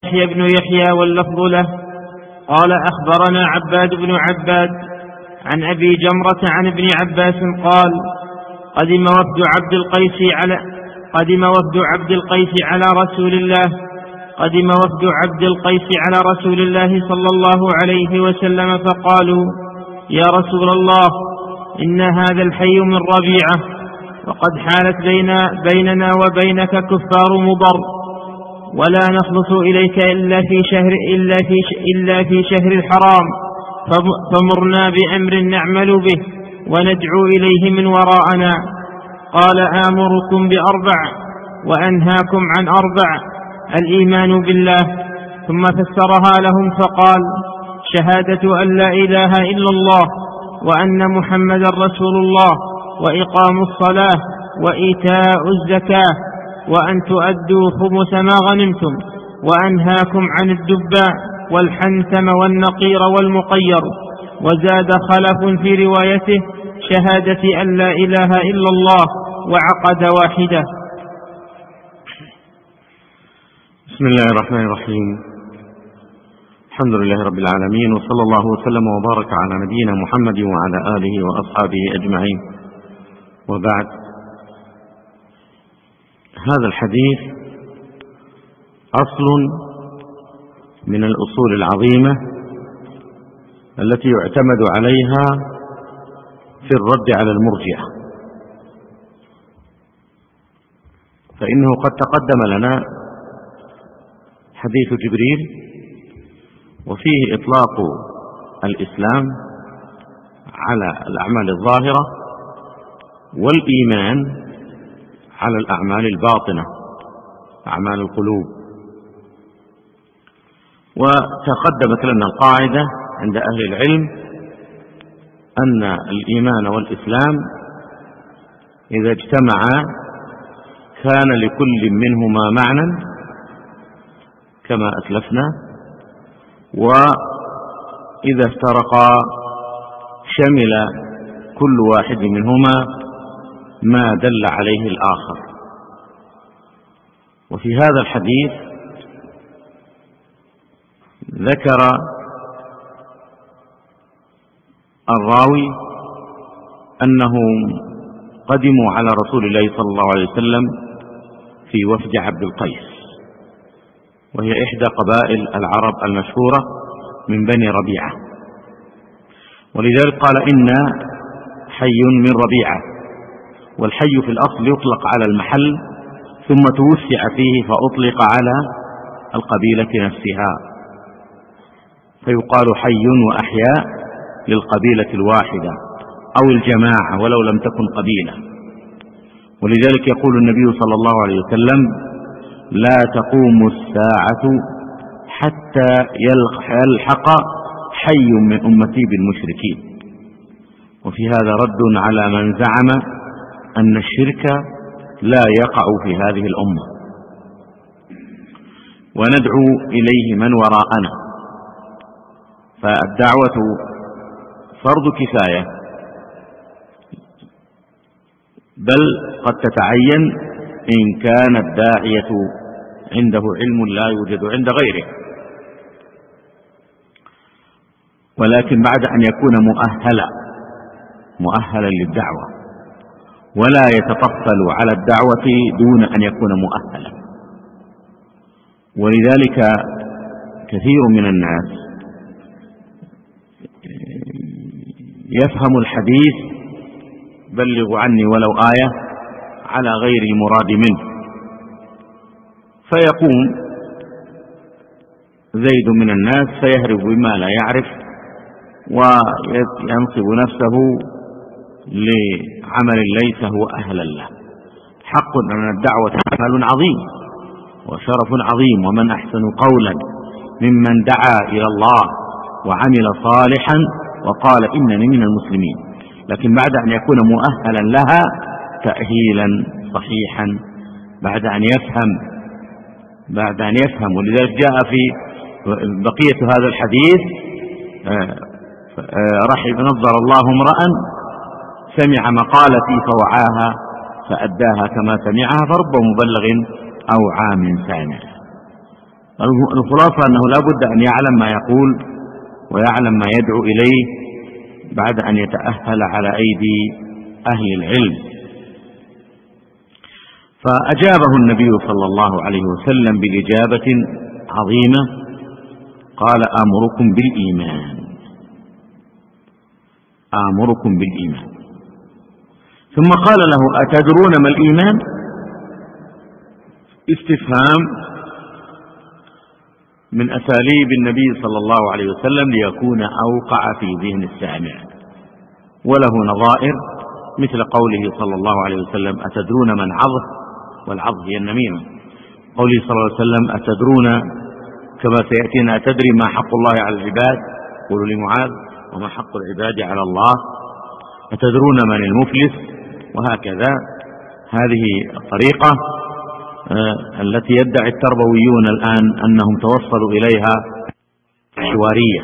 يحيى بن يحيى واللفظ له قال أخبرنا عباد بن عباد عن أبي جمرة عن ابن عباس قال قدم وفد عبد القيس على رسول الله صلى الله عليه وسلم فقالوا يا رسول الله إن هذا الحي من ربيعة وقد حالت بيننا وبينك كفار مضر ولا نخلص إليك إلا في شهر الحرام فمرنا بأمر نعمل به وندعو إليه من وراءنا. قال آمركم بأربع وأنهاكم عن أربع: الإيمان بالله. ثم فسرها لهم فقال شهادة أن لا إله إلا الله وأن محمدا رسول الله وإقام الصلاة وإيتاء الزكاة وأن تؤدوا خمس ما غنمتم وأنهاكم عن الدباء والحنثم والنقير والمقير. وزاد خلف في روايته شهادة أن لا إله إلا الله وعقد واحدة. بسم الله الرحمن الرحيم. الحمد لله رب العالمين، وصلى الله وسلم وبارك على نبينا محمد وعلى آله وأصحابه أجمعين، وبعد. هذا الحديث أصل من الأصول العظيمة التي يعتمد عليها في الرد على المرجئة، فإنه قد تقدم لنا حديث جبريل وفيه إطلاق الإسلام على الأعمال الظاهرة والإيمان على الأعمال الباطنة، أعمال القلوب. وتقدمت لنا القاعدة عند أهل العلم أن الإيمان والإسلام إذا اجتمعا كان لكل منهما معنى كما أسلفنا، وإذا افترقا شمل كل واحد منهما ما دل عليه الآخر. وفي هذا الحديث ذكر الراوي أنهم قدموا على رسول الله صلى الله عليه وسلم في وفد عبد القيس، وهي إحدى قبائل العرب المشهورة من بني ربيعة، ولذلك قال إن حي من ربيعة، والحي في الأصل يطلق على المحل ثم توسع فيه فأطلق على القبيلة نفسها، فيقال حي وأحياء للقبيلة الواحدة أو الجماعة ولو لم تكن قبيلة. ولذلك يقول النبي صلى الله عليه وسلم لا تقوم الساعة حتى يلحق حي من أمتي بالمشركين. وفي هذا رد على من زعم أن الشرك لا يقع في هذه الأمة، وندعو إليه من وراءنا. فالدعوة فرض كفاية، بل قد تتعين إن كان الداعية عنده علم لا يوجد عند غيره، ولكن بعد أن يكون مؤهلا للدعوة، ولا يتطفل على الدعوة دون أن يكون مؤهلا. ولذلك كثير من الناس يفهم الحديث بلغوا عني ولو آية على غير المراد منه، فيقوم زيد من الناس فيهرب بما لا يعرف وينصب نفسه لعمل ليس هو أهلا له. حق أن الدعوة عمل عظيم وشرف عظيم، ومن أحسن قولا ممن دعا إلى الله وعمل صالحا وقال إنني من المسلمين، لكن بعد أن يكون مؤهلا لها تأهيلا صحيحا بعد أن يفهم. ولذلك جاء في بقية هذا الحديث رحب نظر الله امرأ سمع مقالتي فوعاها فأداها كما سمعها فرب مبلغ أو عام سامع. الخلاصة أنه لا بد أن يعلم ما يقول ويعلم ما يدعو إليه بعد أن يتأهل على أيدي أهل العلم. فأجابه النبي صلى الله عليه وسلم بإجابة عظيمة، قال: آمركم بالإيمان، آمركم بالإيمان. ثم قال له: أتدرون ما الإيمان؟ استفهام من أساليب النبي صلى الله عليه وسلم ليكون أوقع في ذهن السامع، وله نظائر مثل قوله صلى الله عليه وسلم: أتدرون من عظه؟ والعظ هي النميمة. قوله صلى الله عليه وسلم: أتدرون، كما سيأتينا: أتدري ما حق الله على العباد؟ قولوا لمعاذ: وما حق العباد على الله؟ أتدرون من المفلس؟ وهكذا. هذه الطريقة التي يدعي التربويون الآن أنهم توصلوا إليها حوارية،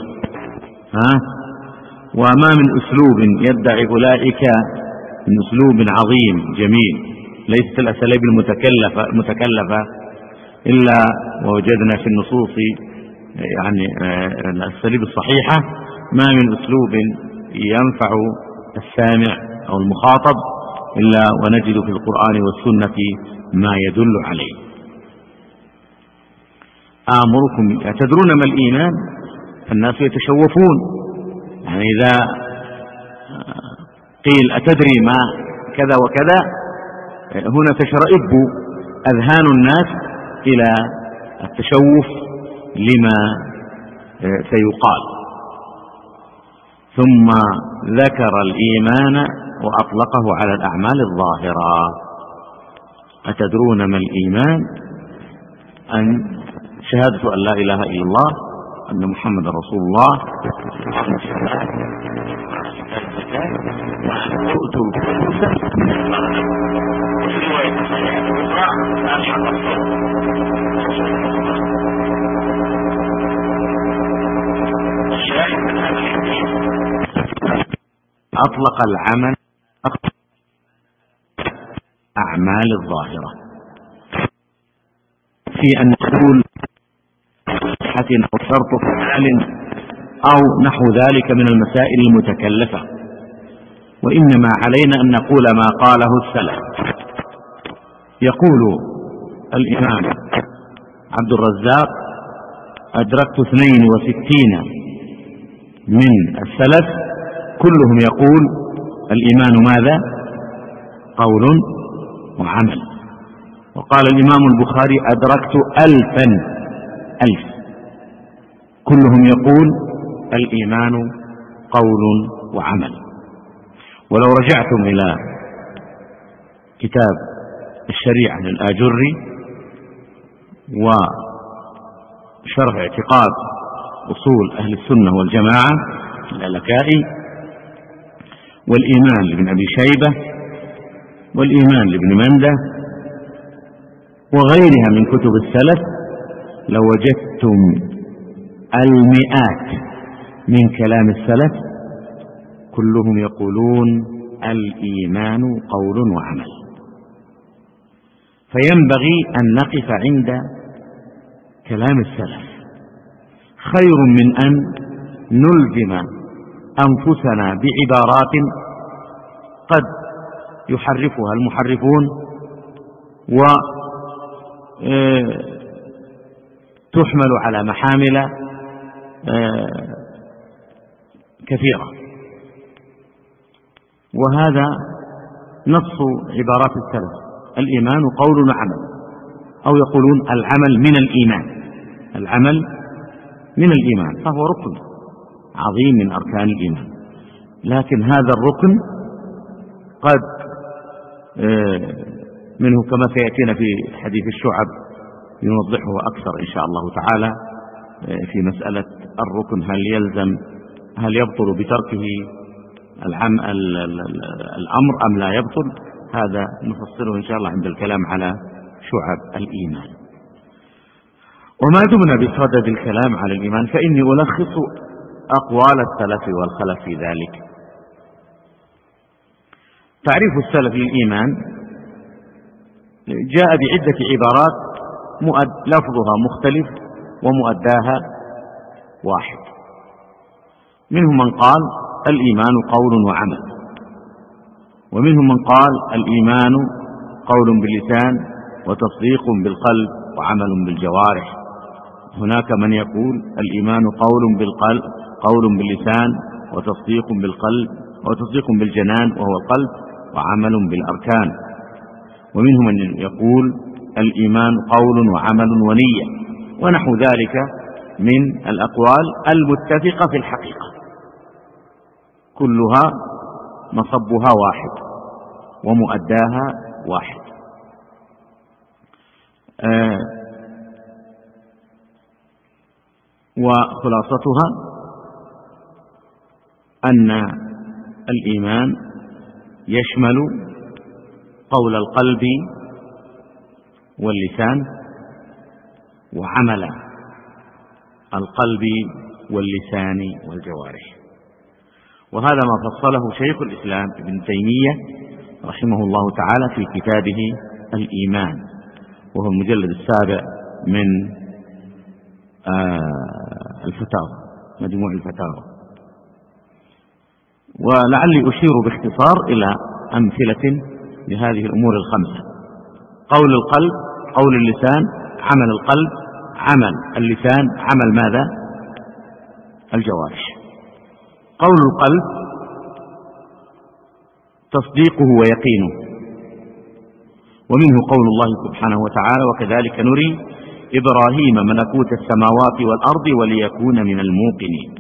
وما من أسلوب يدعي أولئك من أسلوب عظيم جميل. ليست الأساليب المتكلفة إلا ووجدنا في النصوص يعني الأساليب الصحيحة ما من أسلوب ينفع السامع أو المخاطب إلا ونجد في القرآن والسنة ما يدل عليه. آمركم، أتدرون ما الإيمان؟ فالناس يتشوفون، يعني إذا قيل: أتدري ما كذا وكذا، هنا تشرئب أذهان الناس إلى التشوف لما سيقال. ثم ذكر الإيمان وأطلقه على الأعمال الظاهرة. أتدرون ما الإيمان؟ أن شهادة أن لا إله إلا الله، أن محمد رسول الله، تؤتوا الكنوز من أطلق العمل أعمال الظاهرة في أن نقول صحة أو شرط فعل أو نحو ذلك من المسائل المتكلفة، وإنما علينا أن نقول ما قاله السلف. يقول الإمام عبد الرزاق: أدركت 62 من السلف كلهم يقول الإيمان ماذا؟ قول وعمل. وقال الإمام البخاري: أدركت 1000 كلهم يقول الإيمان قول وعمل. ولو رجعتم إلى كتاب الشريعة للآجري وشرح اعتقاد أصول أهل السنة والجماعة الألكائي، والإيمان لابن أبي شيبة، والإيمان لابن مندة، وغيرها من كتب السلف، لوجدتم المئات من كلام السلف كلهم يقولون الإيمان قول وعمل. فينبغي أن نقف عند كلام السلف، خير من أن نلزم أنفسنا بعبارات قد يحرفها المحرفون وتحمل على محامل كثيرة. وهذا نص عبارات السلف: الإيمان قول وعمل، أو يقولون العمل من الإيمان، العمل من الإيمان، فهو ركن عظيم من أركان الإيمان. لكن هذا الركن قد منه كما سيأتينا في حديث الشعب يوضحه أكثر إن شاء الله تعالى في مسألة الركن، هل يبطل بتركه الأمر أم لا يبطل؟ هذا نفصله إن شاء الله عند الكلام على شعب الإيمان. وما دمنا بصدد الكلام على الإيمان فإني ألخص أقوال السلف والخلف في ذلك. تعريف السلف للإيمان جاء بعدة عبارات لفظها مختلف ومؤداها واحد. منهم من قال الإيمان قول وعمل، ومنهم من قال الإيمان قول باللسان وتصديق بالقلب وعمل بالجوارح. هناك من يقول الإيمان قول باللسان وتصديق بالقلب وتصديق بالجنان وهو القلب وعمل بالأركان. ومنهم من يقول الإيمان قول وعمل ونية ونحو ذلك من الأقوال المتفقة في الحقيقة، كلها مصبها واحد ومؤداها واحد. وخلاصتها أن الإيمان يشمل قول القلب واللسان وعمل القلب واللسان والجوارح. وهذا ما فصله شيخ الإسلام ابن تيمية رحمه الله تعالى في كتابه الإيمان، وهو المجلد السابع من الفتاوى، مجموع الفتاوى. ولعلي أشير باختصار إلى أمثلة لهذه الأمور الخمسة: قول القلب، قول اللسان، عمل القلب، عمل اللسان، عمل ماذا؟ الجوارح. قول القلب تصديقه ويقينه، ومنه قول الله سبحانه وتعالى: وكذلك نري إبراهيم ملكوت السماوات والأرض وليكون من الموقنين.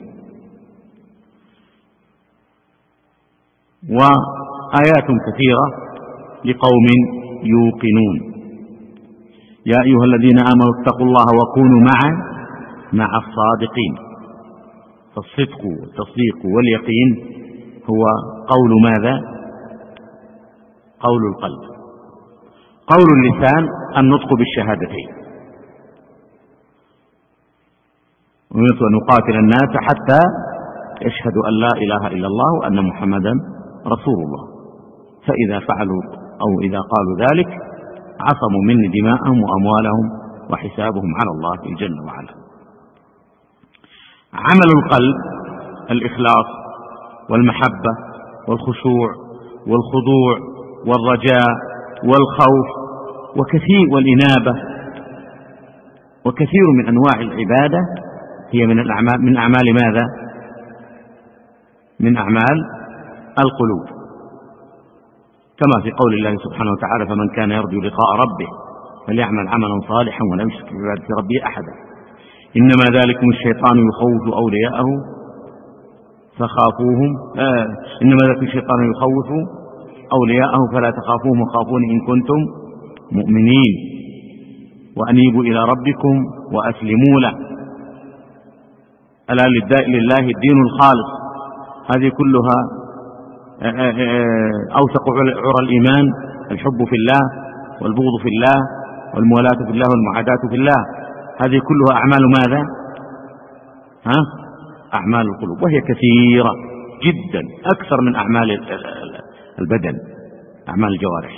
وآيات كثيرة لقوم يوقنون: يا أيها الذين آمنوا اتقوا الله وكونوا مع الصادقين. فالصدق والتصديق واليقين هو قول ماذا؟ قول القلب. قول اللسان النطق بالشهادتين، ويريد أن نقاتل الناس حتى يشهدوا أن لا إله إلا الله وأن محمدا رسول الله، فإذا فعلوا أو إذا قالوا ذلك عصموا مني دماءهم وأموالهم وحسابهم على الله جل وعلا. عمل القلب الإخلاص والمحبة والخشوع والخضوع والرجاء والخوف والإنابة وكثير من أنواع العبادة هي من أعمال ماذا؟ من أعمال القلوب، كما في قول الله سبحانه وتعالى: فمن كان يرجو لقاء ربه فليعمل عملا صالحا ولا يشرك بعبادة ربه أحدا إنما ذلكم الشيطان يخوف أولياءه فخافوهم إنما ذلكم الشيطان يخوف أولياءه فلا تخافوهم وخافون إن كنتم مؤمنين وأنيبوا إلى ربكم وأسلموا له ألا لله الدين الخالص. هذه كلها أوثق عرى الإيمان: الحب في الله والبغض في الله والموالاة في الله والمعاداة في الله. هذه كلها أعمال ماذا؟ أعمال القلوب، وهي كثيرة جدا أكثر من أعمال البدن، أعمال الجوارح.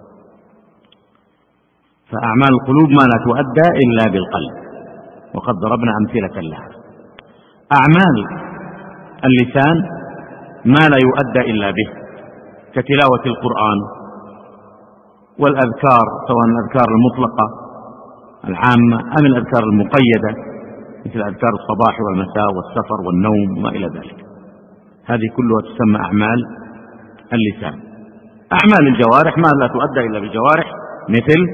فأعمال القلوب ما لا تؤدى إلا بالقلب، وقد ضربنا أمثلة لها. أعمال اللسان ما لا يؤدى إلا به، كتلاوة القرآن والأذكار، سواء الأذكار المطلقة العامة أم الأذكار المقيدة مثل أذكار الصباح والمساء والسفر والنوم وما إلى ذلك. هذه كلها تسمى أعمال اللسان. أعمال الجوارح ما لا تؤدى إلا بالجوارح، مثل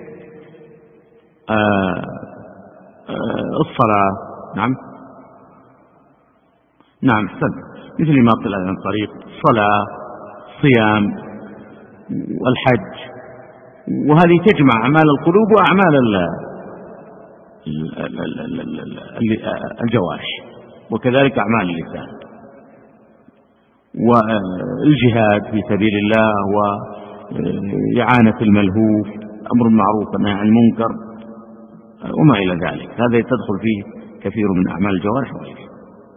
الصلاة. نعم أحسنت، مثل ما طلع عن طريق الصلاة، الصيام، والحج. وهذه تجمع أعمال القلوب وأعمال الجوارح، وكذلك أعمال اللسان. والجهاد في سبيل الله وإعانة الملهوف، أمر بالمعروف والنهي عن المنكر وما إلى ذلك، هذا تدخل فيه كثير من أعمال الجوارح وغيرها.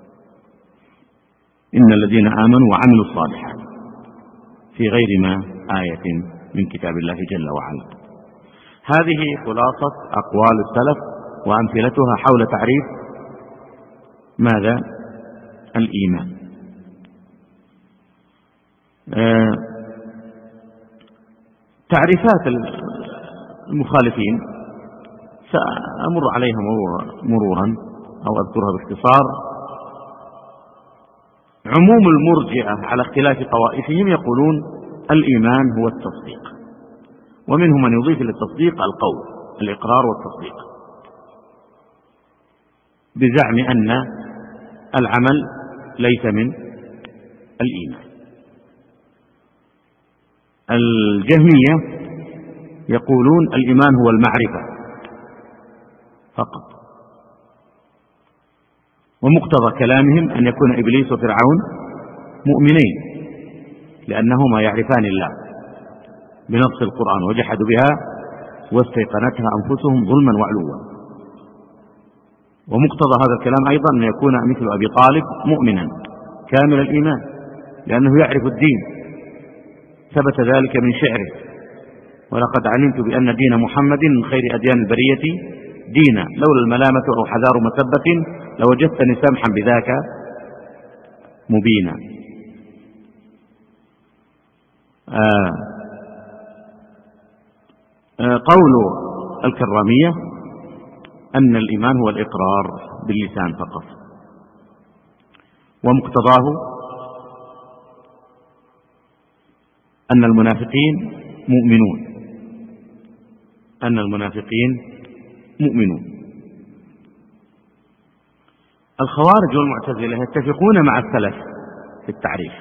إن الذين آمنوا وعملوا الصالحات في غير ما آية من كتاب الله جل وعلا. هذه خلاصة أقوال السلف وأمثلتها حول تعريف ماذا؟ الإيمان. تعريفات المخالفين سأمر عليها مرورا أو أذكرها باختصار. عموم المرجئة على اختلاف طوائفهم يقولون الإيمان هو التصديق، ومنهم من يضيف للتصديق القول، الإقرار والتصديق، بزعم أن العمل ليس من الإيمان. الجهمية يقولون الإيمان هو المعرفة فقط، ومقتضى كلامهم أن يكون إبليس وفرعون مؤمنين لأنهما يعرفان الله بنص القرآن، وجحدوا بها واستيقنتها أنفسهم ظلما وعلوا. ومقتضى هذا الكلام أيضا أن يكون مثل أبي طالب مؤمنا كامل الإيمان لأنه يعرف الدين، ثبت ذلك من شعره: ولقد علمت بأن دين محمد من خير أديان البرية دينا، لولا الملامة أو حذار مسبة لوجدتني سمحا بذاك مبينا. قول الكرامية أن الإيمان هو الإقرار باللسان فقط، ومقتضاه أن المنافقين مؤمنون. الخوارج والمعتزلة يتفقون مع السلف في التعريف،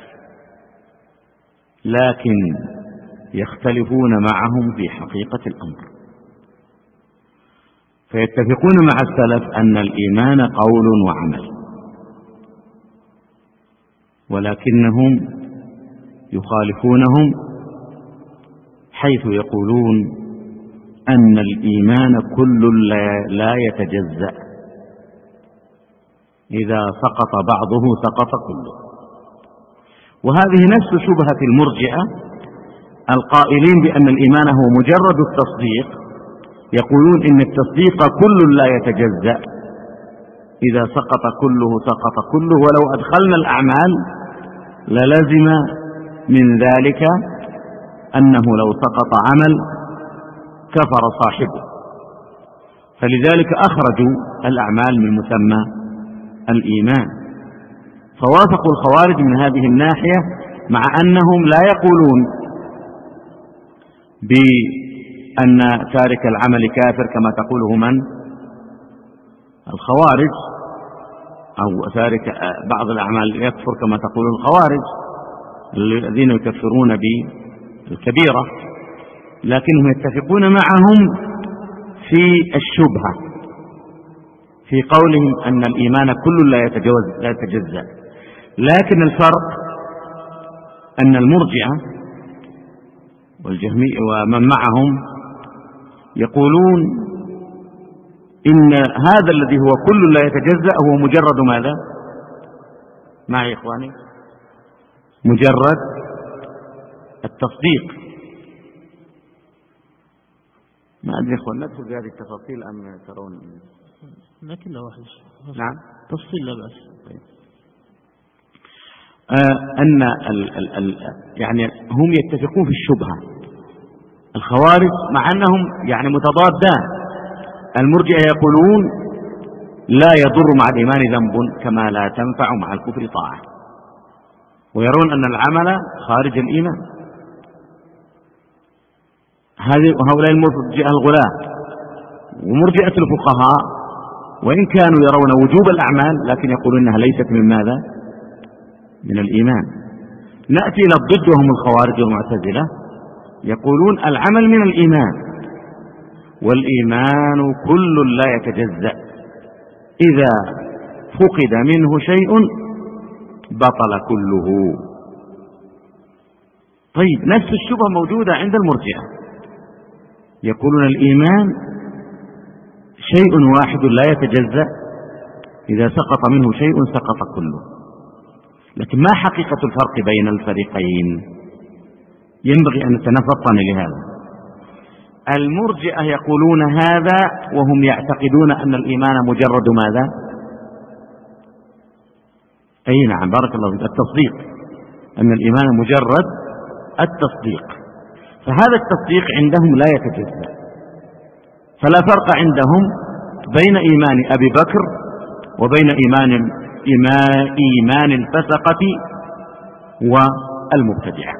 لكن يختلفون معهم في حقيقة الأمر. فيتفقون مع السلف أن الإيمان قول وعمل، ولكنهم يخالفونهم حيث يقولون أن الإيمان كل لا يتجزأ، إذا سقط بعضه سقط كله. وهذه نفس شبهة المرجئة القائلين بأن الإيمان هو مجرد التصديق، يقولون إن التصديق كل لا يتجزأ، إذا سقط كله سقط كله، ولو أدخلنا الأعمال للزم من ذلك أنه لو سقط عمل كفر صاحبه، فلذلك أخرجوا الأعمال من مسمى الإيمان. فوافقوا الخوارج من هذه الناحية، مع أنهم لا يقولون بأن تارك العمل كافر كما تقوله من؟ الخوارج، أو تارك بعض الأعمال يكفر كما تقول الخوارج الذين يكفرون بالكبيرة، لكنهم يتفقون معهم في الشبهة في قولهم أن الإيمان كل لا يتجزأ. لكن الفرق أن المرجئة والجهمية ومن معهم يقولون إن هذا الذي هو كل لا يتجزأ هو مجرد ماذا؟ معي إخواني؟ مجرد التصديق. ما أدري إخوان ندخل في هذه التفاصيل أم ترون؟ لكن لا واحد. نعم، تفصيل لا بأس. طيب. أن يعني هم يتفقون في الشبهة، الخوارج مع أنهم يعني متضادان. المرجئة يقولون لا يضر مع الإيمان ذنب كما لا تنفع مع الكفر طاعة، ويرون أن العمل خارج الإيمان. هؤلاء المرجئة الغلاة. ومرجئة الفقهاء وإن كانوا يرون وجوب الأعمال لكن يقولون أنها ليست من ماذا؟ من الإيمان. نأتي إلى الضد وهم الخوارج والمعتزلة، يقولون العمل من الإيمان، والإيمان كل لا يتجزأ، إذا فقد منه شيء بطل كله. طيب، نفس الشبهة موجودة عند المرجئة، يقولون الإيمان شيء واحد لا يتجزأ، إذا سقط منه شيء سقط كله. لكن ما حقيقة الفرق بين الفريقين؟ ينبغي أن نتنفطن لهذا. المرجئة يقولون هذا وهم يعتقدون أن الإيمان مجرد ماذا؟ أي نعم، بارك الله فيك، التصديق، أن الإيمان مجرد التصديق. فهذا التصديق عندهم لا يتجزأ، فلا فرق عندهم بين إيمان أبي بكر وبين إيمان الفسقة والمبتدعة،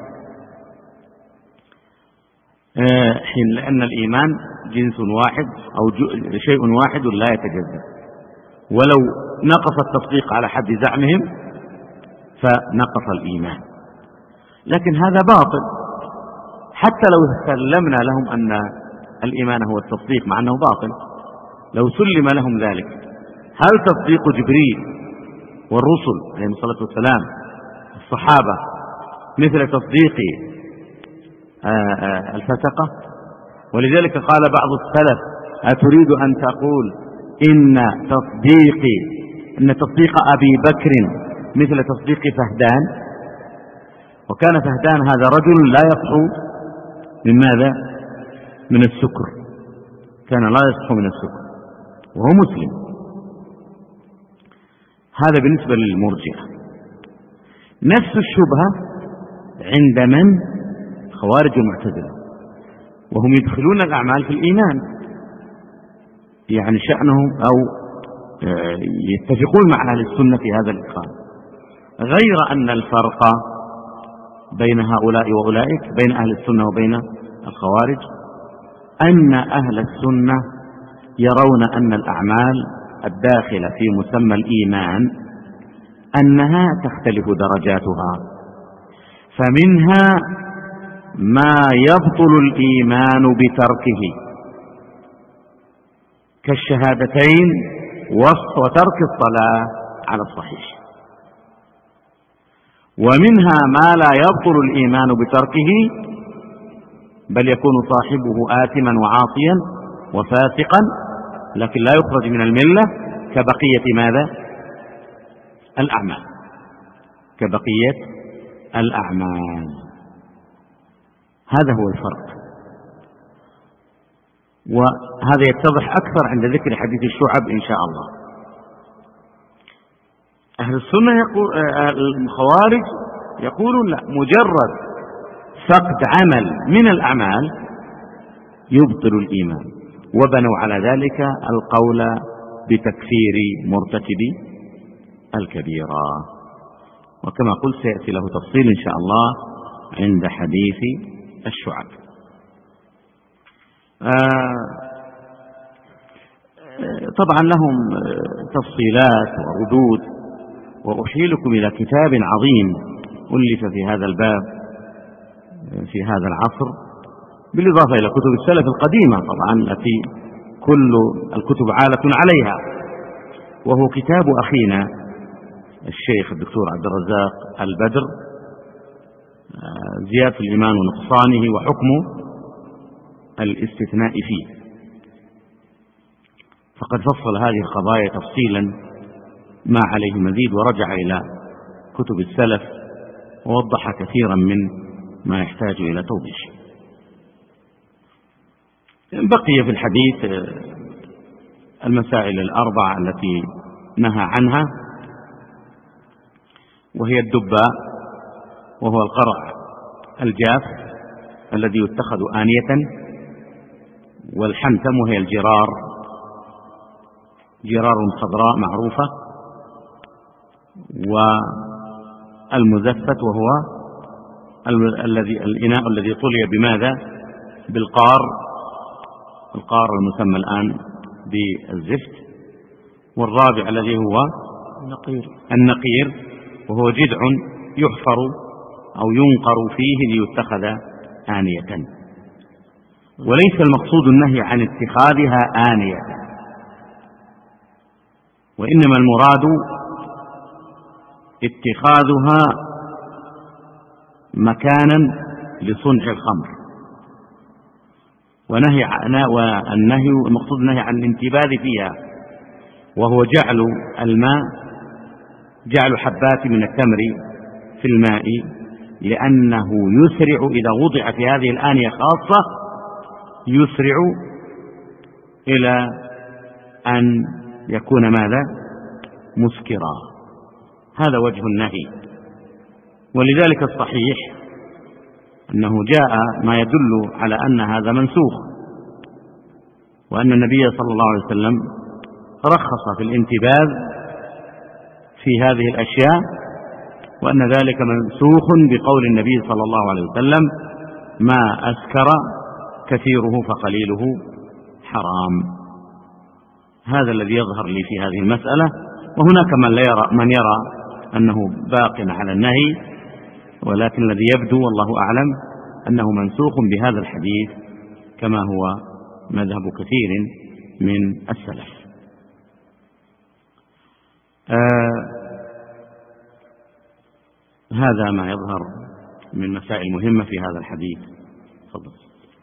لأن الإيمان جنس واحد أو شيء واحد لا يتجزأ، ولو نقص التصديق على حد زعمهم فنقص الإيمان. لكن هذا باطل، حتى لو سلمنا لهم أن الإيمان هو التصديق مع أنه باطل، لو سلم لهم ذلك، هل تصديق جبريل والرسل عليهم الصلاة والسلام الصحابة مثل تصديق الفسقة؟ ولذلك قال بعض السلف: أتريد أن تقول إن تصديق أبي بكر مثل تصديق فهدان؟ وكان فهدان هذا رجل لا يصحو من ماذا؟ من السكر، كان لا يصحو من السكر وهو مسلم. هذا بالنسبة للمرجئة. نفس الشبهة عند من؟ خوارج المعتزلة، وهم يدخلون الأعمال في الإيمان، يعني شأنهم أو يتفقون مع أهل السنة في هذا الإدخال، غير أن الفرق بين هؤلاء وأولئك، بين أهل السنة وبين الخوارج، أن أهل السنة يرون أن الأعمال الداخلة في مسمى الإيمان أنها تختلف درجاتها، فمنها ما يبطل الإيمان بتركه كالشهادتين وترك الصلاة على الصحيح، ومنها ما لا يبطل الإيمان بتركه بل يكون صاحبه آثما وعاصيا وفاسقا لكن لا يخرج من الملة كبقية ماذا؟ الأعمال، كبقية الأعمال. هذا هو الفرق، وهذا يتضح أكثر عند ذكر حديث الشعب إن شاء الله. أهل السنة الخوارج يقولون لا، مجرد فقد عمل من الأعمال يبطل الإيمان، وبنوا على ذلك القول بتكفير مرتكب الكبيرة، وكما قلت سيأتي له تفصيل إن شاء الله عند حديث الشعب. طبعا لهم تفصيلات وردود، وأحيلكم إلى كتاب عظيم ألف في هذا الباب في هذا العصر، بالإضافة إلى كتب السلف القديمة طبعا التي كل الكتب عالة عليها، وهو كتاب أخينا الشيخ الدكتور عبد الرزاق البدر، زيادة الإيمان ونقصانه وحكم الاستثناء فيه، فقد فصل هذه القضايا تفصيلا ما عليه مزيد، ورجع إلى كتب السلف ووضح كثيرا من ما يحتاج إلى توضيح. بقي في الحديث المسائل الأربعة التي نهى عنها، وهي الدباء، وهو القرع الجاف الذي يتخذ آنية، والحنتم وهي الجرار، جرار خضراء معروفة، والمزفت وهو الإناء الذي طلي بماذا؟ بالقار، القار المسمى الآن بالزفت، والرابع الذي هو النقير، وهو جذع يحفر أو ينقر فيه ليتخذ آنية، وليس المقصود النهي عن اتخاذها آنية، وإنما المراد اتخاذها مكانا لصنع الخمر، والنهي المقصود النهي عن الانتباذ فيها، وهو جعل الماء، جعل حبات من التمر في الماء، لأنه يسرع إذا وضع في هذه الآنية خاصة يسرع إلى أن يكون ماذا؟ مسكرا. هذا وجه النهي. ولذلك الصحيح أنه جاء ما يدل على أن هذا منسوخ، وأن النبي صلى الله عليه وسلم رخص في الانتباذ في هذه الأشياء، وأن ذلك منسوخ بقول النبي صلى الله عليه وسلم: ما أسكر كثيره فقليله حرام. هذا الذي يظهر لي في هذه المسألة. وهناك من يرى أنه باق على النهي، ولكن الذي يبدو والله أعلم أنه منسوخ بهذا الحديث، كما هو مذهب كثير من السلف. هذا ما يظهر من مسائل مهمة في هذا الحديث. تفضل.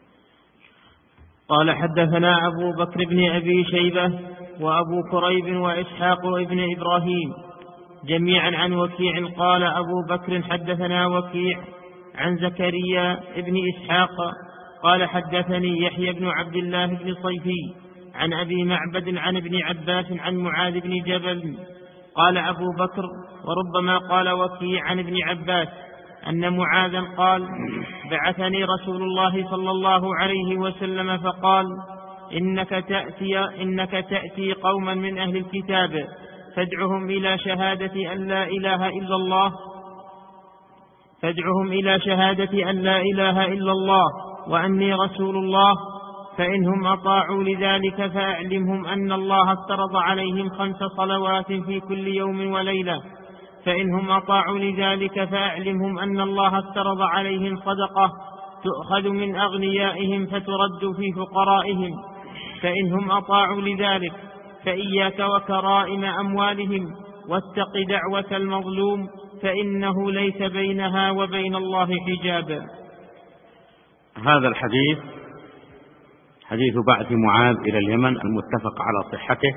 قال: حدثنا أبو بكر بن أبي شيبة وأبو كريب وإسحاق ابن إبراهيم جميعا عن وكيع. قال أبو بكر: حدثنا وكيع عن زكريا ابن إسحاق قال: حدثني يحيى بن عبد الله بن صيفي عن أبي معبد عن ابن عباس عن معاذ بن جبل. قال أبو بكر: وربما قال وكيع عن ابن عباس أن معاذا قال: بعثني رسول الله صلى الله عليه وسلم فقال: إنك تأتي قوما من أهل الكتاب فادعهم إلى شهادة أن لا إله إلا الله وأني رسول الله، فإنهم أطاعوا لذلك فأعلمهم أن الله افترض عليهم 5 صلوات في كل يوم وليلة، فإنهم أطاعوا لذلك فأعلمهم أن الله افترض عليهم صدقة تؤخذ من أغنيائهم فترد في فقرائهم، فإنهم أطاعوا لذلك فإياك وكرائم أموالهم واتق دعوة المظلوم فإنه ليس بينها وبين الله حجاب. هذا الحديث حديث بعث معاذ إلى اليمن المتفق على صحته،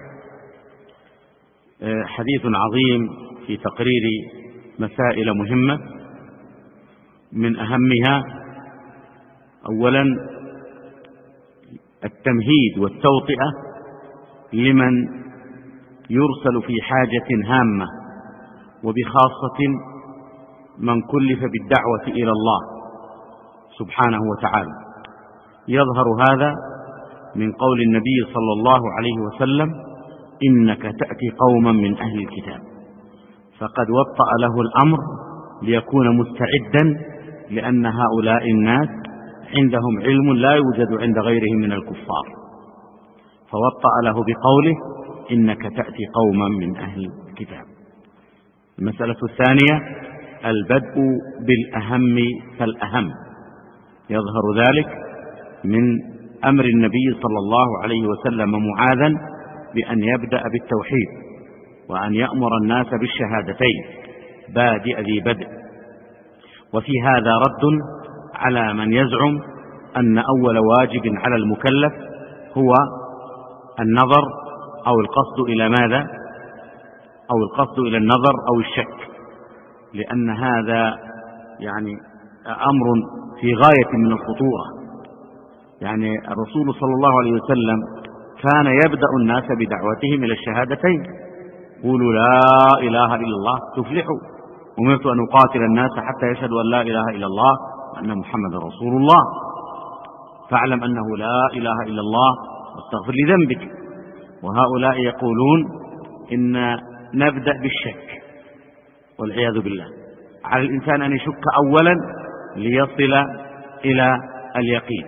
حديث عظيم في تقرير مسائل مهمة. من أهمها أولا التمهيد والتوطئة لمن يرسل في حاجة هامة، وبخاصة من كلف بالدعوة إلى الله سبحانه وتعالى. يظهر هذا من قول النبي صلى الله عليه وسلم: إنك تأتي قوما من أهل الكتاب، فقد وطأ له الأمر ليكون مستعدا، لأن هؤلاء الناس عندهم علم لا يوجد عند غيرهم من الكفار، فوطأ له بقوله: إنك تأتي قوما من أهل الكتاب. المسألة الثانية البدء بالأهم فالأهم. يظهر ذلك من أمر النبي صلى الله عليه وسلم معاذا بأن يبدأ بالتوحيد، وأن يأمر الناس بالشهادتين بادئ ذي بدء. وفي هذا رد على من يزعم أن أول واجب على المكلف هو النظر أو القصد إلى ماذا؟ أو القصد إلى النظر أو الشك، لأن هذا يعني أمر في غاية من الخطورة. يعني الرسول صلى الله عليه وسلم كان يبدأ الناس بدعوتهم إلى الشهادتين: قولوا لا إله إلا الله تفلحوا، أمرت أن أقاتل الناس حتى يشهدوا أن لا إله إلا الله وأن محمد رسول الله، فاعلم أنه لا إله إلا الله واستغفر لذنبك. وهؤلاء يقولون إن نبدأ بالشك والعياذ بالله. على الإنسان أن يشك أولا ليصل إلى اليقين،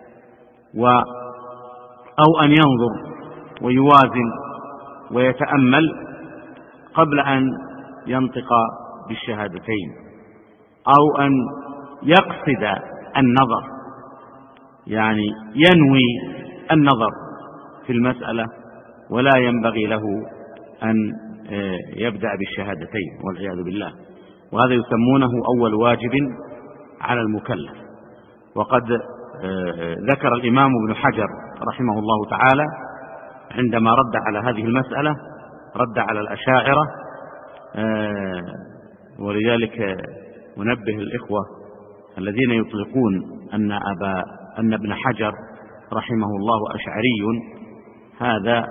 أو أن ينظر ويوازن ويتأمل قبل أن ينطق بالشهادتين، أو أن يقصد النظر، يعني ينوي النظر في المسألة، ولا ينبغي له أن يبدأ بالشهادتين والعياذ بالله. وهذا يسمونه أول واجب على المكلف. وقد ذكر الإمام ابن حجر رحمه الله تعالى عندما رد على هذه المسألة، رد على الأشاعرة. ولذلك ننبه الإخوة الذين يطلقون أن ابن حجر رحمه الله أشعري، هذا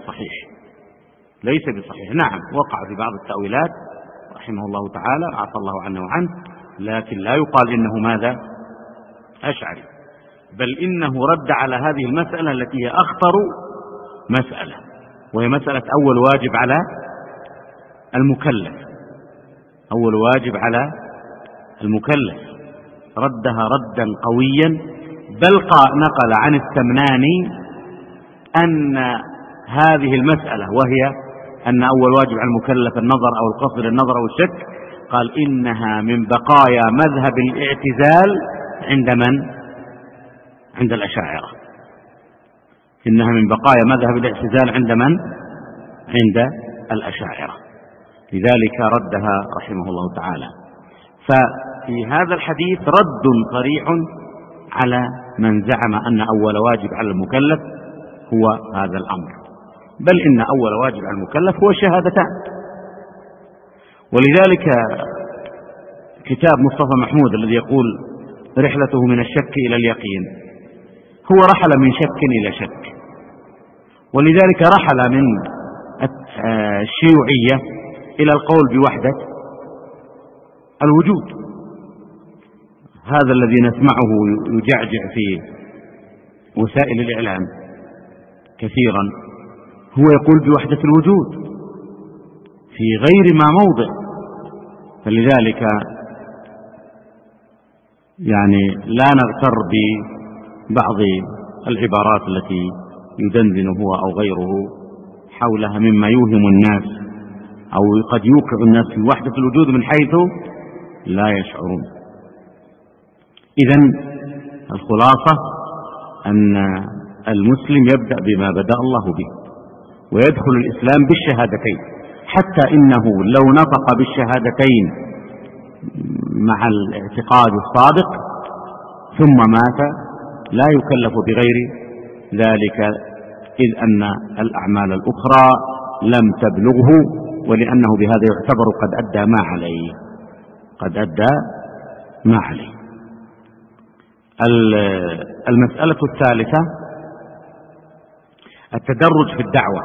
ليس بصحيح. نعم وقع في بعض التأويلات رحمه الله تعالى، عفى الله عنه وعنه، لكن لا يقال إنه ماذا؟ أشعري، بل إنه رد على هذه المسألة التي هي أخطر مسألة، وهي مسألة أول واجب على المكلف. أول واجب على المكلف ردها ردا قويا، بل نقل عن السمناني أن هذه المسألة، وهي أن أول واجب على المكلف النظر أو القصد للنظر أو الشك، قال إنها من بقايا مذهب الاعتزال عند من؟ عند الأشاعرة. إنها من بقايا مذهب الاعتزال عند من؟ عند الأشاعرة. لذلك ردها رحمه الله تعالى. ففي هذا الحديث رد صريح على من زعم أن أول واجب على المكلف هو هذا الأمر، بل إن أول واجب على المكلف هو الشهادتان. ولذلك كتاب مصطفى محمود الذي يقول رحلته من الشك إلى اليقين، هو رحل من شك إلى شك، ولذلك رحل من الشيوعية إلى القول بوحدة الوجود. هذا الذي نسمعه يجعجع في وسائل الإعلام كثيرا هو يقول بوحدة الوجود في غير ما موضع. فلذلك يعني لا نغتر ببعض العبارات التي يدندن هو أو غيره حولها مما يوهم الناس أو قد يوقع الناس في وحدة الوجود من حيث لا يشعرون. إذن الخلاصة أن المسلم يبدأ بما بدأ الله به، ويدخل الإسلام بالشهادتين، حتى إنه لو نطق بالشهادتين مع الاعتقاد الصادق ثم مات لا يكلف بغير ذلك، إذ أن الأعمال الأخرى لم تبلغه، ولأنه بهذا يعتبر قد أدى ما عليه. المسألة الثالثة التدرج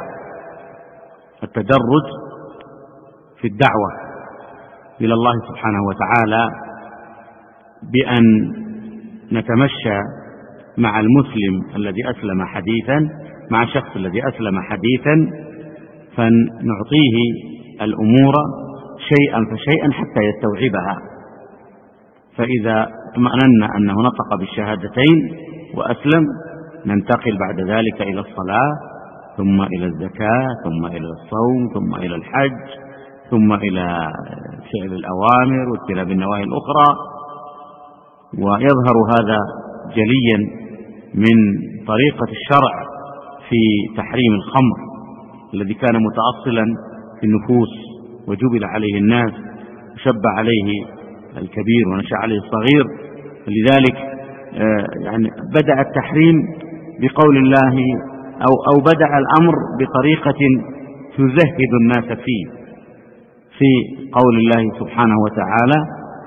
في الدعوة إلى الله سبحانه وتعالى، بأن نتمشى مع المسلم الذي أسلم حديثا، مع الشخص الذي أسلم حديثا، فنعطيه الأمور شيئا فشيئا حتى يستوعبها. فإذا اطمأننا أنه نطق بالشهادتين وأسلم، ننتقل بعد ذلك إلى الصلاة، ثم إلى الزكاة، ثم إلى الصوم، ثم إلى الحج، ثم إلى فعل الأوامر واجتناب النواهي الأخرى. ويظهر هذا جليا من طريقة الشرع في تحريم الخمر الذي كان متأصلا في النفوس وجبل عليه الناس وشب عليه الكبير ونشأ عليه الصغير. لذلك يعني بدأ التحريم بقول الله أو بدأ الأمر بطريقة تزهد الناس فيه، في قول الله سبحانه وتعالى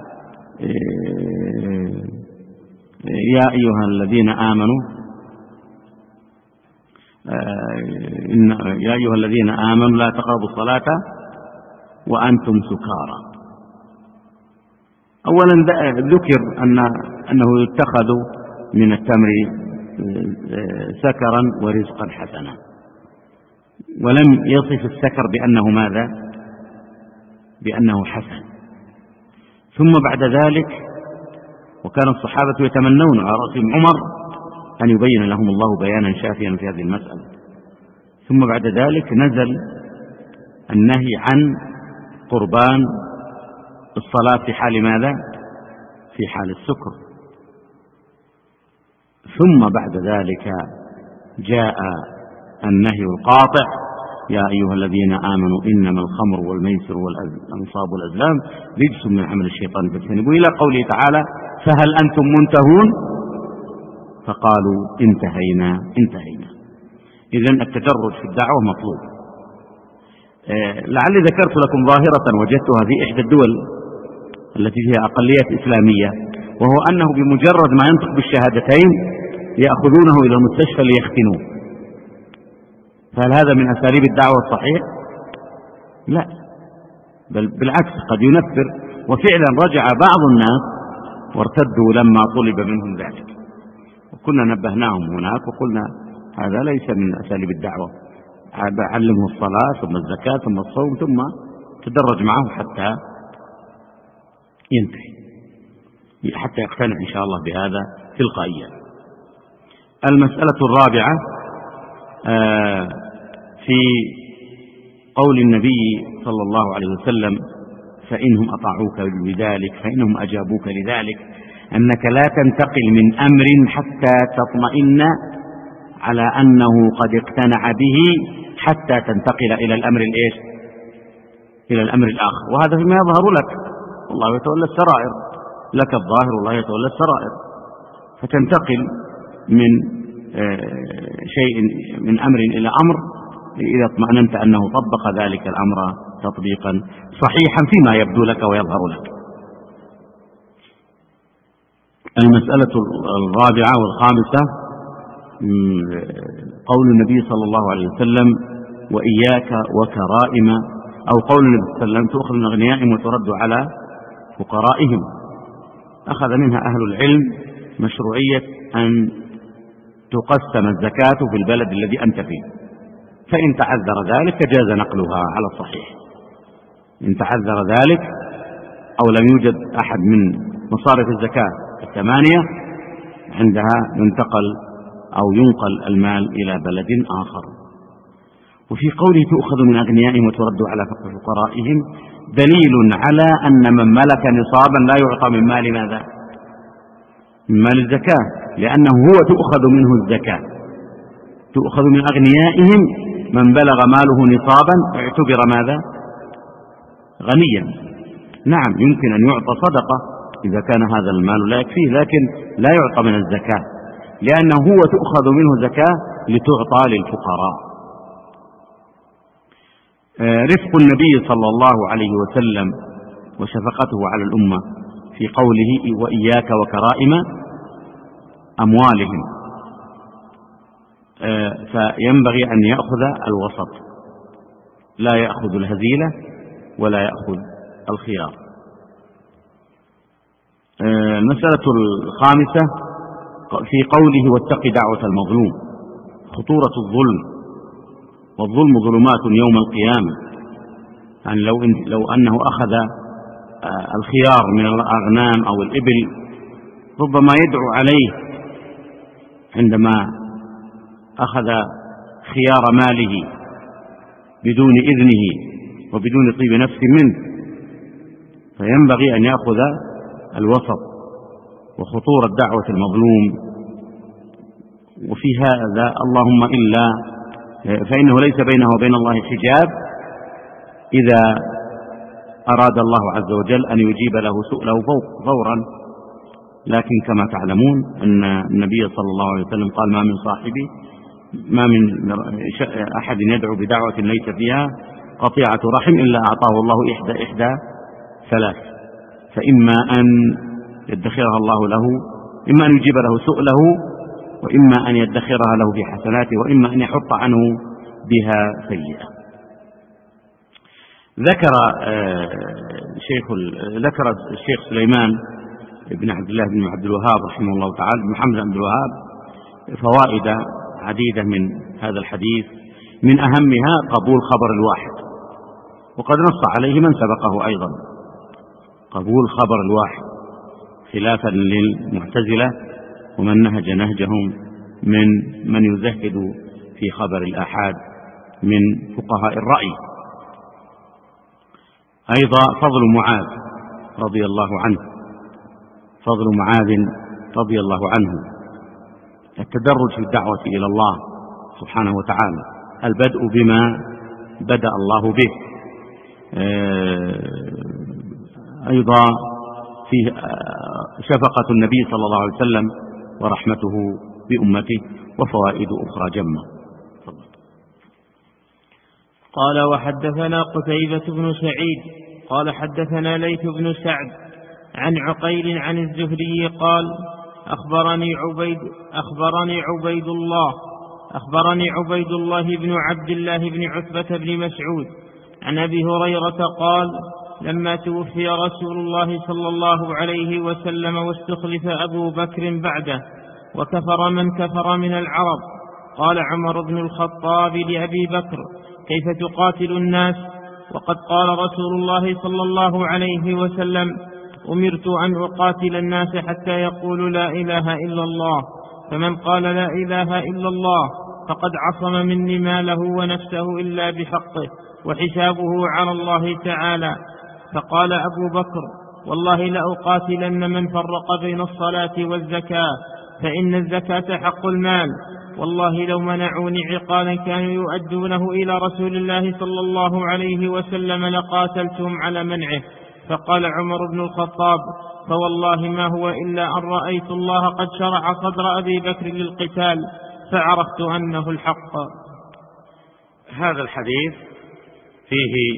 يا أيها الذين آمنوا لا تقربوا الصلاة وأنتم سكارى. أولا ذكر أنه يتخذ من التمر سكرا ورزقا حسنا، ولم يصف السكر بأنه ماذا؟ بأنه حسن. ثم بعد ذلك وكان الصحابة يتمنون على رأسهم عمر أن يبين لهم الله بيانا شافيا في هذه المسألة. ثم بعد ذلك نزل النهي عن قربان الصلاة في حال ماذا؟ في حال السكر. ثم بعد ذلك جاء النهي القاطع يا أيها الذين آمنوا إنما الخمر والميسر والأنصاب والأزلام رجس من عمل الشيطان فاجتنبوه، إلى قوله تعالى فهل أنتم منتهون؟ فقالوا انتهينا. إذن التدرج في الدعوة مطلوب. لعلي ذكرت لكم ظاهرة وجدتها في إحدى الدول التي فيها أقليات إسلامية، وهو أنه بمجرد ما ينطق بالشهادتين يأخذونه إلى المستشفى ليختنوه. فهل هذا من أساليب الدعوة الصحيح؟ لا، بل بالعكس قد ينفر. وفعلا رجع بعض الناس وارتدوا لما طلب منهم ذلك، وكنا نبهناهم هناك وقلنا هذا ليس من أساليب الدعوة. علمه الصلاة ثم الزكاة ثم الصوم ثم تدرج معه حتى ينتهي، حتى يقتنع إن شاء الله بهذا تلقائيا. المسألة الرابعة في قول النبي صلى الله عليه وسلم: فإنهم أطاعوك بذلك فإنهم أجابوك لذلك، أنك لا تنتقل من أمر حتى تطمئن على أنه قد اقتنع به حتى تنتقل إلى الأمر إلى الأمر الآخر. وهذا فيما يظهر لك، والله يتولى السرائر، لك الظاهر والله يتولى السرائر. فتنتقل من شيء من أمر إلى أمر إذا اطمأننت أنه طبق ذلك الأمر تطبيقا صحيحا فيما يبدو لك ويظهر لك. المسألة الرابعة والخامسة قول النبي صلى الله عليه وسلم: وإياك وكرائم، أو قول النبي صلى الله عليه وسلم: تؤخذ من أغنيائهم وترد على فقرائهم. أخذ منها أهل العلم مشروعية أن تقسم الزكاة في البلد الذي أنت فيه، فإن تعذر ذلك جاز نقلها على الصحيح. إن تعذر ذلك أو لم يوجد أحد من مصارف الزكاة الثمانية، عندها ينقل المال إلى بلد آخر. وفي قوله: تؤخذ من أغنيائهم وترد على فقرائهم، دليل على أن من ملك نصابا لا يعطى من مال ماذا؟ من مال الزكاة، لأنه هو تؤخذ منه الزكاة. تؤخذ من أغنيائهم، من بلغ ماله نصابا اعتبر ماذا؟ غنيا. نعم، يمكن أن يعطى صدقة إذا كان هذا المال لا يكفيه، لكن لا يعطى من الزكاة، لأنه هو تؤخذ منه زكاة لتعطى للفقراء. رفق النبي صلى الله عليه وسلم وشفقته على الأمة في قوله: وإياك وكرائم أموالهم، فينبغي أن يأخذ الوسط، لا يأخذ الهزيلة ولا يأخذ الخيار. المسألة الخامسة في قوله: واتق دعوة المظلوم، خطورة الظلم، والظلم ظلمات يوم القيامة. يعني لو أنه أخذ الخيار من الأغنام أو الإبل ربما يدعو عليه عندما أخذ خيار ماله بدون إذنه وبدون طيب نفس منه، فينبغي أن يأخذ الوسط وخطورة دعوة المظلوم. وفي هذا اللهم إلا فإنه ليس بينه وبين الله حجاب إذا أراد الله عز وجل أن يجيب له سؤله فورا. لكن كما تعلمون أن النبي صلى الله عليه وسلم قال: ما من أحد يدعو بدعوة ليس فيها قطيعة رحم إلا أعطاه الله إحدى ثلاث، فإما أن يدخرها الله له، إما أن يجيب له سؤله، وإما أن يدخرها له في حسناته، وإما أن يحط عنه بها سيئة. ذكر الشيخ سليمان بن عبد الله بن عبد الوهاب رحمه الله تعالى، بن محمد بن عبد الوهاب، فوائد عديدة من هذا الحديث، من أهمها قبول خبر الواحد، وقد نص عليه من سبقه أيضا، قبول خبر الواحد، خلافا للمعتزلة ومن نهج نهجهم من يزهد في خبر الآحاد من فقهاء الرأي. أيضا فضل معاذ رضي الله عنه، فضل معاذ رضي الله عنه، التدرج في الدعوة إلى الله سبحانه وتعالى، البدء بما بدأ الله به. أيضا فيه شفقة النبي صلى الله عليه وسلم ورحمته بأمته، وفوائد أخرى جمة. قال: وحدثنا قتيبة بن سعيد قال: حدثنا ليث بن سعد عن عقيل عن الزهري قال: أخبرني عبيد الله بن عبد الله بن عتبة بن مسعود عن أبي هريرة قال: لما توفي رسول الله صلى الله عليه وسلم واستخلف أبو بكر بعده وكفر من كفر من العرب، قال عمر بن الخطاب لأبي بكر: كيف تقاتل الناس وقد قال رسول الله صلى الله عليه وسلم: أمرت أن أقاتل الناس حتى يقولوا لا إله إلا الله، فمن قال لا إله إلا الله فقد عصم مني ماله ونفسه إلا بحقه وحسابه على الله تعالى. فقال أبو بكر: والله لأقاتلن من فرق بين الصلاة والزكاة، فإن الزكاة حق المال، والله لو منعوني عقالا كانوا يؤدونه إلى رسول الله صلى الله عليه وسلم لقاتلتهم على منعه. فقال عمر بن الخطاب: فوالله ما هو إلا أن رأيت الله قد شرع صدر أبي بكر للقتال فعرفت أنه الحق. هذا الحديث فيه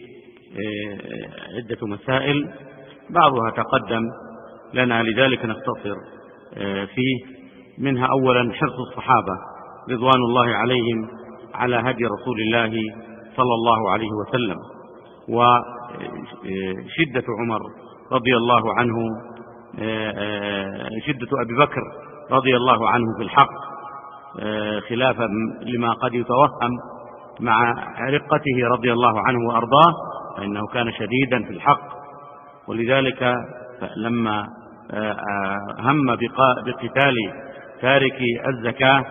عدة مسائل بعضها تقدم لنا، لذلك نختصر فيه. منها أولا حرص الصحابة رضوان الله عليهم على هدي رسول الله صلى الله عليه وسلم، وشدة عمر رضي الله عنه، شدة أبي بكر رضي الله عنه في الحق، خلافا لما قد يتوهم مع رقته رضي الله عنه وأرضاه، فإنه كان شديدا في الحق. ولذلك لما هم بقتال تاركي الزكاة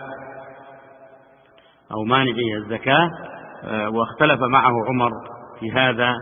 أو مانعي الزكاة واختلف معه عمر في هذا،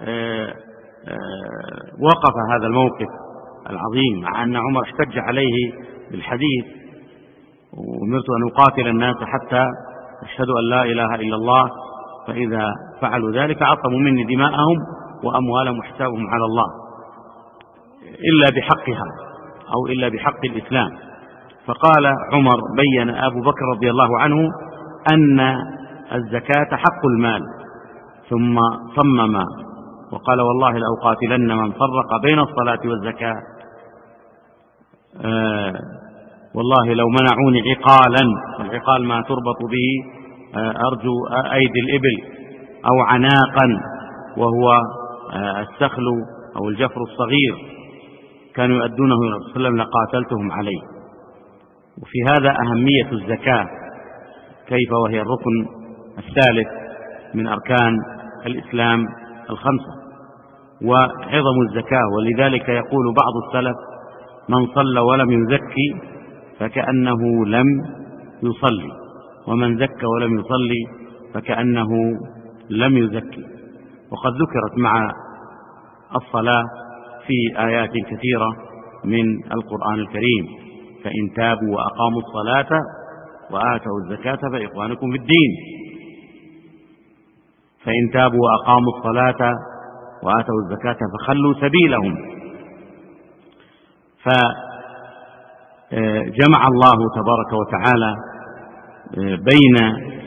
وقف هذا الموقف العظيم، مع أن عمر احتج عليه بالحديث: أمرت أن أقاتل الناس حتى أشهدوا أن لا إله إلا الله، فإذا فعلوا ذلك عصموا مني دماءهم وأموالهم وحسابهم على الله إلا بحقها أو إلا بحق الإسلام. فقال عمر، بين أبو بكر رضي الله عنه أن الزكاة حق المال، ثم صمم وقال: والله لأقاتلن من فرق بين الصلاة والزكاة، والله لو منعوني عقالا، والعقال ما تربط به أرجو أيدي الإبل، أو عناقا وهو السخل أو الجفر الصغير، كانوا يؤدونه إلى الرسول صلى الله عليه وسلم لقاتلتهم عليه. وفي هذا أهمية الزكاة، كيف وهي الركن الثالث من أركان الإسلام الخمسة، وعظم الزكاة. ولذلك يقول بعض السلف: من صلى ولم يزكي فكأنه لم يصلي، ومن زكى ولم يصلي فكأنه لم يزكي. وقد ذكرت مع الصلاة في آيات كثيرة من القرآن الكريم: فإن تابوا وأقاموا الصلاة وآتوا الزكاة فإخوانكم في الدين. فإن تابوا وأقاموا الصلاة وآتوا الزكاة فخلوا سبيلهم. فجمع الله تبارك وتعالى بين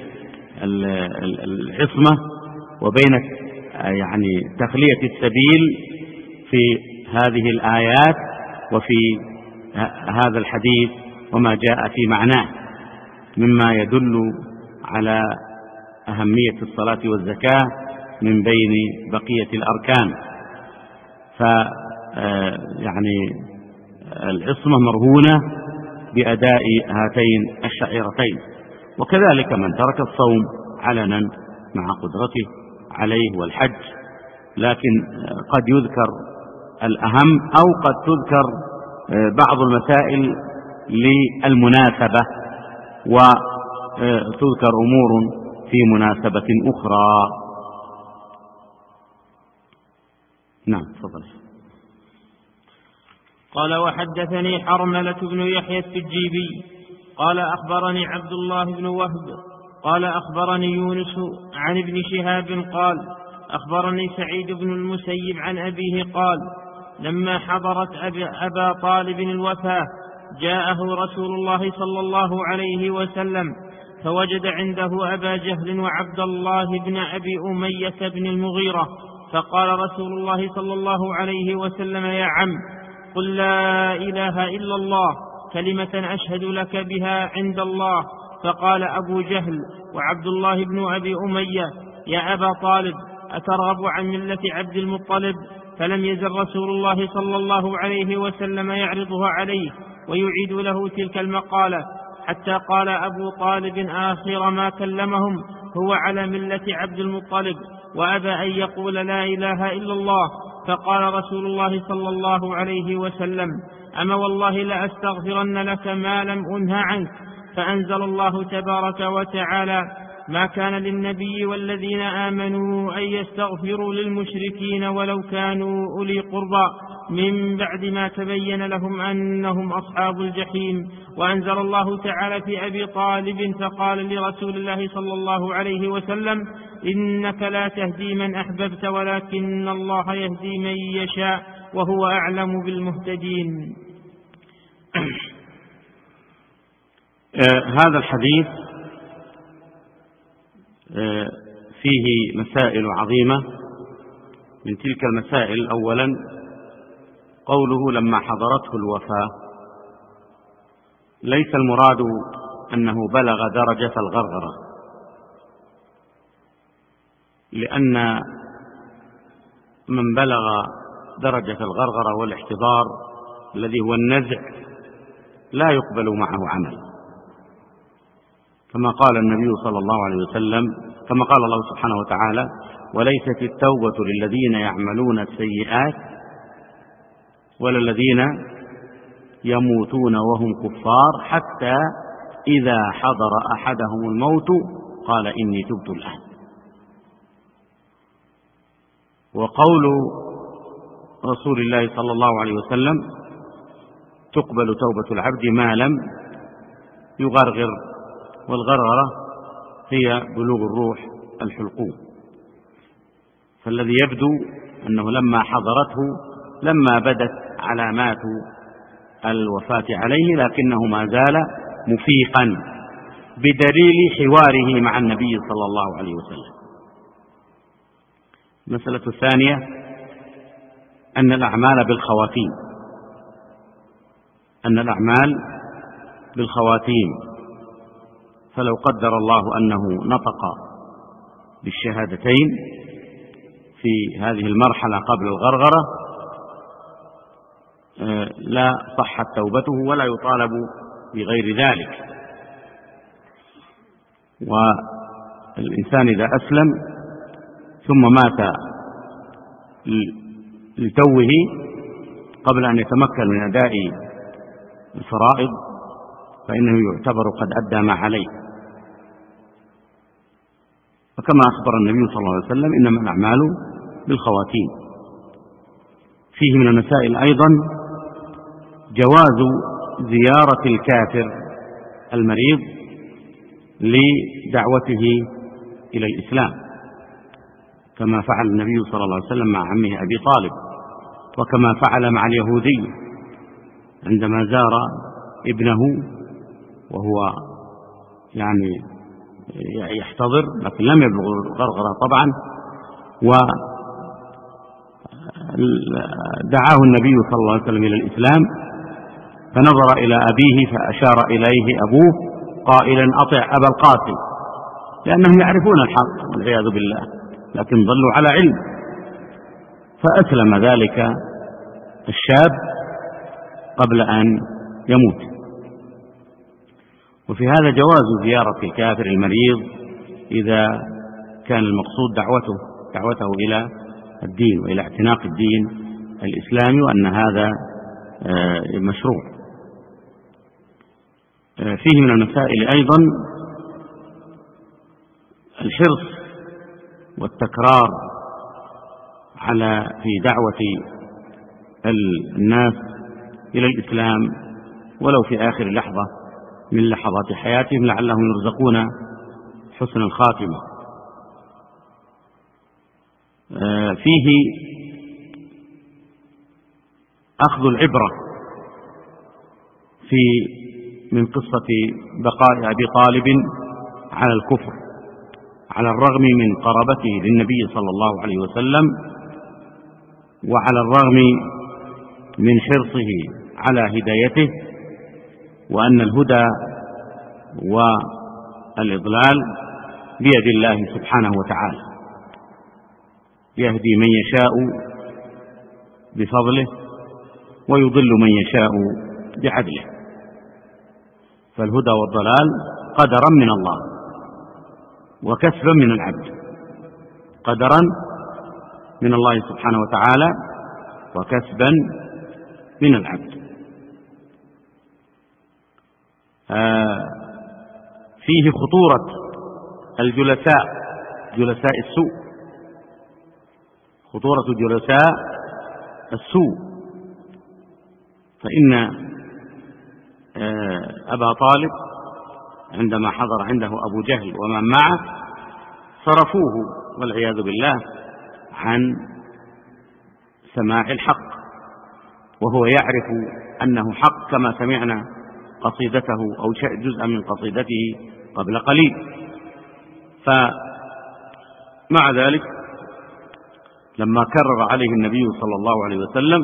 العصمة وبين يعني تخلية السبيل في هذه الآيات وفي هذا الحديث وما جاء في معناه، مما يدل على أهمية الصلاة والزكاة من بين بقية الأركان. يعني العصمة مرهونة بأداء هاتين الشعيرتين. وكذلك من ترك الصوم علنا مع قدرته عليه والحج، لكن قد يذكر الأهم أو قد تذكر بعض المسائل للمناسبة، وتذكر أمور في مناسبة أخرى. نعم، تفضل. قال: وحدثني حرملة بن يحيى السجيبي قال: أخبرني عبد الله بن وهب قال: أخبرني يونس عن ابن شهاب قال: أخبرني سعيد بن المسيب عن أبيه قال: لما حضرت أبا طالب الوفاة جاءه رسول الله صلى الله عليه وسلم، فوجد عنده أبا جهل وعبد الله بن أبي أمية بن المغيرة، فقال رسول الله صلى الله عليه وسلم: يا عم، قل لا إله إلا الله كلمة أشهد لك بها عند الله. فقال أبو جهل وعبد الله بن أبي أمية: يا أبا طالب، أترغب عن ملة عبد المطلب؟ فلم يزل رسول الله صلى الله عليه وسلم يعرضها عليه ويعيد له تلك المقالة، حتى قال أبو طالب آخر ما كلمهم: هو على ملة عبد المطلب، وأبى أن يقول لا إله إلا الله. فقال رسول الله صلى الله عليه وسلم: أما والله لأستغفرن لك ما لم أنه عنك. فأنزل الله تبارك وتعالى: ما كان للنبي والذين آمنوا أن يستغفروا للمشركين ولو كانوا أولي قربى من بعد ما تبين لهم أنهم أصحاب الجحيم. وأنزل الله تعالى في أبي طالب فقال لرسول الله صلى الله عليه وسلم: إنك لا تهدي من أحببت ولكن الله يهدي من يشاء وهو أعلم بالمهتدين. هذا الحديث فيه مسائل عظيمة. من تلك المسائل أولا قوله: لما حضرته الوفاة. ليس المراد أنه بلغ درجة الغرغرة، لأن من بلغ درجة الغرغرة والاحتضار الذي هو النزع لا يقبل معه عمل، كما قال النبي صلى الله عليه وسلم، كما قال الله سبحانه وتعالى: وليست التوبة للذين يعملون السيئات ولا الذين يموتون وهم كفار حتى إذا حضر أحدهم الموت قال إني تبت الآن. وقول رسول الله صلى الله عليه وسلم: تقبل توبة العبد ما لم يغرغر، والغرغرة هي بلوغ الروح الحلقوم. فالذي يبدو أنه لما حضرته لما بدت علامات الوفاة عليه، لكنه ما زال مفيقا بدليل حواره مع النبي صلى الله عليه وسلم. المسألة الثانية أن الأعمال بالخواتيم، أن الأعمال بالخواتيم. فلو قدر الله أنه نطق بالشهادتين في هذه المرحلة قبل الغرغرة لا صحت توبته ولا يطالب بغير ذلك. والإنسان إذا أسلم ثم مات لتوه قبل أن يتمكن من أداء الفرائض فإنه يعتبر قد أدى ما عليه. وكما أخبر النبي صلى الله عليه وسلم: إنما الأعمال بالخواتيم. فيه من المسائل أيضا جواز زيارة الكافر المريض لدعوته إلى الإسلام، كما فعل النبي صلى الله عليه وسلم مع عمه أبي طالب، وكما فعل مع اليهودي عندما زار ابنه وهو يعني يحتضر لكن لم يبلغ الغرغرة طبعا، ودعاه النبي صلى الله عليه وسلم إلى الإسلام، فنظر إلى أبيه فأشار إليه أبوه قائلا: أطع أبا القاسم، لأنهم يعرفون الحق والعياذ بالله لكن ظلوا على علم. فأسلم ذلك الشاب قبل أن يموت. وفي هذا جواز زيارة الكافر المريض إذا كان المقصود دعوته إلى الدين وإلى اعتناق الدين الإسلامي، وأن هذا مشروع. فيه من المسائل أيضا الحرص والتكرار في دعوة الناس إلى الإسلام ولو في آخر لحظة من لحظات حياتهم لعلهم يرزقون حسن الخاتمة. فيه أخذ العبرة من قصة بقاء أبي طالب على الكفر على الرغم من قرابته للنبي صلى الله عليه وسلم، وعلى الرغم من حرصه على هدايته، وأن الهدى والإضلال بيد الله سبحانه وتعالى، يهدي من يشاء بفضله ويضل من يشاء بعدله. فالهدى والضلال قدرا من الله وكسبا من العبد، قدرا من الله سبحانه وتعالى وكسبا من العبد. فيه خطورة الجلساء، جلساء السوء، خطورة جلساء السوء. فإن أبا طالب عندما حضر عنده أبو جهل ومن معه صرفوه والعياذ بالله عن سماع الحق، وهو يعرف أنه حق كما سمعنا قصيدته أو جزءا من قصيدته قبل قليل. فمع ذلك لما كرر عليه النبي صلى الله عليه وسلم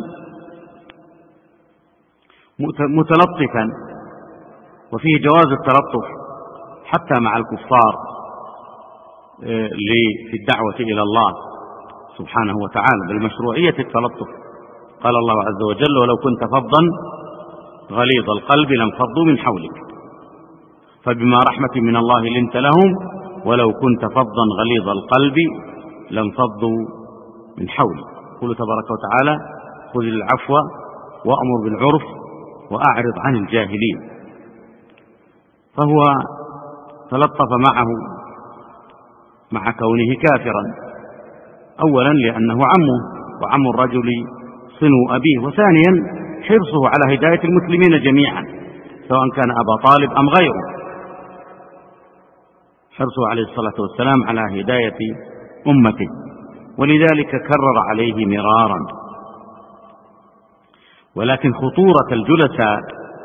متلطفا، وفيه جواز التلطف حتى مع الكفار في الدعوة إلى الله سبحانه وتعالى، بالمشروعية التلطف. قال الله عز وجل: ولو كنت فظا غليظ القلب لانفضوا من حولك فبما رحمة من الله لنت لهم ولو كنت فظا غليظ القلب لانفضوا من حولك. يقول تبارك وتعالى: خذ العفو وأمر بالعرف وأعرض عن الجاهلين. فهو تلطف معه مع كونه كافرا، أولا لأنه عمه وعم الرجل صنو أبيه، وثانيا حرصه على هداية المسلمين جميعا سواء كان أبا طالب أم غيره، حرصه عليه الصلاة والسلام على هداية أمته، ولذلك كرر عليه مرارا. ولكن خطورة الجلساء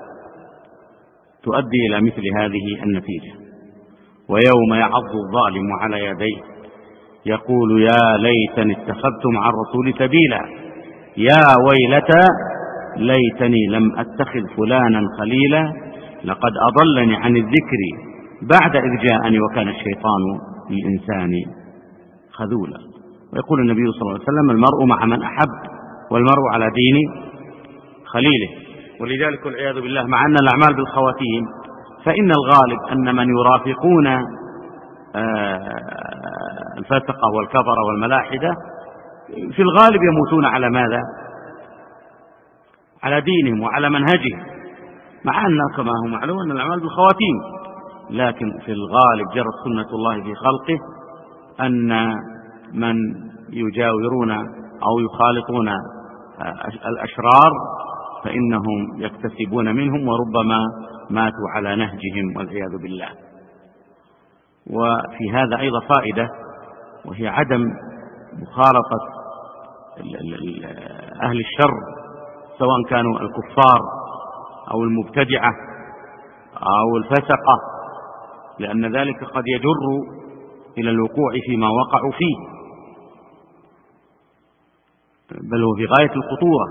تؤدي إلى مثل هذه النتيجة. ويوم يعض الظالم على يديه يقول: يا ليتني اتخذت مع الرسول سبيلا، يا ويلتى ليتني لم أتخذ فلانا خليلا، لقد أضلني عن الذكر بعد إذ جاءني وكان الشيطان للإنسان خذولا. ويقول النبي صلى الله عليه وسلم: المرء مع من أحب والمرء على دين خليله. ولذلك والعياذ بالله مع أن الأعمال بالخواتيم، فإن الغالب أن من يرافقون الفسقة والكفرة والملاحدة في الغالب يموتون على ماذا؟ على دينهم وعلى منهجهم، مع أن كما هو معلوم أن الأعمال بالخواتيم، لكن في الغالب جرت سنة الله في خلقه أن من يجاورون أو يخالطون الأشرار فإنهم يكتسبون منهم وربما ماتوا على نهجهم والعياذ بالله. وفي هذا أيضا فائدة، وهي عدم مخالطة أهل الشر سواء كانوا الكفار أو المبتدعة أو الفسقة، لأن ذلك قد يجر إلى الوقوع فيما وقعوا فيه، بل هو في غاية الخطورة.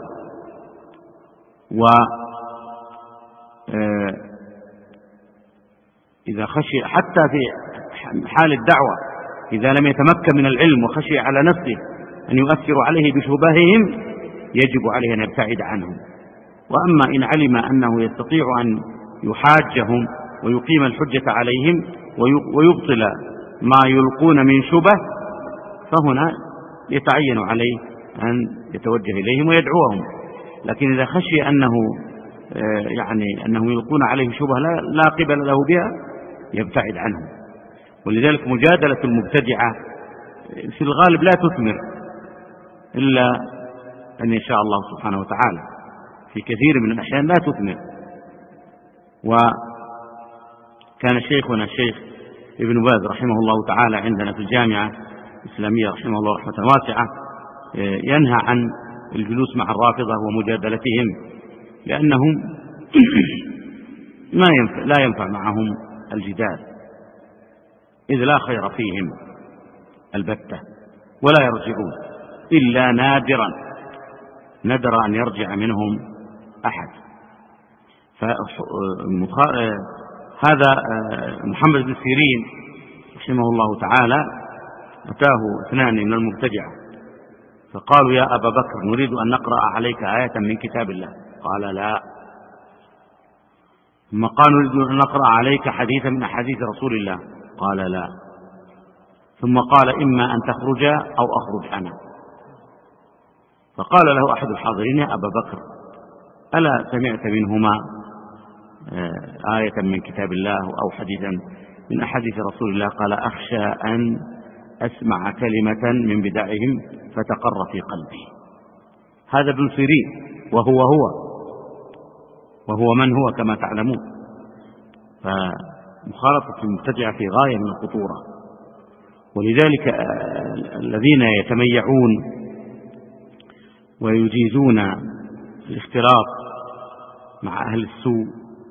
وإذا خشي حتى في حال الدعوة إذا لم يتمكن من العلم وخشي على نفسه أن يؤثر عليه بشبههم يجب عليه أن يبتعد عنهم. وأما إن علم أنه يستطيع أن يحاجهم ويقيم الحجة عليهم ويبطل ما يلقون من شبه، فهنا يتعين عليه أن يتوجه إليهم ويدعوهم. لكن إذا خشي أنه أنهم يلقون عليه شبه لا قبل له بها يبتعد عنهم. ولذلك مجادلة المبتدعة في الغالب لا تثمر إلا أن يشاء الله سبحانه وتعالى، في كثير من الأحيان لا تثمر. وكان شيخنا الشيخ ابن باز رحمه الله تعالى عندنا في الجامعة الإسلامية رحمه الله رحمة واسعة ينهى عن الجلوس مع الرافضة ومجادلتهم، لأنهم لا ينفع معهم الجدال، إذ لا خير فيهم البتة، ولا يرجعون إلا نادرا، ندر أن يرجع منهم أحد. هذا محمد بن سيرين رحمه الله تعالى أتاه اثنان من المبتدعة فقالوا: يا أبا بكر، نريد أن نقرأ عليك آية من كتاب الله. قال: لا. ثم قالوا: نريد أن نقرأ عليك حديثا من أحاديث رسول الله. قال: لا. ثم قال: إما أن تخرج أو أخرج أنا. فقال له أحد الحاضرين: يا أبا بكر، ألا سمعت منهما آية من كتاب الله أو حديثا من أحاديث رسول الله؟ قال: أخشى أن أسمع كلمة من بدعهم فتقر في قلبي. هذا ابن سيرين، وهو من هو كما تعلمون. فمخالطة المبتدعة في غاية من الخطورة، ولذلك الذين يتميعون ويجيزون الاختلاط مع أهل السوء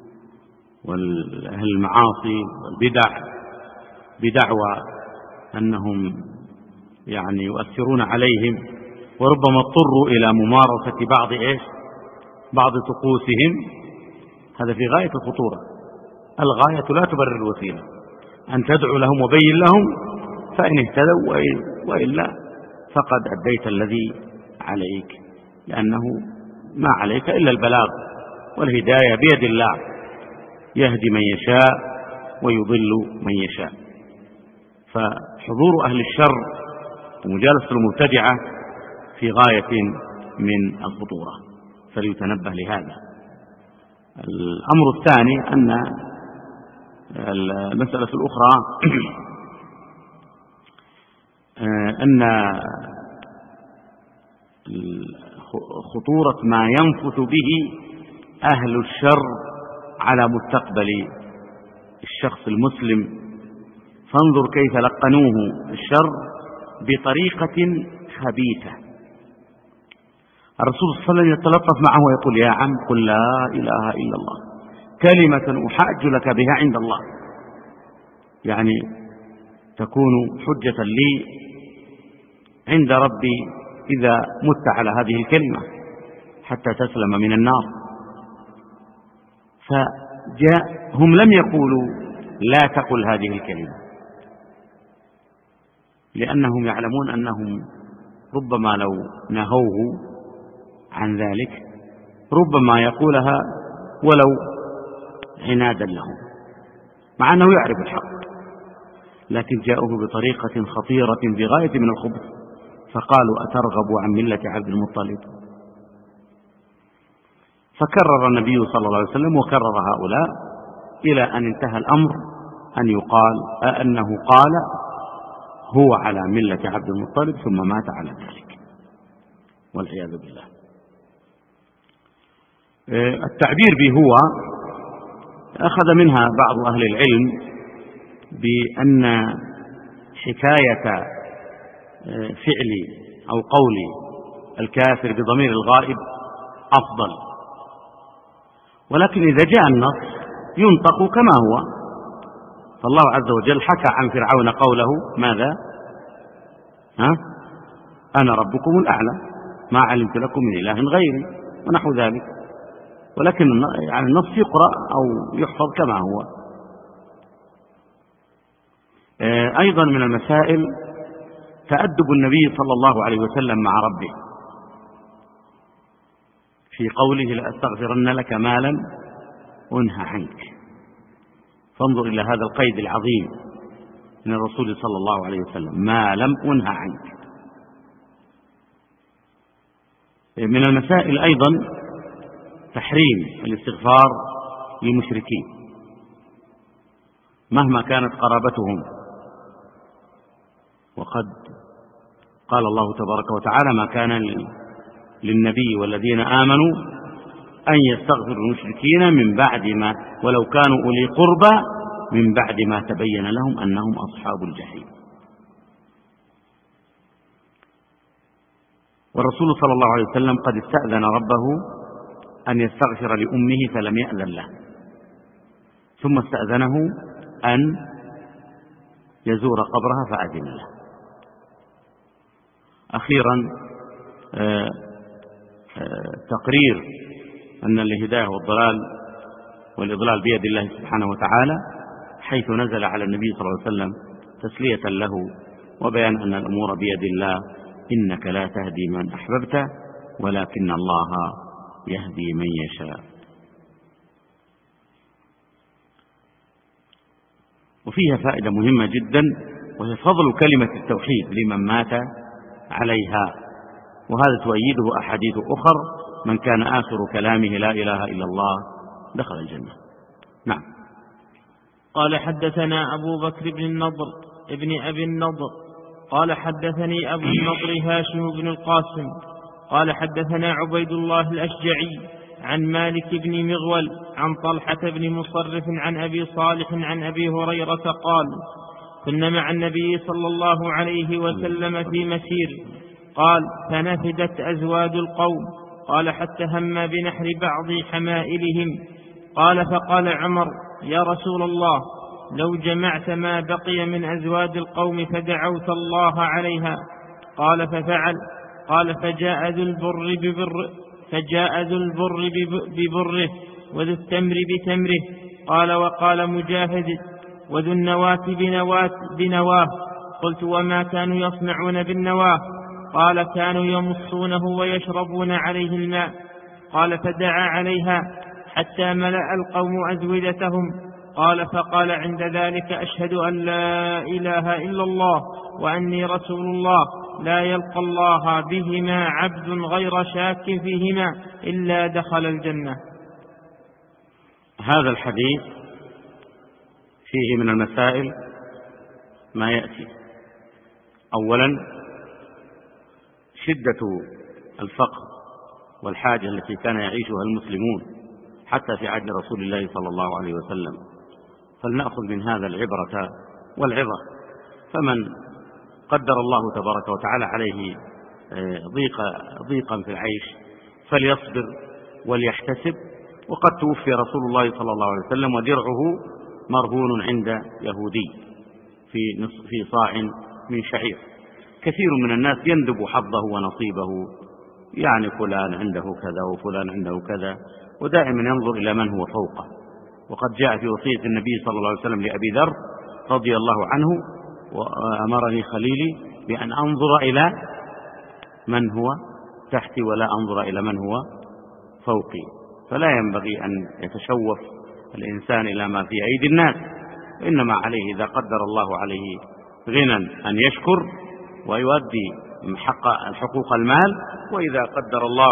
وأهل المعاصي والبدع بدعوى أنهم يؤثرون عليهم، وربما اضطروا إلى ممارسة بعض طقوسهم، هذا في غاية الخطورة. الغاية لا تبرر الوسيلة، أن تدعو لهم وبين لهم، فإن اهتدوا وإلا فقد أديت الذي عليك، لأنه ما عليك إلا البلاغ، والهداية بيد الله، يهدي من يشاء ويضل من يشاء. فحضور أهل الشر ومجالسة المبتدعة في غاية من الخطورة، فليتنبه لهذا. الأمر الثاني أن المسألة الأخرى أن خطورة ما ينفث به أهل الشر على مستقبل الشخص المسلم. فانظر كيف لقنوه الشر بطريقة خبيثة. الرسول صلى الله عليه وسلم يتلطف معه ويقول: يا عم، قل لا إله إلا الله، كلمة أحاج لك بها عند الله، يعني تكون حجة لي عند ربي إذا مت على هذه الكلمة حتى تسلم من النار. هم لم يقولوا لا تقل هذه الكلمة، لأنهم يعلمون أنهم ربما لو نهوه عن ذلك ربما يقولها ولو عنادا لهم، مع أنه يعرف الحق، لكن جاءوه بطريقة خطيرة بغاية من الخبث، فقالوا: أترغب عن ملة عبد المطلب؟ فكرر النبي صلى الله عليه وسلم وكرر هؤلاء إلى أن انتهى الأمر أن يقال أنه قال: هو على ملة عبد المطلب، ثم مات على ذلك، والعياذ بالله. التعبير به هو أخذ منها بعض أهل العلم بأن حكاية فعل أو قول الكافر بضمير الغائب أفضل، ولكن إذا جاء النص ينطق كما هو. فالله عز وجل حكى عن فرعون قوله: ماذا؟ أنا ربكم الأعلى، ما علمت لكم من إله غيري، ونحو ذلك. ولكن النص يقرأ أو يحفظ كما هو. أيضا من المسائل تأدب النبي صلى الله عليه وسلم مع ربه في قوله: لأستغفرن لك ما لم أنه عنك. فانظر إلى هذا القيد العظيم من الرسول صلى الله عليه وسلم: ما لم أنه عنك. من المسائل أيضا تحريم الاستغفار للمشركين مهما كانت قرابتهم، وقد قال الله تبارك وتعالى: ما كان للنبي والذين آمنوا أن يستغفروا المشركين من بعد ما ولو كانوا أولي قربى من بعد ما تبين لهم أنهم أصحاب الجحيم. والرسول صلى الله عليه وسلم قد استأذن ربه أن يستغفر لأمه فلم يأذن له، ثم استأذنه أن يزور قبرها فأذن له. أخيرا تقرير أن الهداية والضلال والإضلال بيد الله سبحانه وتعالى، حيث نزل على النبي صلى الله عليه وسلم تسلية له وبيان أن الأمور بيد الله: إنك لا تهدي من أحببت ولكن الله يهدي من يشاء. وفيها فائدة مهمة جدا، وهي فضل كلمة التوحيد لمن مات عليها، وهذا تؤيده أحاديث أخر: من كان آخر كلامه لا إله إلا الله دخل الجنة. نعم. قال حدثنا أبو بكر بن النضر ابن أبي النضر قال حدثني أبو النضر هاشم بن القاسم قال حدثنا عبيد الله الأشجعي عن مالك بن مغول عن طلحة بن مصرف عن أبي صالح عن أبي هريرة قال: كنا مع النبي صلى الله عليه وسلم في مسير. قال: فنفدت أزواد القوم. قال: حتى هم بنحر بعض حمائلهم. قال: فقال عمر: يا رسول الله، لو جمعت ما بقي من أزواد القوم فدعوت الله عليها. قال: ففعل. قال: فجاء ذو البر ببره وذو التمر بتمره. قال: وقال مجاهد: وذو النواة بنواه. قلت: وما كانوا يصنعون بالنواه؟ قال: كانوا يمصونه ويشربون عليه الماء. قال: فدعا عليها حتى ملأ القوم أزودتهم. قال: فقال عند ذلك: أشهد أن لا إله إلا الله وأني رسول الله، لا يلقى الله بهما عبد غير شاك فيهما إلا دخل الجنة. هذا الحديث فيه من المسائل ما يأتي: أولا، شدة الفقر والحاجة التي كان يعيشها المسلمون حتى في عهد رسول الله صلى الله عليه وسلم، فلنأخذ من هذا العبرة والعظة. فمن قدر الله تبارك وتعالى عليه ضيقا في العيش فليصبر وليحتسب. وقد توفي رسول الله صلى الله عليه وسلم ودرعه مرهون عند يهودي في صاع من شعير. كثير من الناس يندب حظه ونصيبه، يعني فلان عنده كذا وفلان عنده كذا، ودائما ينظر إلى من هو فوقه. وقد جاء في وصية النبي صلى الله عليه وسلم لأبي ذر رضي الله عنه: وأمرني خليلي بأن أنظر إلى من هو تحتي ولا أنظر إلى من هو فوقي. فلا ينبغي أن يتشوف الإنسان إلى ما في أيدي الناس، وإنما عليه إذا قدر الله عليه غنى أن يشكر ويؤدي حقوق المال، وإذا قدر الله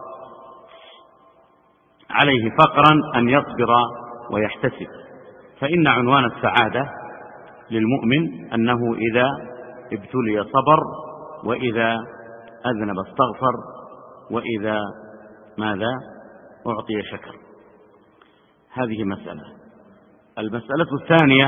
عليه فقرا أن يصبر ويحتسب. فإن عنوان السعادة للمؤمن أنه إذا ابتلي صبر، وإذا أذنب استغفر، وإذا ماذا أعطي شكر. هذه مسألة. المسألة الثانية: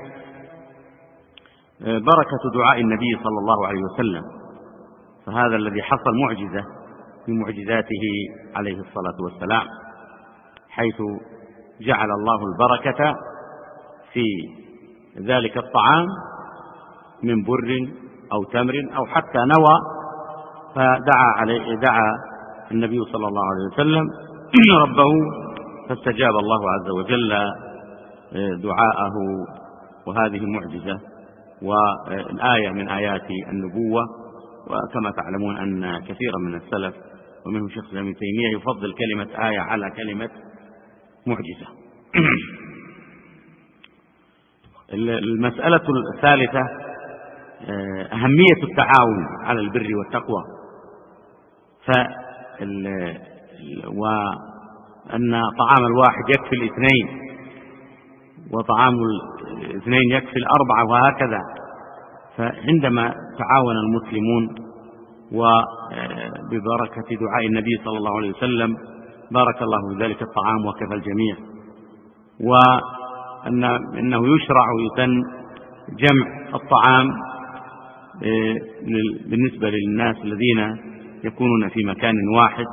بركة دعاء النبي صلى الله عليه وسلم، فهذا الذي حصل معجزة من معجزاته عليه الصلاة والسلام، حيث جعل الله البركة في ذلك الطعام من بر أو تمر أو حتى نوى، فدعا النبي صلى الله عليه وسلم ربه فاستجاب الله عز وجل دعاءه. وهذه معجزة وآية من آيات النبوة. وكما تعلمون أن كثيرا من السلف ومنهم شيخ الإسلام ابن تيمية يفضل كلمة آية على كلمة معجزة. المسألة الثالثة: أهمية التعاون على البر والتقوى، وأن طعام الواحد يكفي الاثنين، وطعام الاثنين يكفي الأربعة، وهكذا. فعندما تعاون المسلمون وببركة دعاء النبي صلى الله عليه وسلم بارك الله في ذلك الطعام وكفى الجميع. وأنه يشرع ويسن جمع الطعام بالنسبة للناس الذين يكونون في مكان واحد،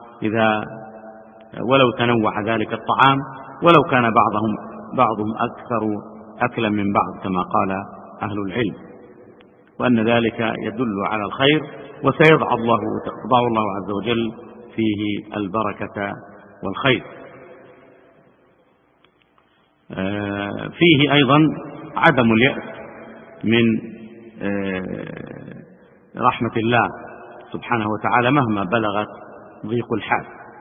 ولو تنوع ذلك الطعام، ولو كان بعضهم أكثر أكلا من بعض كما قال أهل العلم، وأن ذلك يدل على الخير، وسيضع الله عز وجل فيه البركة والخير. فيه أيضا عدم اليأس من رحمة الله سبحانه وتعالى مهما بلغت ضيق الحال.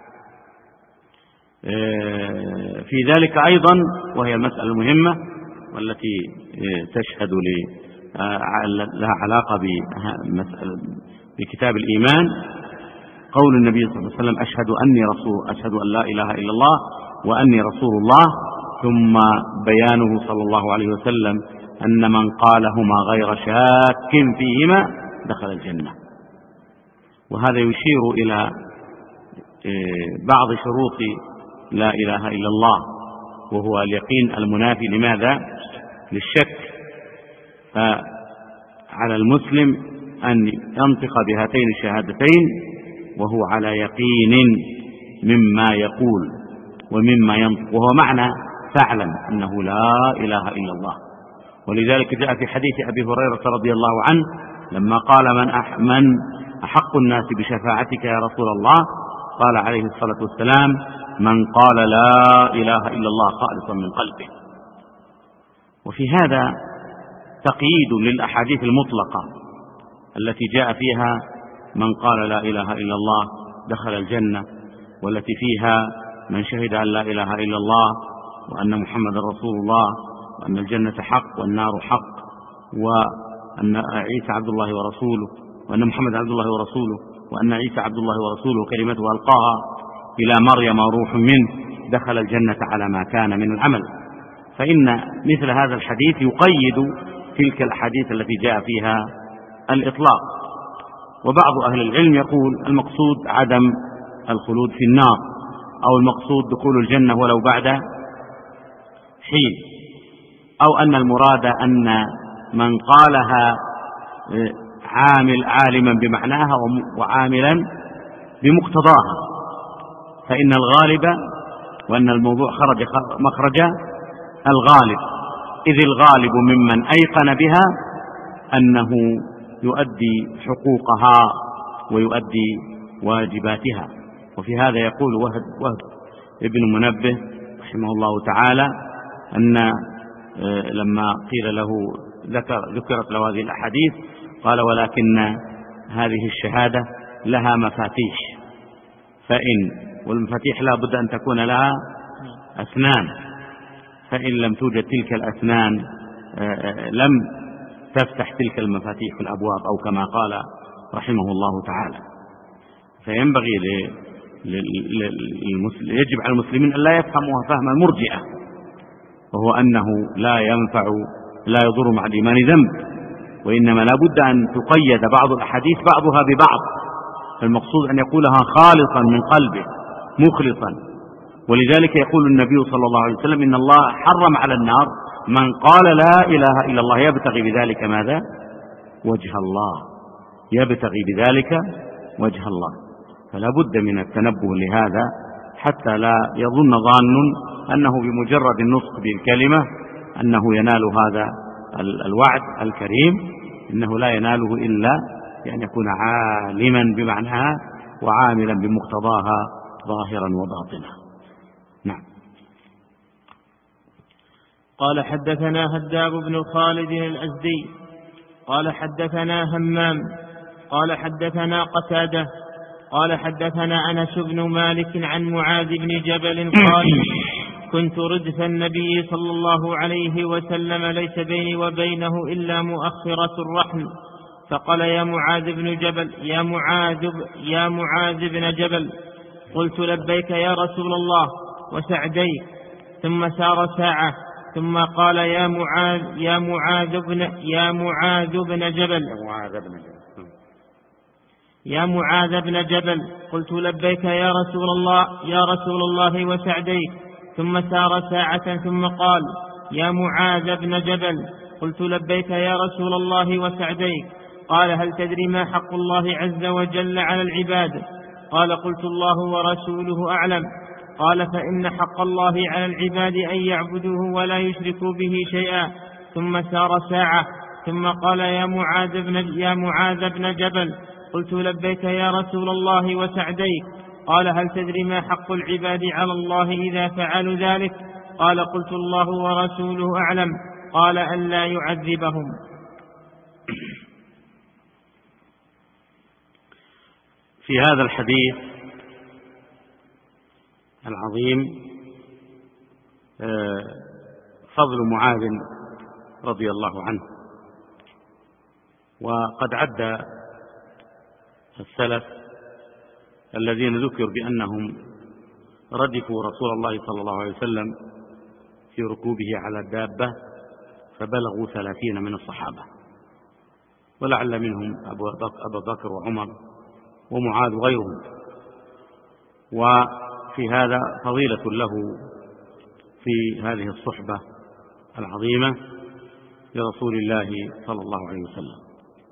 في ذلك أيضا، وهي المسألة المهمة والتي تشهد لها علاقة بكتاب الإيمان، قول النبي صلى الله عليه وسلم: أشهد أن لا إله إلا الله وأني رسول الله، ثم بيانه صلى الله عليه وسلم أن من قالهما غير شاك فيهما دخل الجنة. وهذا يشير إلى بعض شروط لا إله إلا الله، وهو اليقين المنافي لماذا؟ للشك. فعلى المسلم أن ينطق بهاتين الشهادتين وهو على يقين مما يقول ومما ينطق، وهو معنى فاعلم أنه لا إله إلا الله. ولذلك جاء في حديث أبي هريرة رضي الله عنه لما قال: من أحق الناس بشفاعتك يا رسول الله؟ قال عليه الصلاة والسلام: من قال لا إله إلا الله خالصا من قلبه. وفي هذا تقييد للأحاديث المطلقة التي جاء فيها من قال لا إله إلا الله دخل الجنة، والتي فيها من شهد أن لا إله إلا الله وأن محمد رسول الله وأن الجنة حق والنار حق وأن عيسى عبد الله ورسوله وأن محمد عبد الله ورسوله وأن عيسى عبد الله ورسوله كلمته ألقاها إلى مريم روح منه دخل الجنة على ما كان من العمل. فإن مثل هذا الحديث يقيد تلك الأحاديث التي جاء فيها الإطلاق. وبعض أهل العلم يقول المقصود عدم الخلود في النار، أو المقصود دخول الجنة ولو بعد حين، أو أن المراد أن من قالها عالما بمعناها وعاملا بمقتضاها، فإن الغالب وأن الموضوع خرج مخرج الغالب، إذ الغالب ممن أيقن بها أنه يؤدي حقوقها ويؤدي واجباتها. وفي هذا يقول وهب ابن منبه رحمه الله تعالى أن لما قيل له ذكرت له هذه الأحاديث قال: ولكن هذه الشهادة لها مفاتيح، والمفاتيح لا بد أن تكون لها أسنان، فإن لم توجد تلك الأسنان لم تفتح تلك المفاتيح في الأبواب، أو كما قال رحمه الله تعالى. فينبغي يجب على المسلمين أن لا يفهموا فهم المرجئة، وهو أنه لا يضر مع الإيمان ذنب، وإنما لا بد أن تقيد بعض الأحاديث بعضها ببعض، المقصود أن يقولها خالصا من قلبه مخلصا. ولذلك يقول النبي صلى الله عليه وسلم: إن الله حرم على النار من قال لا إله إلا الله يبتغي بذلك ماذا؟ وجه الله، يبتغي بذلك وجه الله. فلا بد من التنبه لهذا حتى لا يظن ظان أنه بمجرد النطق بالكلمة أنه ينال هذا الوعد الكريم، إنه لا يناله إلا بأن يكون عالما بمعناها وعاملا بمقتضاها ظاهرا وباطنا. نعم. قال: حدثنا هداب بن خالد الأزدي قال: حدثنا همام قال: حدثنا قتادة قال: حدثنا أنس بن مالك عن معاذ بن جبل قال: كنت ردف النبي صلى الله عليه وسلم ليس بيني وبينه إلا مؤخرة الرحل، فقال: يا معاذ بن جبل. قلت: لبيك يا رسول الله وسعديك. ثم سار ساعة ثم قال: يا معاذ بن جبل. قلت: لبيك يا رسول الله وسعديك. ثم سار ساعة ثم قال: يا معاذ بن جبل. قلت: لبيك يا رسول الله وسعديك. قال: هل تدري ما حق الله عز وجل على العباد؟ قال: قلت: الله ورسوله أعلم. قال: فإن حق الله على العباد أن يعبدوه ولا يشركوا به شيئا. ثم سار ساعة ثم قال: يا معاذ بن جبل. قلت: لبيك يا رسول الله وسعديك. قال: هل تدري ما حق العباد على الله إذا فعلوا ذلك؟ قال قلت الله ورسوله أعلم. قال ألا يعذبهم. في هذا الحديث العظيم فضل معاذ رضي الله عنه. وقد عد السلف الذين ذكر بأنهم ردفوا رسول الله صلى الله عليه وسلم في ركوبه على الدابة فبلغوا 30 من الصحابة، ولعل منهم أبا بكر وعمر ومعاذ وغيرهم. وفي هذا فضيلة له في هذه الصحبة العظيمة لرسول الله صلى الله عليه وسلم.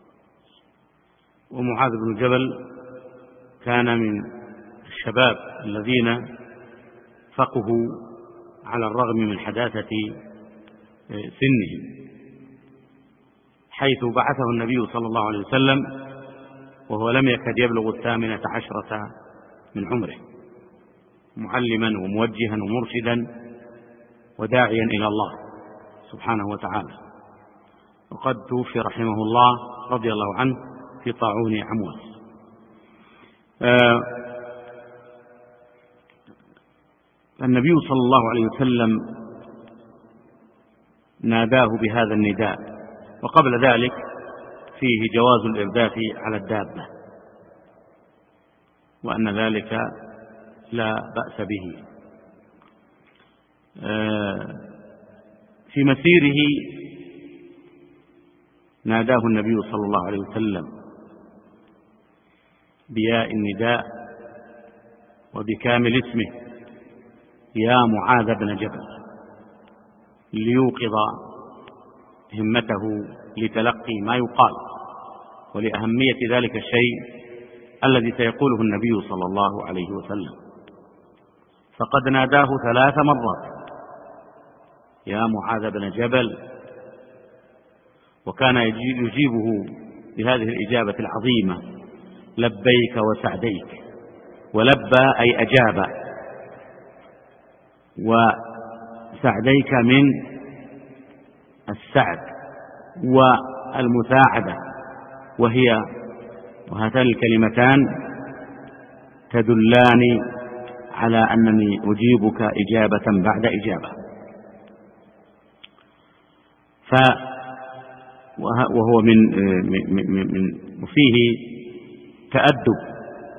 ومعاذ بن جبل كان من الشباب الذين فقهوا على الرغم من حداثة سنهم، حيث بعثه النبي صلى الله عليه وسلم وهو لم يكد يبلغ 18 من عمره، معلما وموجها ومرشدا وداعيا إلى الله سبحانه وتعالى. وقد توفي رحمه الله رضي الله عنه في طاعون عمواس. النبي صلى الله عليه وسلم ناداه بهذا النداء، وقبل ذلك فيه جواز الإرداف على الدابة، وأن ذلك لا بأس به. في مسيره ناداه النبي صلى الله عليه وسلم بياء النداء وبكامل اسمه: يا معاذ بن جبل، ليوقظ همته لتلقي ما يقال ولأهمية ذلك الشيء الذي سيقوله النبي صلى الله عليه وسلم. فقد ناداه 3 مرات: يا معاذ بن جبل، وكان يجيبه بهذه الإجابة العظيمة: لبيك وسعديك. ولبى أي أجاب، وسعديك من السعد والمساعدة، وهاتان الكلمتان تدلان على أنني أجيبك إجابة بعد إجابة. وهو وفيه تأدب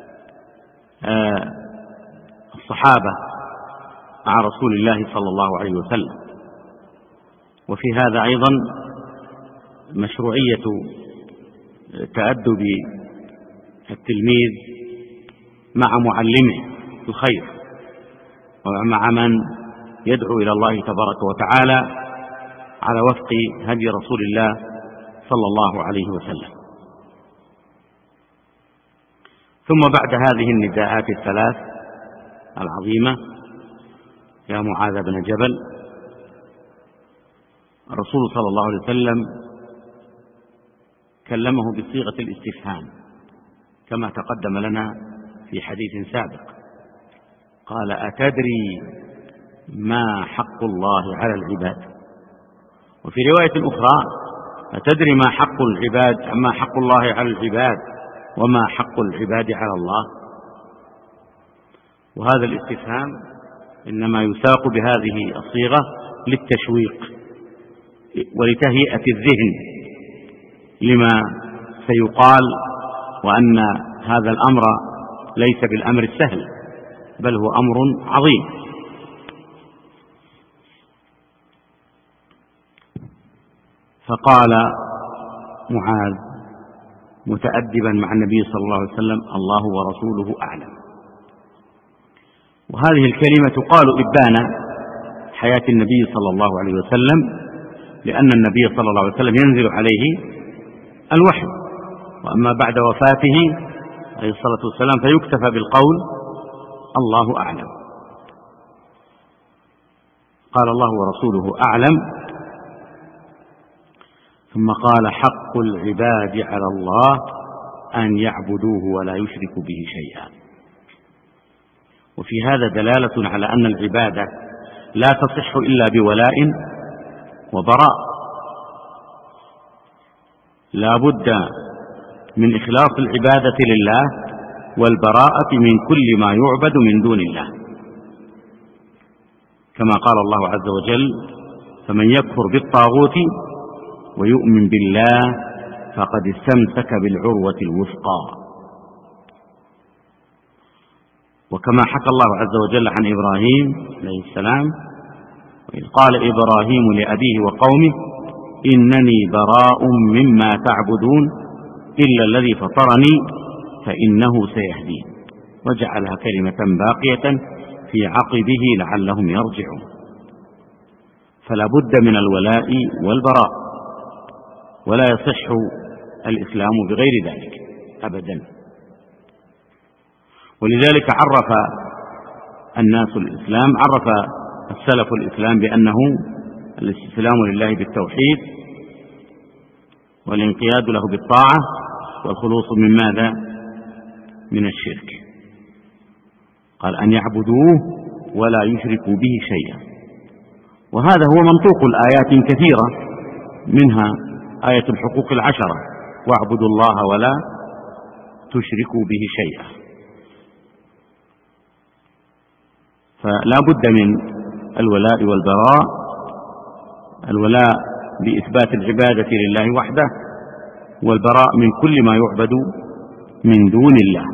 الصحابة مع رسول الله صلى الله عليه وسلم. وفي هذا أيضا مشروعية تأدب التلميذ مع معلمه الخير ومع من يدعو إلى الله تبارك وتعالى على وفق هدي رسول الله صلى الله عليه وسلم. ثم بعد هذه النداءات الثلاث العظيمة: يا معاذ بن جبل، الرسول صلى الله عليه وسلم كلمه بصيغة الاستفهام كما تقدم لنا في حديث سابق. قال: أتدري ما حق الله على العباد؟ وفي رواية أخرى: أتدري ما حق العباد، ما حق الله على العباد وما حق العباد على الله؟ وهذا الاستفهام إنما يساق بهذه الصيغة للتشويق ولتهيئة الذهن لما سيقال، وأن هذا الأمر ليس بالأمر السهل بل هو أمر عظيم. فقال معاذ متأدبا مع النبي صلى الله عليه وسلم: الله ورسوله أعلم. وهذه الكلمة تقال إبان حياة النبي صلى الله عليه وسلم، لأن النبي صلى الله عليه وسلم ينزل عليه الوحي، وأما بعد وفاته عليه الصلاة والسلام فيكتفى بالقول الله أعلم. قال: الله ورسوله أعلم. ثم قال: حق العباد على الله أن يعبدوه ولا يشركوا به شيئا. وفي هذا دلالة على أن العبادة لا تصح إلا بولاء وبراء. لا بد من إخلاص العبادة لله والبراءة من كل ما يعبد من دون الله، كما قال الله عز وجل: فمن يكفر بالطاغوت ويؤمن بالله فقد استمسك بالعروة الوثقى. وكما حكى الله عز وجل عن إبراهيم عليه السلام: وإذ قال إبراهيم لأبيه وقومه إنني براء مما تعبدون إلا الذي فطرني فإنه سيهدين، وجعلها كلمة باقية في عقبه لعلهم يرجعون. فلا بد من الولاء والبراء، ولا يصح الإسلام بغير ذلك أبدا. ولذلك عرف الناس الإسلام، عرف السلف الإسلام بأنه الاستسلام لله بالتوحيد والانقياد له بالطاعة والخلوص من ماذا؟ من الشرك. قال أن يعبدوه ولا يشركوا به شيئا. وهذا هو منطوق الآيات كثيرة، منها آية الحقوق العشرة: واعبدوا الله ولا تشركوا به شيئا. فلا بد من الولاء والبراء، الولاء بإثبات العبادة لله وحده، والبراء من كل ما يعبد من دون الله.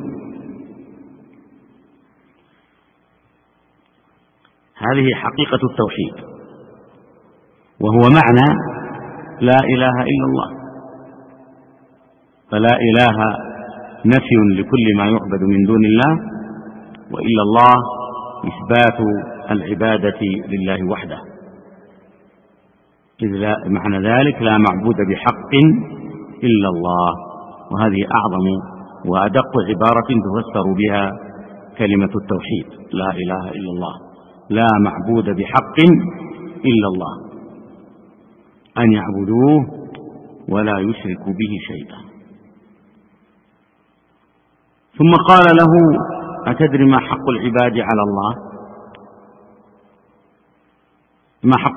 هذه حقيقة التوحيد، وهو معنى لا إله إلا الله. فلا إله نفي لكل ما يعبد من دون الله، وإلا الله إثبات العبادة لله وحده. إذ معنى ذلك لا معبود بحق إلا الله. وهذه أعظم وأدق عبارة تفسر بها كلمة التوحيد: لا إله إلا الله، لا معبود بحق إلا الله، أن يعبدوه ولا يشركوا به شيئا. ثم قال له: أتدري ما حق العباد على الله؟ ما حق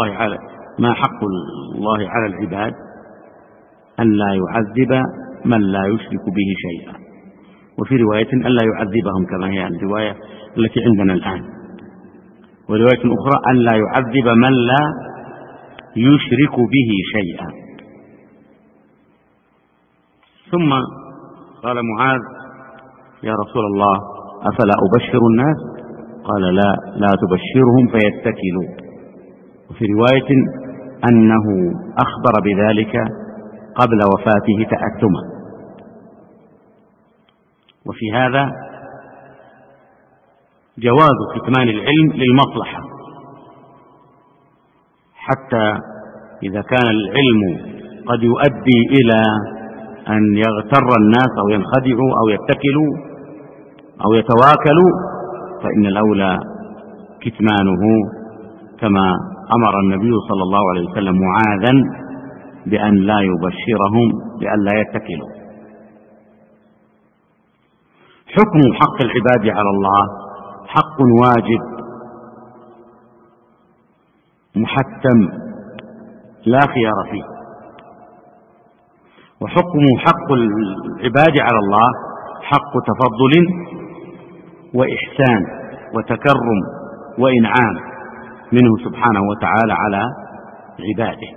الله على العباد؟ أن لا يعذب من لا يشرك به شيئا. وفي رواية أن لا يعذبهم، كما هي الرواية التي عندنا الآن. ورواية أخرى أن لا يعذب من لا يشرك به شيئا. ثم قال معاذ: يا رسول الله أفلا أبشر الناس؟ قال: لا تبشرهم فيتكلوا. وفي رواية أنه أخبر بذلك قبل وفاته تأثما. وفي هذا جواز كتمان العلم للمصلحة، حتى إذا كان العلم قد يؤدي إلى أن يغتر الناس أو ينخدعوا أو يتكلوا أو يتواكلوا، فإن الأولى كتمانه، كما أمر النبي صلى الله عليه وسلم معاذا بأن لا يبشرهم لأن لا يتكلوا. حكم حق العباد على الله حق واجب محتم لا خيار فيه. وحكم حق العباد على الله حق تفضل وإحسان وتكرم وإنعام منه سبحانه وتعالى على عباده.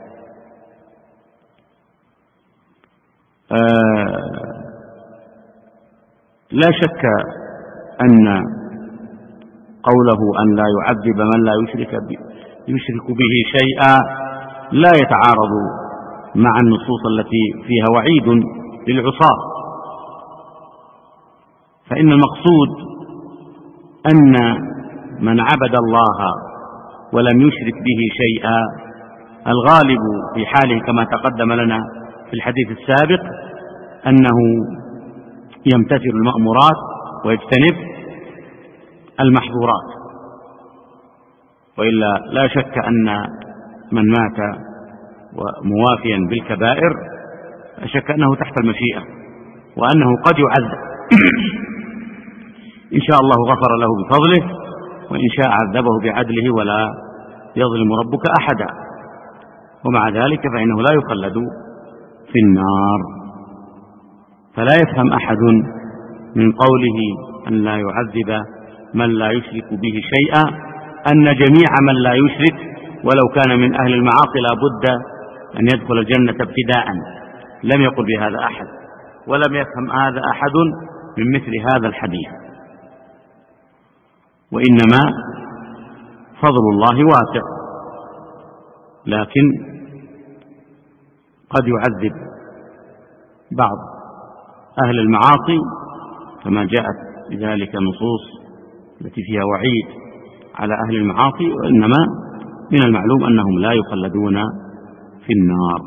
لا شك أن قوله أن لا يعذب من لا يشرك به شيئا لا يتعارض مع النصوص التي فيها وعيد للعصاة. فإن المقصود أن من عبد الله ولم يشرك به شيئا، الغالب في حاله كما تقدم لنا في الحديث السابق أنه يمتثل المأمورات ويجتنب المحظورات. وإلا لا شك أن من مات وموافيا بالكبائر لا شك أنه تحت المشيئة، وأنه قد يعذب إن شاء الله غفر له بفضله، وإن شاء عذبه بعدله ولا يظلم ربك أحدا، ومع ذلك فإنه لا يخلد في النار. فلا يفهم أحد من قوله أن لا يعذب من لا يشرك به شيئا أن جميع من لا يشرك ولو كان من أهل المعاصي لا بد أن يدخل الجنة ابتداء. لم يقل بهذا أحد، ولم يفهم هذا أحد من مثل هذا الحديث، وإنما فضل الله واسع، لكن قد يعذب بعض أهل المعاصي كما جاءت بذلك النصوص التي فيها وعيد على أهل المعاصي، وإنما من المعلوم أنهم لا يخلدون في النار.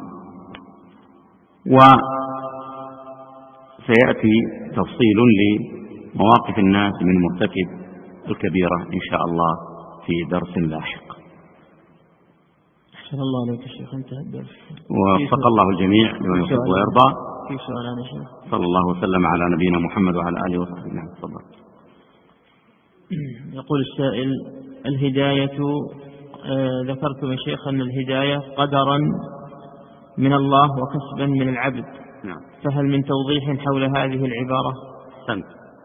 وسيأتي تفصيل لمواقف الناس من مرتكب الكبيرة إن شاء الله في درس لاحق. أحسن الله عليك شيخ، انتهى الدرس. ووفق الله الجميع لمن يحب ويرضى. في سؤال أنا شيخ. صلى الله وسلم على نبينا محمد وعلى آله وصحبه. نعم تفضل. يقول السائل: الهداية، ذكرتم يا شيخ أن الهداية قدرا من الله وكسبا من العبد. نعم. فهل من توضيح حول هذه العبارة؟ أحسنت.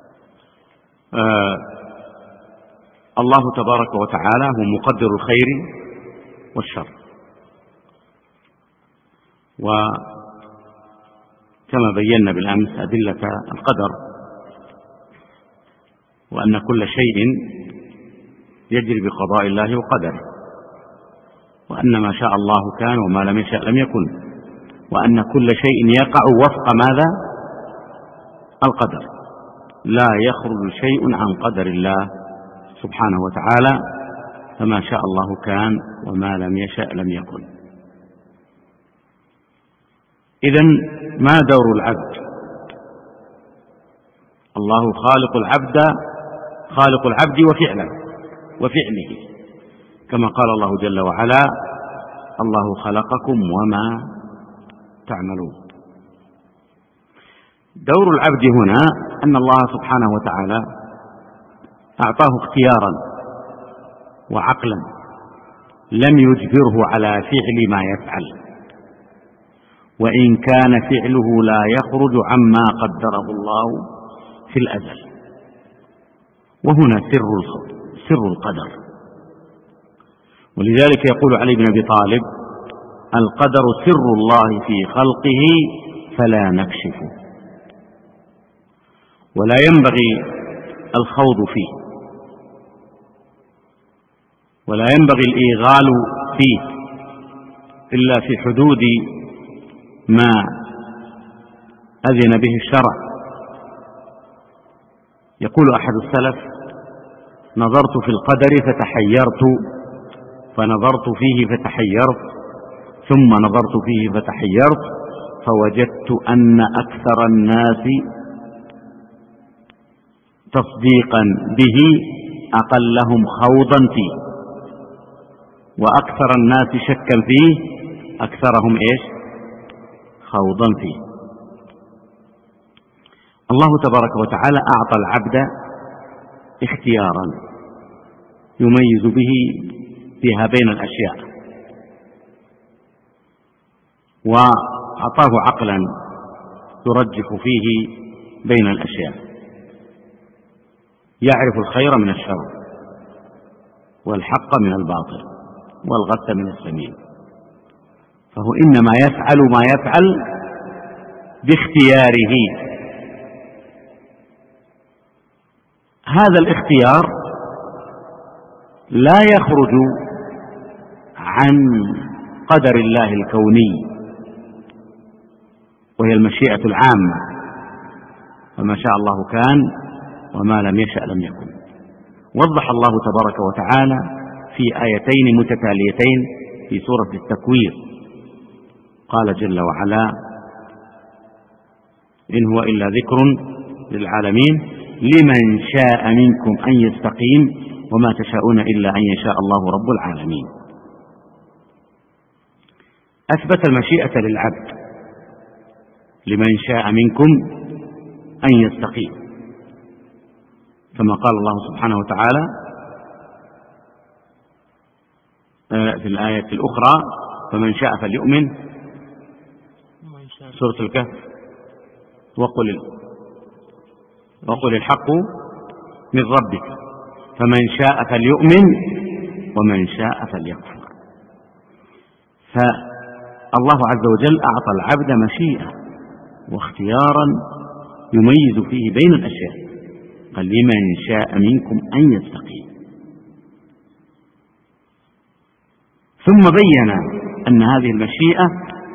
الله تبارك وتعالى هو مقدر الخير والشر، وكما بينا بالأمس أدلة القدر، وأن كل شيء يجري بقضاء الله وقدره، وأن ما شاء الله كان وما لم يشأ لم يكن، وأن كل شيء يقع وفق ماذا؟ القدر. لا يخرج شيء عن قدر الله سبحانه وتعالى، فما شاء الله كان وما لم يشأ لم يكن. إذن ما دور العبد؟ الله خالق العبد وفعله، كما قال الله جل وعلا: الله خلقكم وما تعملون. دور العبد هنا أن الله سبحانه وتعالى أعطاه اختيارا وعقلا، لم يجبره على فعل ما يفعل، وإن كان فعله لا يخرج عما قدره الله في الأزل. وهنا سر القدر. ولذلك يقول علي بن أبي طالب: القدر سر الله في خلقه فلا نكشفه، ولا ينبغي الخوض فيه، ولا ينبغي الإيغال فيه إلا في حدود ما أذن به الشرع. يقول أحد السلف: نظرت في القدر فتحيرت، فنظرت فيه فتحيرت، ثم نظرت فيه فتحيرت، فوجدت أن أكثر الناس تصديقا به أقلهم خوضا فيه، وأكثر الناس شكا فيه أكثرهم خوضا فيه. الله تبارك وتعالى أعطى العبد اختيارا يميز به فيها بين الأشياء، وأعطاه عقلا يرجح فيه بين الأشياء، يعرف الخير من الشر والحق من الباطل والغث من السمين، فهو إنما يفعل ما يفعل باختياره. هذا الاختيار لا يخرج عن قدر الله الكوني، وهي المشيئة العامة، فما شاء الله كان وما لم يشأ لم يكن. وضح الله تبارك وتعالى في آيتين متتاليتين في سورة التكوير، قال جل وعلا: إن هو إلا ذكر للعالمين لمن شاء منكم أن يستقيم وما تشاءون إلا أن يشاء الله رب العالمين. أثبت المشيئة للعبد لمن شاء منكم أن يستقيم، كما قال الله سبحانه وتعالى: في الآية الأخرى فمن شاء فليؤمن، سورة الكهف، وقل الحق من ربك، فمن شاء فليؤمن ومن شاء فليكفر. فالله عز وجل أعطى العبد مشيئة واختيارا يميز فيه بين الأشياء، قال لمن شاء منكم أن يستقيم. ثم بين أن هذه المشيئة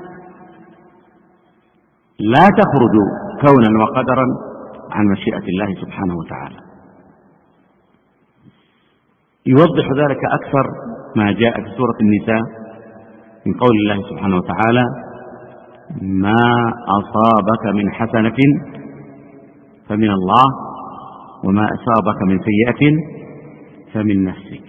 لا تخرج كونا وقدرا عن مشيئة الله سبحانه وتعالى. يوضح ذلك أكثر ما جاء في سورة النساء من قول الله سبحانه وتعالى: ما أصابك من حسنة فمن الله وما أصابك من سيئة فمن نفسك.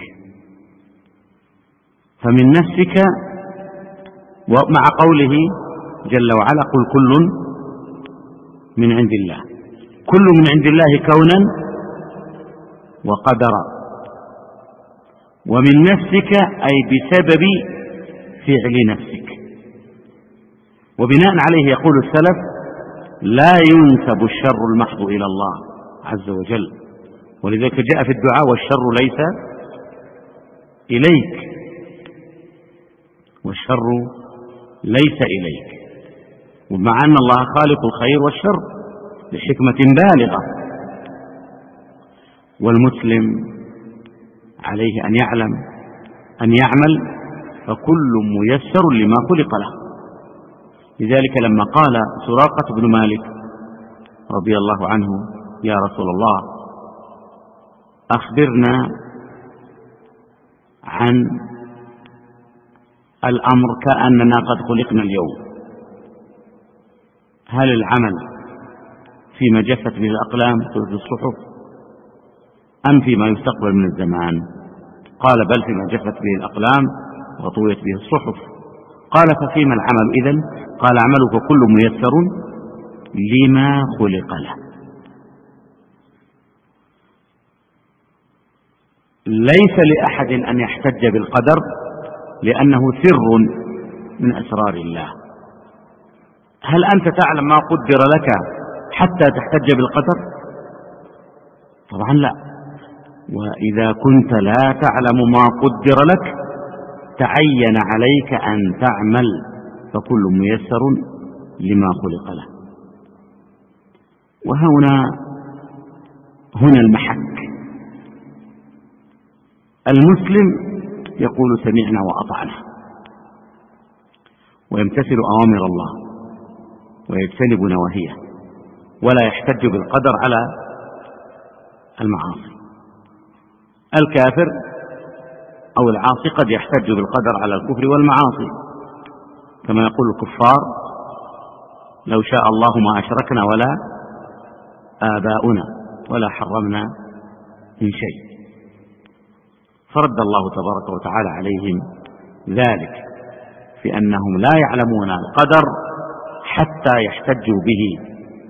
فمن نفسك، ومع قوله جل وعلا: قل كل من عند الله. كل من عند الله كونا وقدرا. ومن نفسك أي بسبب فعل نفسك. وبناء عليه يقول السلف: لا ينسب الشر المحض إلى الله عز وجل، ولذلك جاء في الدعاء: والشر ليس إليك، والشر ليس إليك. ومع أن الله خالق الخير والشر لحكمة بالغة. والمسلم عليه أن يعلم أن يعمل، فكل ميسر لما خلق له. لذلك لما قال سراقة بن مالك رضي الله عنه: يا رسول الله أخبرنا عن الأمر كأننا قد خلقنا اليوم، هل العمل فيما جفت به الأقلام في الصحف أم فيما يستقبل من الزمان؟ قال: بل فيما جفت به الأقلام وطويت به الصحف. قال: ففيما العمل إذن؟ قال: عملك كل ميسر لما خلق له. ليس لأحد أن يحتج بالقدر، لأنه سر من أسرار الله. هل أنت تعلم ما قدر لك حتى تحتج بالقدر؟ طبعا لا. وإذا كنت لا تعلم ما قدر لك تعين عليك أن تعمل، فكل ميسر لما خلق له. هنا المحك. المسلم يقول: سمعنا وأطعنا، ويمتثل أوامر الله ويجتنب نواهيه، ولا يحتج بالقدر على المعاصي. الكافر أو العاصي قد يحتج بالقدر على الكفر والمعاصي، كما يقول الكفار: لو شاء الله ما أشركنا ولا آباؤنا ولا حرمنا من شيء. فرد الله تبارك وتعالى عليهم ذلك في أنهم لا يعلمون القدر حتى يحتجوا به.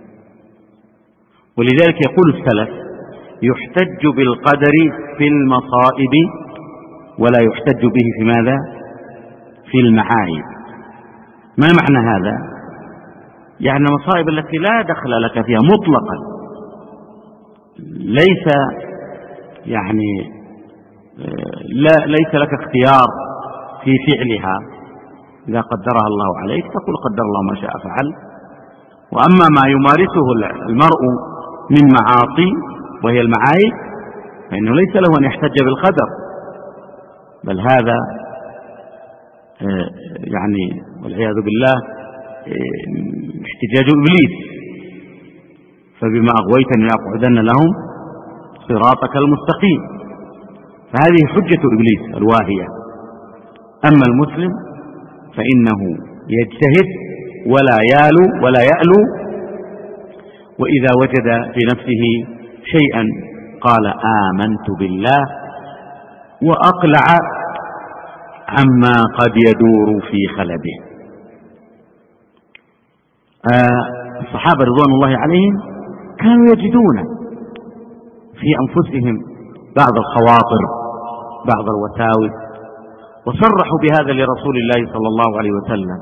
ولذلك يقول السلف: يحتج بالقدر في المصائب ولا يحتج به في ماذا؟ في المعايب. ما معنى هذا؟ يعني المصائب التي لا دخل لك فيها مطلقا، ليس لك اختيار في فعلها، إذا قدرها الله عليك تقول: قدر الله ما شاء فعل. وأما ما يمارسه المرء من معاصي وهي المعايب فإنه ليس له أن يحتج بالقدر، بل هذا والعياذ بالله احتجاج إبليس: فبما أغويتني لأقعدن لهم صراطك المستقيم. فهذه حجة إبليس الواهية. أما المسلم فإنه يجتهد ولا يالو ولا يألو، وإذا وجد في نفسه شيئا قال: آمنت بالله، وأقلع عما قد يدور في خلبه. الصحابة رضوان الله عليهم كانوا يجدون في أنفسهم بعض الخواطر، بعض الوساوس، وصرحوا بهذا لرسول الله صلى الله عليه وسلم،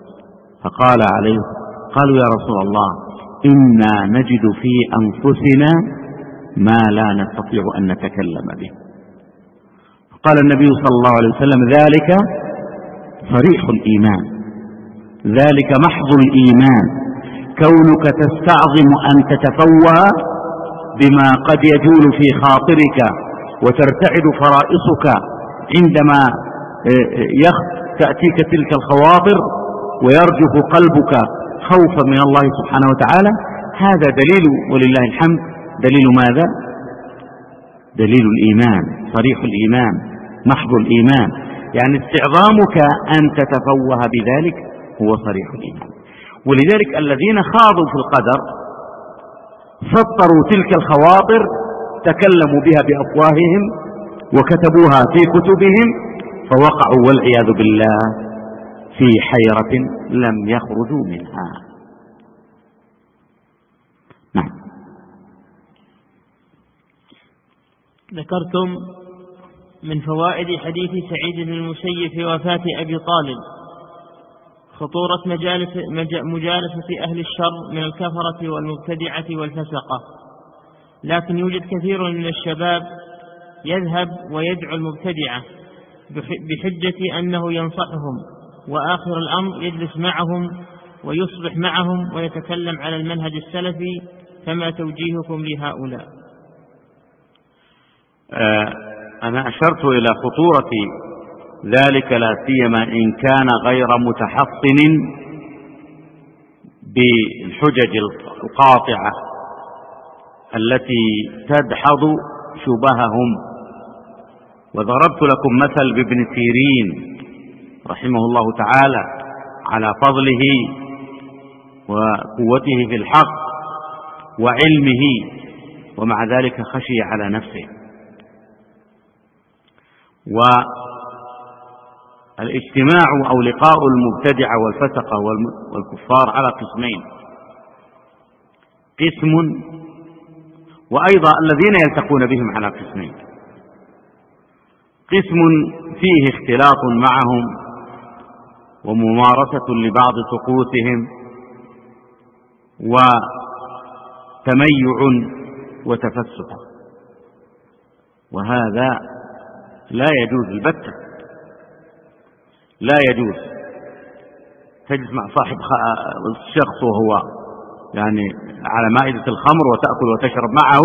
قالوا يا رسول الله إنا نجد في أنفسنا ما لا نستطيع أن نتكلم به. قال النبي صلى الله عليه وسلم ذلك صريح الإيمان، ذلك محض الإيمان، كونك تستعظم أن تتفوه بما قد يجول في خاطرك وترتعد فرائصك عندما تأتيك تلك الخواطر ويرجف قلبك خوفا من الله سبحانه وتعالى. هذا دليل ولله الحمد، دليل ماذا؟ دليل الإيمان، صريح الإيمان، محض الإيمان، يعني استعظامك أن تتفوه بذلك هو صريح الإيمان. ولذلك الذين خاضوا في القدر سطروا تلك الخواطر، تكلموا بها بأفواههم وكتبوها في كتبهم، فوقعوا والعياذ بالله في حيرة لم يخرجوا منها. نعم. ذكرتم من فوائد حديث سعيد بن المسيب في وفاة أبي طالب خطورة مجالسة أهل الشر من الكفرة والمبتدعة والفسقة، لكن يوجد كثير من الشباب يذهب ويدعو المبتدعة بحجة أنه ينصحهم، وآخر الأمر يجلس معهم ويصبح معهم ويتكلم على المنهج السلفي، فما توجيهكم لهؤلاء؟ أنا أشرت إلى خطورة ذلك، لا سيما إن كان غير متحصن بالحجج القاطعة التي تدحض شبههم. وضربت لكم مثل بابن سيرين رحمه الله تعالى على فضله وقوته في الحق وعلمه، ومع ذلك خشي على نفسه. والاجتماع أو لقاء المبتدعة والفسقة والكفار على قسمين: قسم، وأيضا الذين يلتقون بهم على قسمين. قسم فيه اختلاط معهم وممارسة لبعض طقوسهم وتميع وتفسق، وهذا لا يجوز البتة، لا يجوز. تجلس مع صاحب الشخص وهو يعني على مائدة الخمر وتأكل وتشرب معه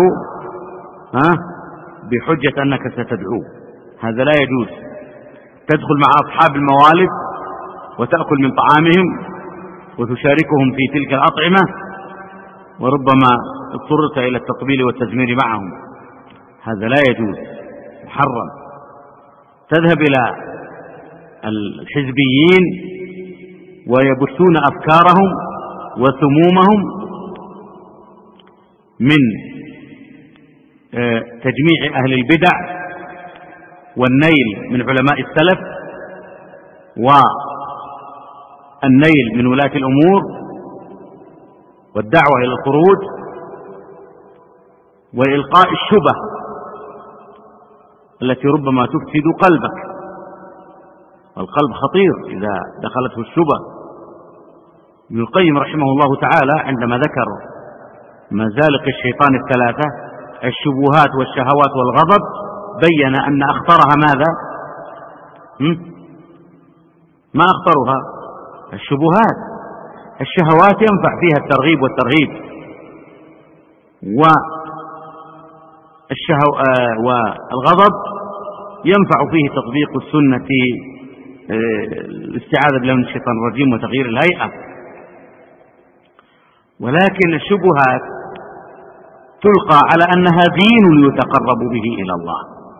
بحجة أنك ستدعوه، هذا لا يجوز. تدخل مع أصحاب الموالد وتأكل من طعامهم وتشاركهم في تلك الأطعمة، وربما اضطررت إلى التطبيل والتزمير معهم، هذا لا يجوز، محرم. تذهب إلى الحزبيين ويبثون أفكارهم وسمومهم من تجميع أهل البدع والنيل من علماء السلف والنيل من ولاة الأمور والدعوة إلى الخروج وإلقاء الشبه التي ربما تفسد قلبك، والقلب خطير إذا دخلته الشبه. ابن القيم رحمه الله تعالى عندما ذكر مزالق الشيطان الثلاثة: الشبهات والشهوات والغضب، بين أن أخطرها ماذا؟ ما أخطرها؟ الشبهات. الشهوات ينفع فيها الترغيب والترهيب، والغضب ينفع فيه تطبيق السنة، الاستعاذة بالله من الشيطان الرجيم وتغيير الهيئة. ولكن الشبهات تلقى على أنها دين يتقرب به إلى الله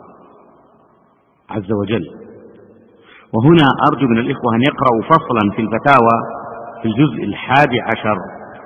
عز وجل. وهنا أرجو من الإخوة أن يقرأوا فصلا في الفتاوى في الجزء 11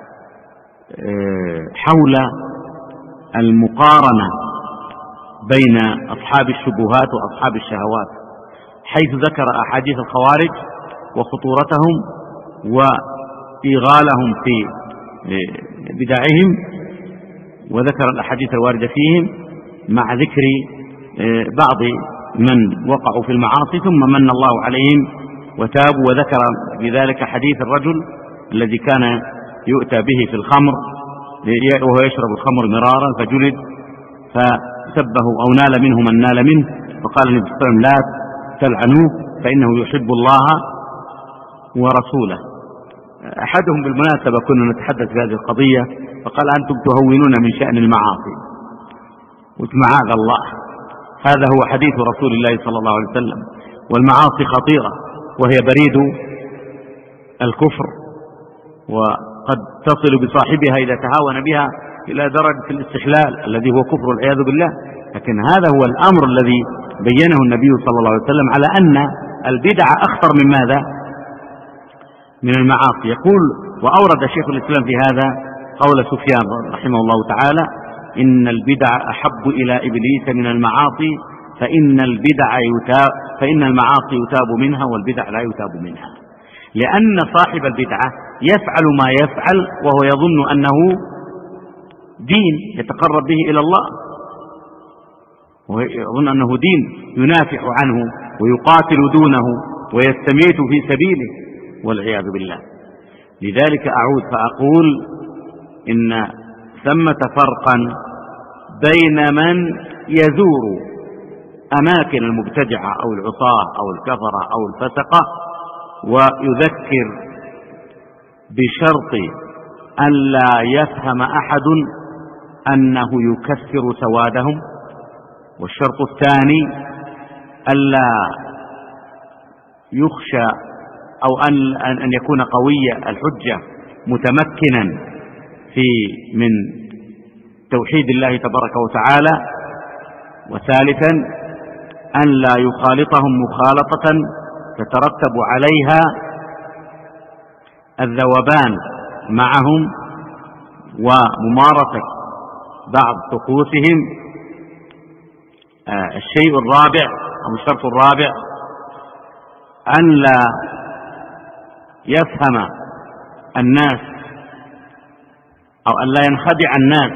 حول المقارنة بين أصحاب الشبهات وأصحاب الشهوات، حيث ذكر أحاديث الخوارج وخطورتهم وإيغالهم في بدعهم، وذكر الأحاديث الواردة فيهم، مع ذكر بعض من وقعوا في المعاصي ثم من الله عليهم وتابوا. وذكر بذلك حديث الرجل الذي كان يؤتى به في الخمر وهو يشرب الخمر مرارا فجلد، فسبه أو نال منه من نال منه، فقال النبي صلى الله عليه وسلم: لا تلعنوه فإنه يحب الله ورسوله. أحدهم بالمناسبة كنا نتحدث في هذه القضية فقال: أنتم تهونون من شأن المعاصي. قلت: معاذ الله، هذا هو حديث رسول الله صلى الله عليه وسلم، والمعاصي خطيرة وهي بريد الكفر، وقد تصل بصاحبها إذا تهاون بها إلى درجة الاستحلال الذي هو كفر والعياذ بالله. لكن هذا هو الأمر الذي بينه النبي صلى الله عليه وسلم على أن البدع أخطر من ماذا؟ من المعاصي. يقول: وأورد شيخ الإسلام في هذا قول سفيان رحمه الله تعالى: إن البدع أحب إلى إبليس من المعاصي، فإن المعاصي يتاب منها والبدع لا يتاب منها. لأن صاحب البدعة يفعل ما يفعل وهو يظن أنه دين يتقرب به إلى الله، ويظن أنه دين ينافع عنه ويقاتل دونه ويستميت في سبيله والعياذ بالله. لذلك أعود فأقول إن ثمة فرقا بين من يزور أماكن المبتدعة أو العصاة أو الكفرة أو الفسقة ويذكر بشرط أن لا يفهم أحد أنه يكسر سوادهم، والشرط الثاني ألا يخشى أو أن يكون قوي الحجة متمكنا من توحيد الله تبارك وتعالى، وثالثا أن لا يخالطهم مخالطة تترتب عليها الذوبان معهم وممارسة بعض طقوسهم. الشيء الرابع أو الشرط الرابع أن لا يفهم الناس أو أن لا ينخدع الناس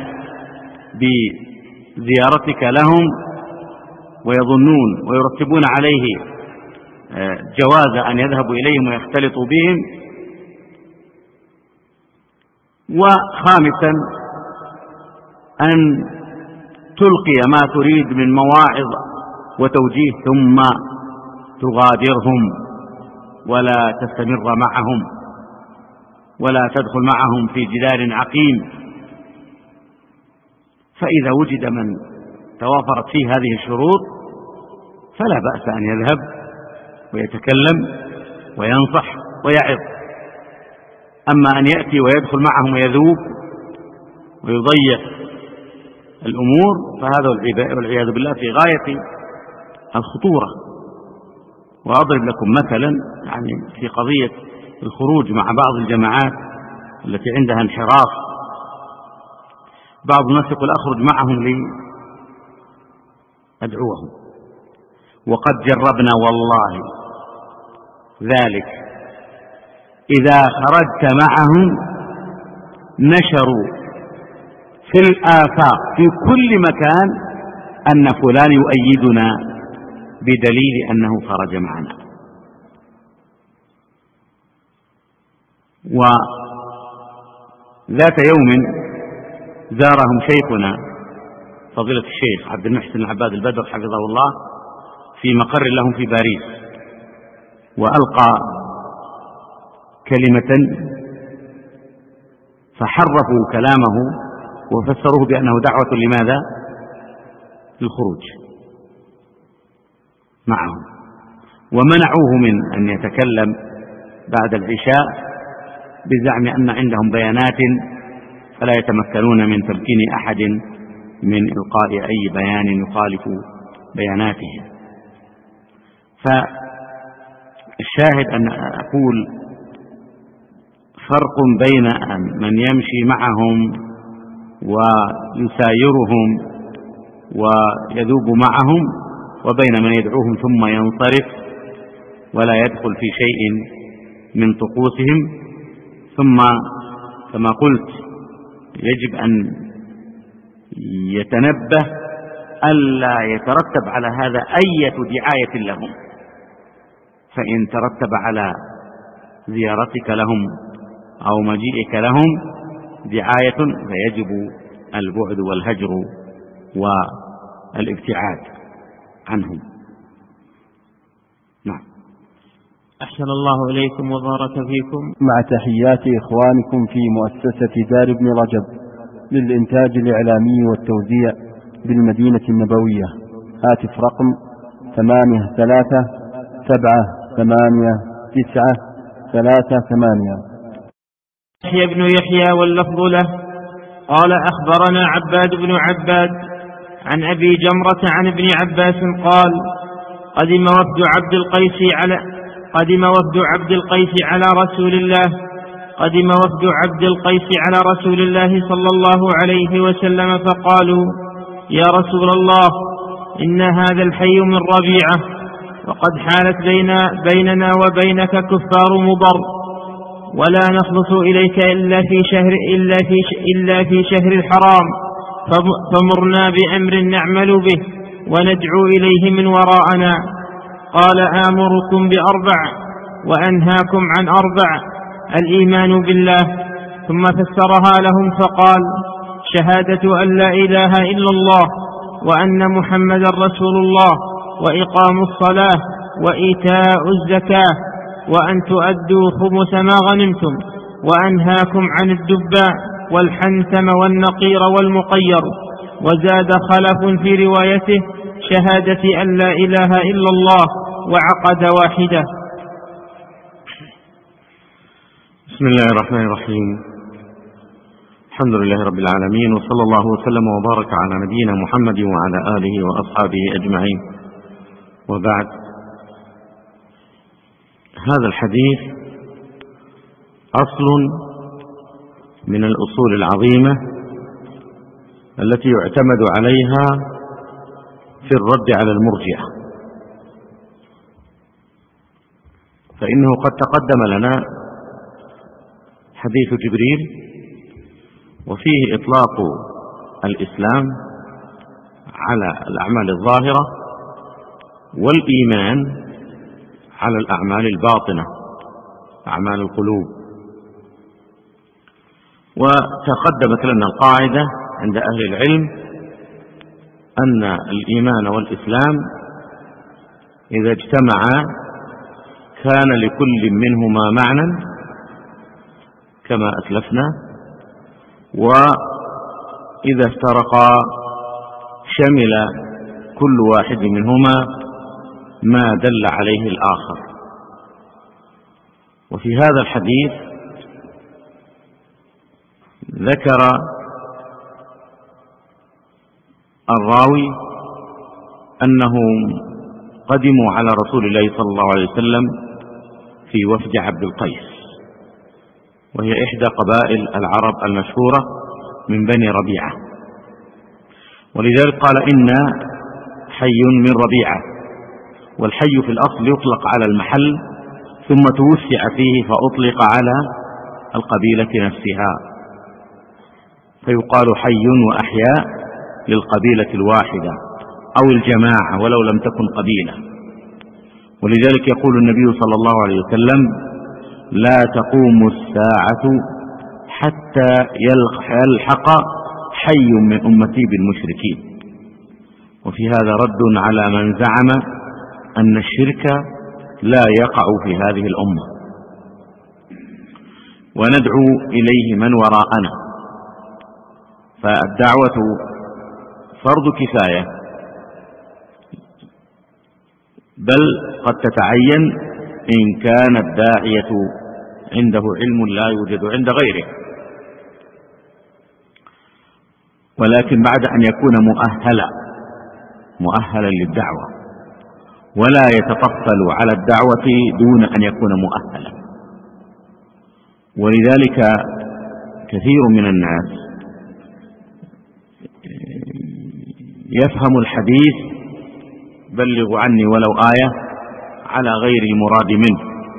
بزيارتك لهم ويظنون ويرتبون عليه جواز أن يذهبوا إليهم ويختلطوا بهم. وخامسا أن تلقي ما تريد من مواعظ وتوجيه ثم تغادرهم ولا تستمر معهم ولا تدخل معهم في جدال عقيم. فإذا وجد من توافرت فيه هذه الشروط فلا بأس أن يذهب ويتكلم وينصح ويعظ. أما أن يأتي ويدخل معهم ويذوب ويضيع الأمور فهذا والعياذ بالله في غاية الخطورة. وأضرب لكم مثلا في قضية الخروج مع بعض الجماعات التي عندها انحراف، بعض الناس يقول أخرج معهم لأدعوهم، وقد جربنا والله ذلك. إذا خرجت معهم نشروا في الآفاق في كل مكان أن فلان يؤيدنا بدليل أنه خرج معنا. وذات يوم زارهم شيخنا فضيلة الشيخ عبد المحسن العباد البدر حفظه الله في مقر لهم في باريس، وألقى كلمة فحرفوا كلامه وفسروه بأنه دعوة لماذا؟ للخروج معهم، ومنعوه من أن يتكلم بعد العشاء بزعم أن عندهم بيانات فلا يتمكنون من تمكين أحد من إلقاء أي بيان يخالف بياناته. فالشاهد أن أقول فرق بين من يمشي معهم ويسايرهم ويذوب معهم وبين من يدعوهم ثم ينصرف ولا يدخل في شيء من طقوسهم. ثم كما قلت يجب أن يتنبه ألا يترتب على هذا أية دعاية لهم، فإن ترتب على زيارتك لهم أو مجيئك لهم دعاية فيجب البعد والهجر والابتعاد عنهم. نعم. أحسن الله إليكم وبارك فيكم. مع تحيات إخوانكم في مؤسسة دار ابن رجب للإنتاج الإعلامي والتوزيع بالمدينة النبوية. هاتف رقم 837893. يحيى بن يحيى واللفظ له قال أخبرنا عباد بن عباد عن أبي جمرة عن ابن عباس قال قدم وفد عبد القيس على رسول الله صلى الله عليه وسلم فقالوا يا رسول الله إن هذا الحي من ربيعة وقد حالت بيننا وبينك كفار مضر ولا نخلص إليك إلا في شهر الحرام فمرنا بأمر نعمل به وندعو إليه من وراءنا. قال آمركم بأربع وأنهاكم عن أربع: الإيمان بالله. ثم فسرها لهم فقال شهادة أن لا إله إلا الله وأن محمدا رسول الله وإقام الصلاة وإيتاء الزكاة وأن تؤدوا خمس ما غنمتم وأنهاكم عن الدباء والحنثم والنقير والمقير. وزاد خلف في روايته شهادة أن لا إله إلا الله وعقد واحدة. بسم الله الرحمن الرحيم. الحمد لله رب العالمين، وصلى الله وسلم وبارك على نبينا محمد وعلى آله وأصحابه أجمعين، وبعد. هذا الحديث أصل من الأصول العظيمة التي يعتمد عليها في الرد على المرجئة، فإنه قد تقدم لنا حديث جبريل وفيه إطلاق الإسلام على الأعمال الظاهرة والإيمان على الأعمال الباطنة، أعمال القلوب. وتقدمت لنا القاعدة عند أهل العلم أن الإيمان والإسلام إذا اجتمعا كان لكل منهما معنى كما أسلفنا، وإذا افترقا شمل كل واحد منهما ما دل عليه الآخر. وفي هذا الحديث ذكر الراوي أنهم قدموا على رسول الله صلى الله عليه وسلم في وفد عبد القيس، وهي إحدى قبائل العرب المشهورة من بني ربيعة، ولذلك قال إن حي من ربيعة، والحي في الأصل يطلق على المحل ثم توسع فيه فأطلق على القبيلة نفسها، فيقال حي وأحياء للقبيلة الواحدة أو الجماعة ولو لم تكن قبيلة. ولذلك يقول النبي صلى الله عليه وسلم لا تقوم الساعة حتى يلحق حي من أمتي بالمشركين. وفي هذا رد على من زعم أن الشرك لا يقع في هذه الأمة. وندعو إليه من وراءنا، فالدعوة فرض كفاية، بل قد تتعين إن كان الداعية عنده علم لا يوجد عند غيره، ولكن بعد أن يكون مؤهلا للدعوة، ولا يتطفل على الدعوة دون أن يكون مؤهلا. ولذلك كثير من الناس يفهم الحديث بلغوا عني ولو آية على غير المراد منه،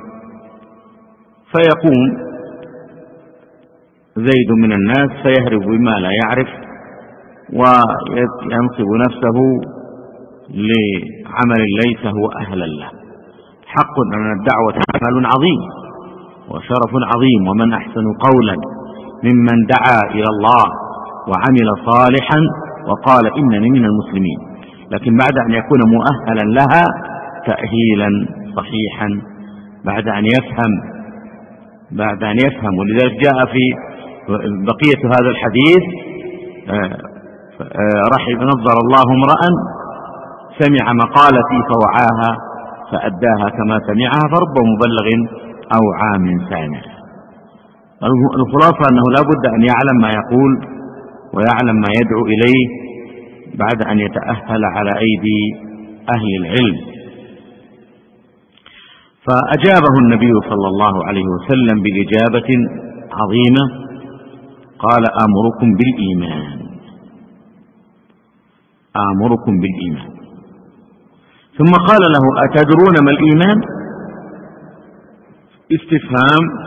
فيقوم زيد من الناس فيهرب بما لا يعرف وينصب نفسه لعمل ليس هو أهلا له. حق أن الدعوة عمل عظيم وشرف عظيم، ومن أحسن قولا ممن دعا إلى الله وعمل صالحا وقال إنني من المسلمين، لكن بعد أن يكون مؤهلا لها تأهيلا صحيحا، بعد أن يفهم. ولذلك جاء في بقية هذا الحديث نظر الله امرأ سمع مقالتي فوعاها فأداها كما سمعها فرب مبلغ أو عام سامع. الخلاصة أنه لا بد أن يعلم ما يقول ويعلم ما يدعو إليه بعد أن يتأهل على أيدي أهل العلم. فأجابه النبي صلى الله عليه وسلم بإجابة عظيمة، قال آمركم بالإيمان. ثم قال له أتدرون ما الإيمان؟ استفهام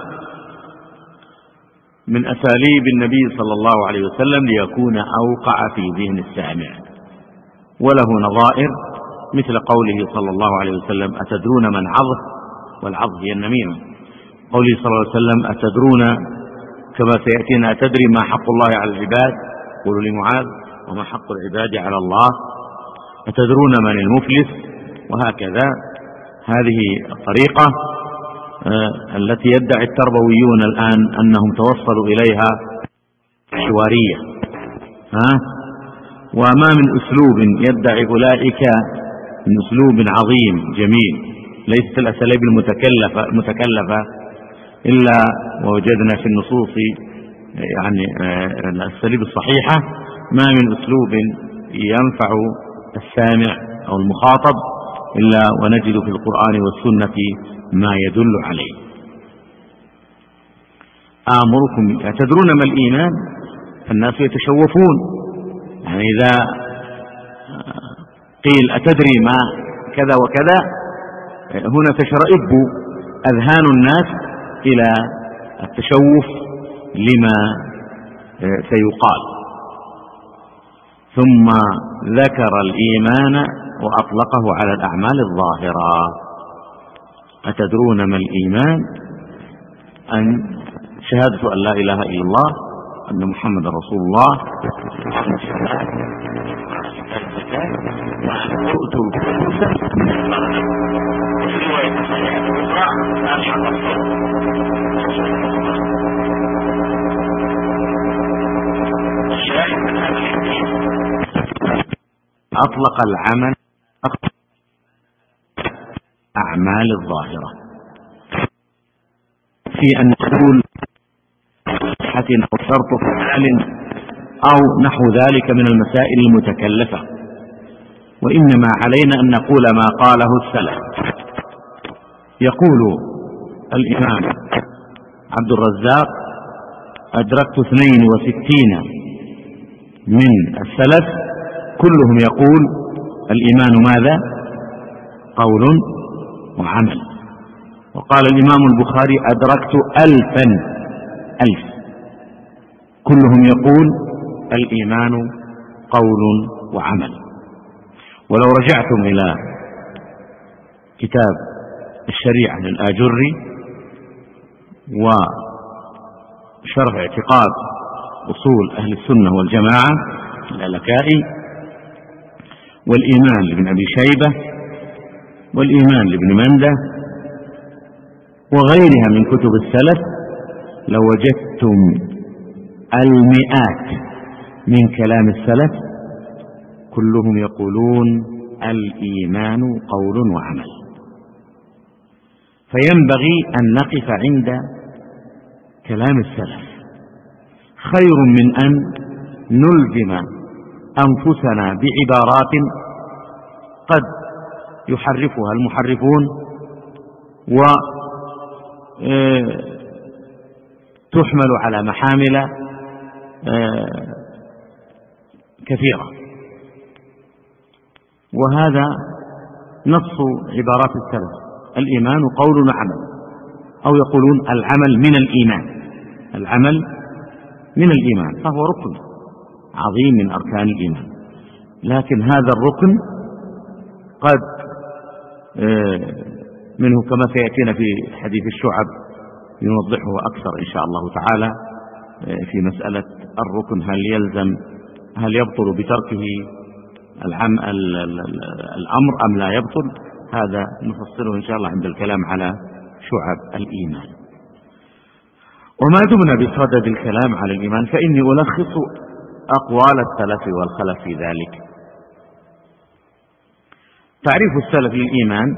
من أساليب النبي صلى الله عليه وسلم ليكون أوقع في ذهن السامع، وله نظائر مثل قوله صلى الله عليه وسلم أتدرون من عظ، والعظ هي النميمة. قوله صلى الله عليه وسلم أتدرون كما سيأتينا أتدري ما حق الله على العباد؟ قولوا لمعاذ وما حق العباد على الله؟ أتدرون من المفلس؟ وهكذا. هذه الطريقة التي يدعي التربويون الآن أنهم توصلوا إليها حوارية، وما من أسلوب يدعي أولئك من أسلوب عظيم جميل. ليست الأساليب المتكلفة إلا ووجدنا في النصوص يعني الأساليب الصحيحة ما من أسلوب ينفع السامع أو المخاطب إلا ونجد في القرآن والسنة ما يدل عليه. آمركم أتدرون ما الإيمان؟ فالناس يتشوفون، يعني إذا قيل أتدري ما كذا وكذا هنا تشرئب أذهان الناس إلى التشوف لما سيقال. ثم ذكر الإيمان وأطلقه على الأعمال الظاهرة. أتدرون ما الإيمان؟ أن شهادة أن لا إله إلا الله أن محمد رسول الله أطلق العمل أعمال الظاهرة في أن نقول صحة أو شرط فعل أو نحو ذلك من المسائل المتكلفة، وإنما علينا أن نقول ما قاله السلف. يقول الإمام عبد الرزاق أدركت 62 من السلف كلهم يقول الإيمان ماذا؟ قول وعمل. وقال الإمام البخاري أدركت 1000 كلهم يقول الإيمان قول وعمل. ولو رجعتم إلى كتاب الشريعة للآجري وشرح اعتقاد أصول أهل السنة والجماعة الألكائي، والإيمان لابن أبي شيبة، والإيمان لابن مندة، وغيرها من كتب السلف، لوجدتم المئات من كلام السلف كلهم يقولون الإيمان قول وعمل. فينبغي أن نقف عند كلام السلف، خير من أن نلزم أنفسنا بعبارات قد يحرفها المحرفون وتحمل على محامل كثيرة. وهذا نص عبارات السلف: الإيمان قول وعمل، أو يقولون العمل من الإيمان، العمل من الإيمان، فهو ركن عظيم من أركان الإيمان. لكن هذا الركن قد منه كما سيأتينا في حديث الشعب يوضحه أكثر إن شاء الله تعالى في مسألة الركن، هل يبطل بتركه الأمر أم لا يبطل؟ هذا نفصله إن شاء الله عند الكلام على شعب الإيمان. وما دمنا بصدد الكلام على الإيمان فإني ألخص أقوال السلف والخلف في ذلك. تعريف السلف للإيمان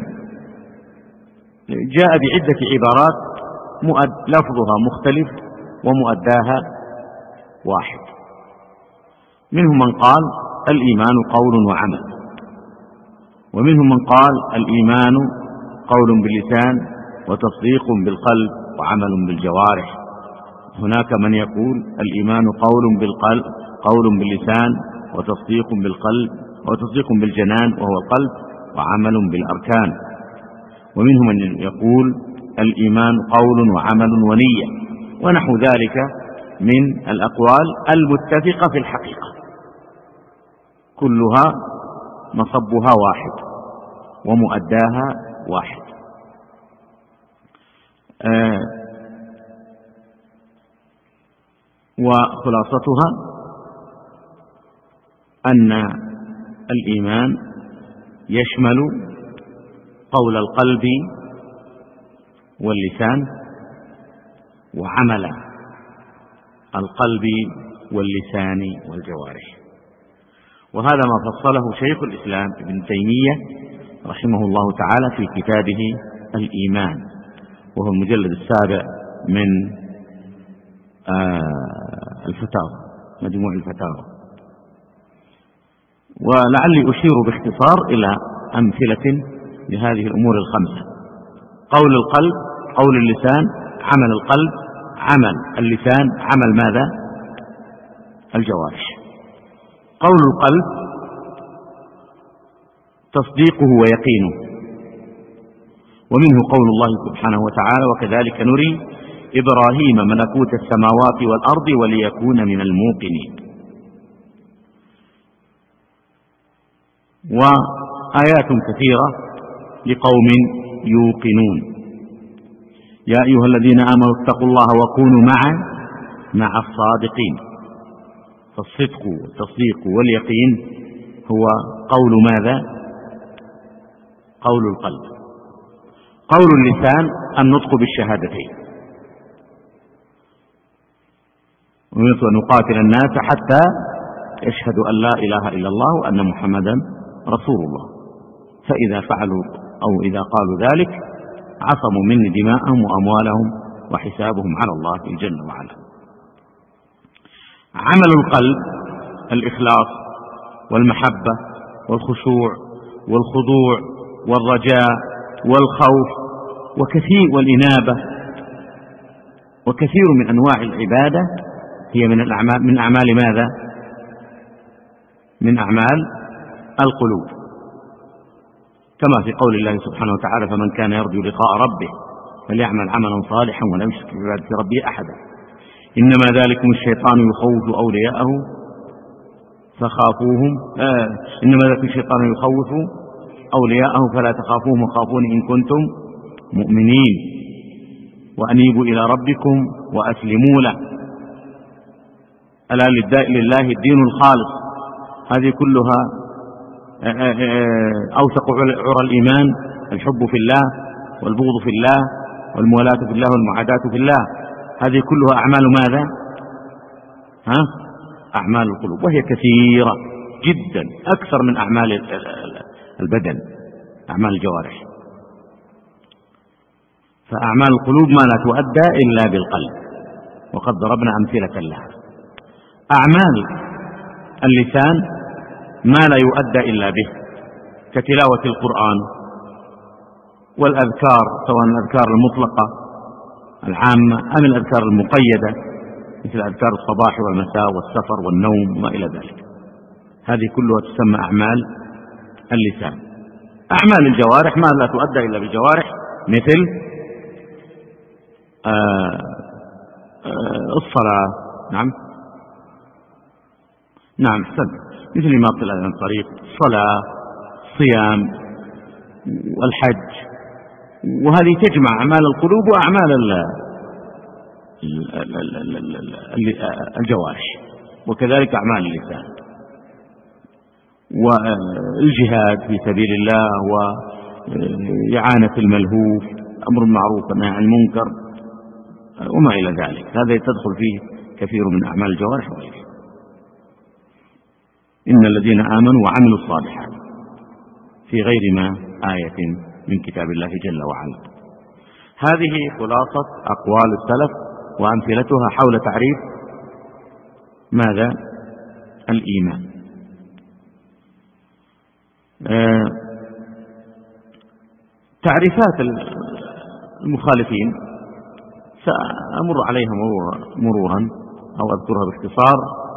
جاء بعدة عبارات لفظها مختلف ومؤداها واحد. منهم من قال الإيمان قول وعمل، ومنهم من قال الإيمان قول باللسان وتصديق بالقلب وعمل بالجوارح. هناك من يقول الإيمان قول باللسان وتصديق بالقلب وتصديق بالجنان وهو القلب وعمل بالأركان. ومنهم من يقول الإيمان قول وعمل ونية، ونحو ذلك من الأقوال المتفقة في الحقيقة، كلها مصبها واحد ومؤداها واحد. وخلاصتها أن الإيمان يشمل قول القلب واللسان وعمل القلب واللسان والجوارح. وهذا ما فصله شيخ الإسلام ابن تيمية رحمه الله تعالى في كتابه الإيمان، وهو المجلد السابع من الفتاوى، مجموع الفتاوى. ولعلي أشير باختصار إلى أمثلة لهذه الأمور الخمسة: قول القلب، قول اللسان، عمل القلب، عمل اللسان، عمل ماذا؟ الجوارح. قول القلب تصديقه ويقينه، ومنه قول الله سبحانه وتعالى: وكذلك نري إبراهيم ملكوت السماوات والأرض وليكون من الموقنين. وآيات كثيرة لقوم يوقنون: يا أيها الذين آمنوا اتقوا الله وكونوا مع الصادقين. فالصدق والتصديق واليقين هو قول ماذا؟ قول القلب. قول اللسان النطق بالشهادتين: أمرت أن أقاتل الناس حتى يشهدوا أن لا إله إلا الله وأن محمدا رسول الله، فإذا فعلوا أو إذا قالوا ذلك عصموا مني دماءهم وأموالهم وحسابهم على الله جل وعلا. عمل القلب الإخلاص والمحبة والخشوع والخضوع والرجاء والخوف والإنابة وكثير من أنواع العبادة هي من أعمال ماذا؟ من أعمال القلوب، كما في قول الله سبحانه وتعالى: فمن كان يرجو لقاء ربه فليعمل عملا صالحا ولا يشرك بعبادة ربه أحدا إنما ذلكم الشيطان يخوف أولياءه فخافوهم إنما ذلك الشيطان يخوف أولياءه فلا تخافوهم وخافون إن كنتم مؤمنين وأنيبوا إلى ربكم وأسلموا له ألا لله الدين الخالص. هذه كلها أوثق عرى الإيمان: الحب في الله والبغض في الله والموالاة في الله والمعاداة في الله. هذه كلها أعمال ماذا؟ أعمال القلوب، وهي كثيرة جدا أكثر من أعمال البدن، أعمال الجوارح. فأعمال القلوب ما لا تؤدى إلا بالقلب، وقد ضربنا أمثلة لها. أعمال اللسان ما لا يؤدى إلا به، كتلاوة القرآن والأذكار، سواء الأذكار المطلقة العامة أم الأذكار المقيدة مثل أذكار الصباح والمساء والسفر والنوم وما إلى ذلك. هذه كلها تسمى أعمال اللسان. أعمال الجوارح ما لا تؤدى إلا بالجوارح، مثل الصلاة، نعم، نعم أحسنت، مثل إماطة الأذى عن الطريق، صلاة، صيام، والحج، وهذه تجمع أعمال القلوب وأعمال الجوارح، وكذلك أعمال اللسان، والجهاد في سبيل الله، وإعانة الملهوف، أمر بالمعروف والنهي عن المنكر، وما إلى ذلك. هذا تدخل فيه كثير من أعمال الجوارح وغيرها. إن الذين آمنوا وعملوا الصالحات في غير ما آية من كتاب الله جل وعلا. هذه خلاصة أقوال السلف وأمثلتها حول تعريف ماذا؟ الإيمان. تعريفات المخالفين سأمر عليها مرورا أو أذكرها باختصار.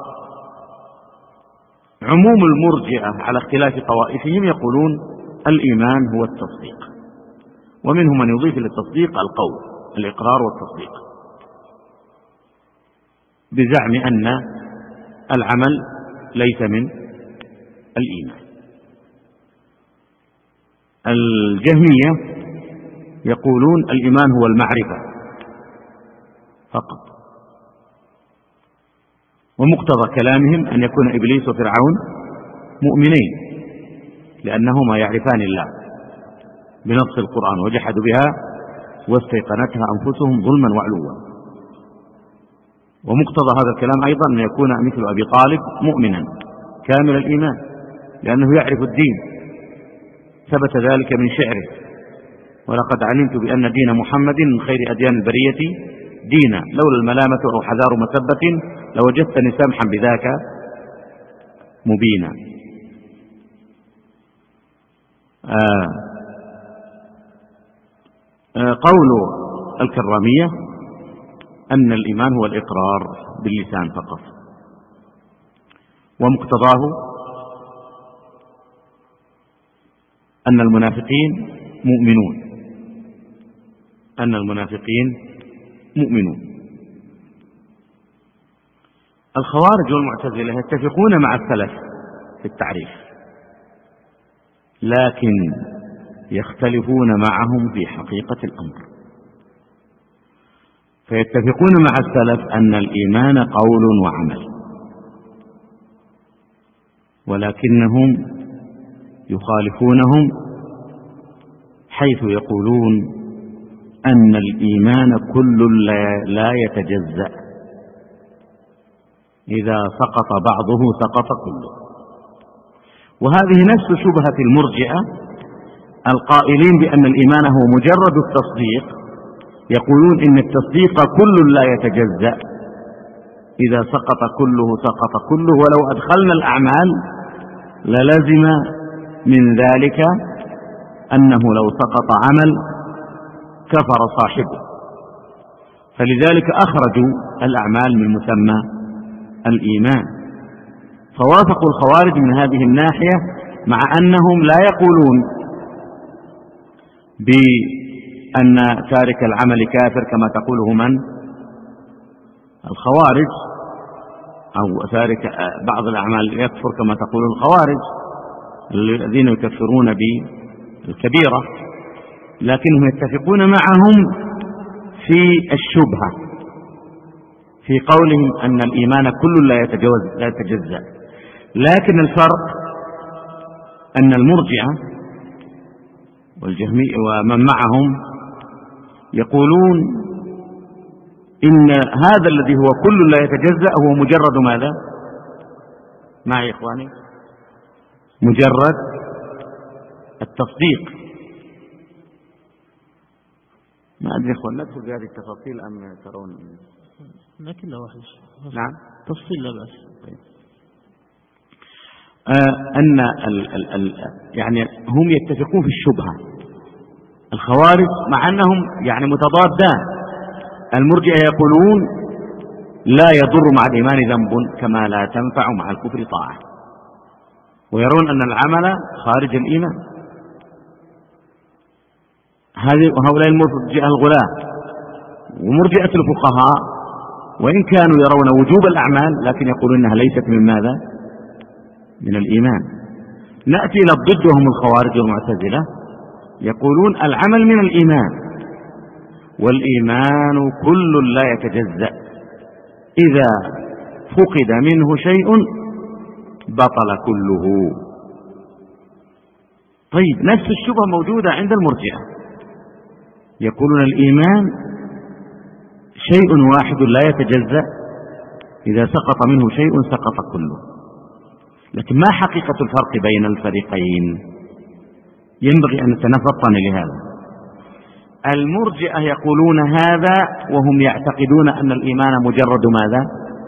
عموم المرجئة على اختلاف طوائفهم يقولون الإيمان هو التصديق، ومنهم من يضيف للتصديق القول، الإقرار والتصديق، بزعم أن العمل ليس من الإيمان. الجهمية يقولون الإيمان هو المعرفة فقط، ومقتضى كلامهم أن يكون إبليس وفرعون مؤمنين لأنهما يعرفان الله بنص القرآن، وجحدوا بها واستيقنتها أنفسهم ظلما وعلوا. ومقتضى هذا الكلام أيضا أن يكون مثل أبي طالب مؤمنا كامل الإيمان لأنه يعرف الدين، ثبت ذلك من شعره: ولقد علمت بأن دين محمد من خير أديان البرية دينا، لولا الملامة أو حذار مسبة لوجدتني سامحا بذاك مبينا. قول الكرامية أن الإيمان هو الإقرار باللسان فقط، ومقتضاه أن المنافقين مؤمنون. الخوارج والمعتزلة يتفقون مع السلف في التعريف، لكن يختلفون معهم في حقيقة الأمر. فيتفقون مع السلف أن الإيمان قول وعمل، ولكنهم يخالفونهم حيث يقولون أن الإيمان كل لا يتجزأ، إذا سقط بعضه سقط كله. وهذه نفس شبهة المرجئة القائلين بأن الإيمان هو مجرد التصديق، يقولون إن التصديق كل لا يتجزأ، إذا سقط كله سقط كله، ولو أدخلنا الأعمال للزم من ذلك أنه لو سقط عمل كفر صاحبه، فلذلك أخرجوا الأعمال من مسمى الإيمان. فوافقوا الخوارج من هذه الناحية، مع أنهم لا يقولون بأن تارك العمل كافر كما تقوله من؟ الخوارج، أو تارك بعض الأعمال يكفر كما تقول الخوارج الذين يكفرون بالكبيرة، لكنهم يتفقون معهم في الشبهة في قولهم أن الإيمان كل لا يتجزأ. لكن الفرق أن المرجئة والجهمية ومن معهم يقولون إن هذا الذي هو كل لا يتجزأ هو مجرد ماذا؟ معي يا إخواني؟ مجرد التصديق. ما أدري إخوان ندخل في هذه التفاصيل أم ترون؟ لكن لا واحد. نعم تفصيل لا بأس. أن يعني هم يتفقون في الشبهة، الخوارج مع أنهم يعني متضادان. المرجئة يقولون لا يضر مع الإيمان ذنب كما لا تنفع مع الكفر طاعة، ويرون أن العمل خارج الإيمان. هؤلاء المرجئة الغلاة. ومرجئة الفقهاء وإن كانوا يرون وجوب الأعمال لكن يقولون أنها ليست من ماذا؟ من الإيمان. نأتي إلى الضد وهم الخوارج والمعتزلة، يقولون العمل من الإيمان، والإيمان كل لا يتجزأ، إذا فقد منه شيء بطل كله. طيب، نفس الشبهة موجودة عند المرجئة، يقولون الإيمان شيء واحد لا يتجزأ، إذا سقط منه شيء سقط كله. لكن ما حقيقة الفرق بين الفريقين؟ ينبغي أن نتنفطن لهذا. المرجئة يقولون هذا وهم يعتقدون أن الإيمان مجرد ماذا؟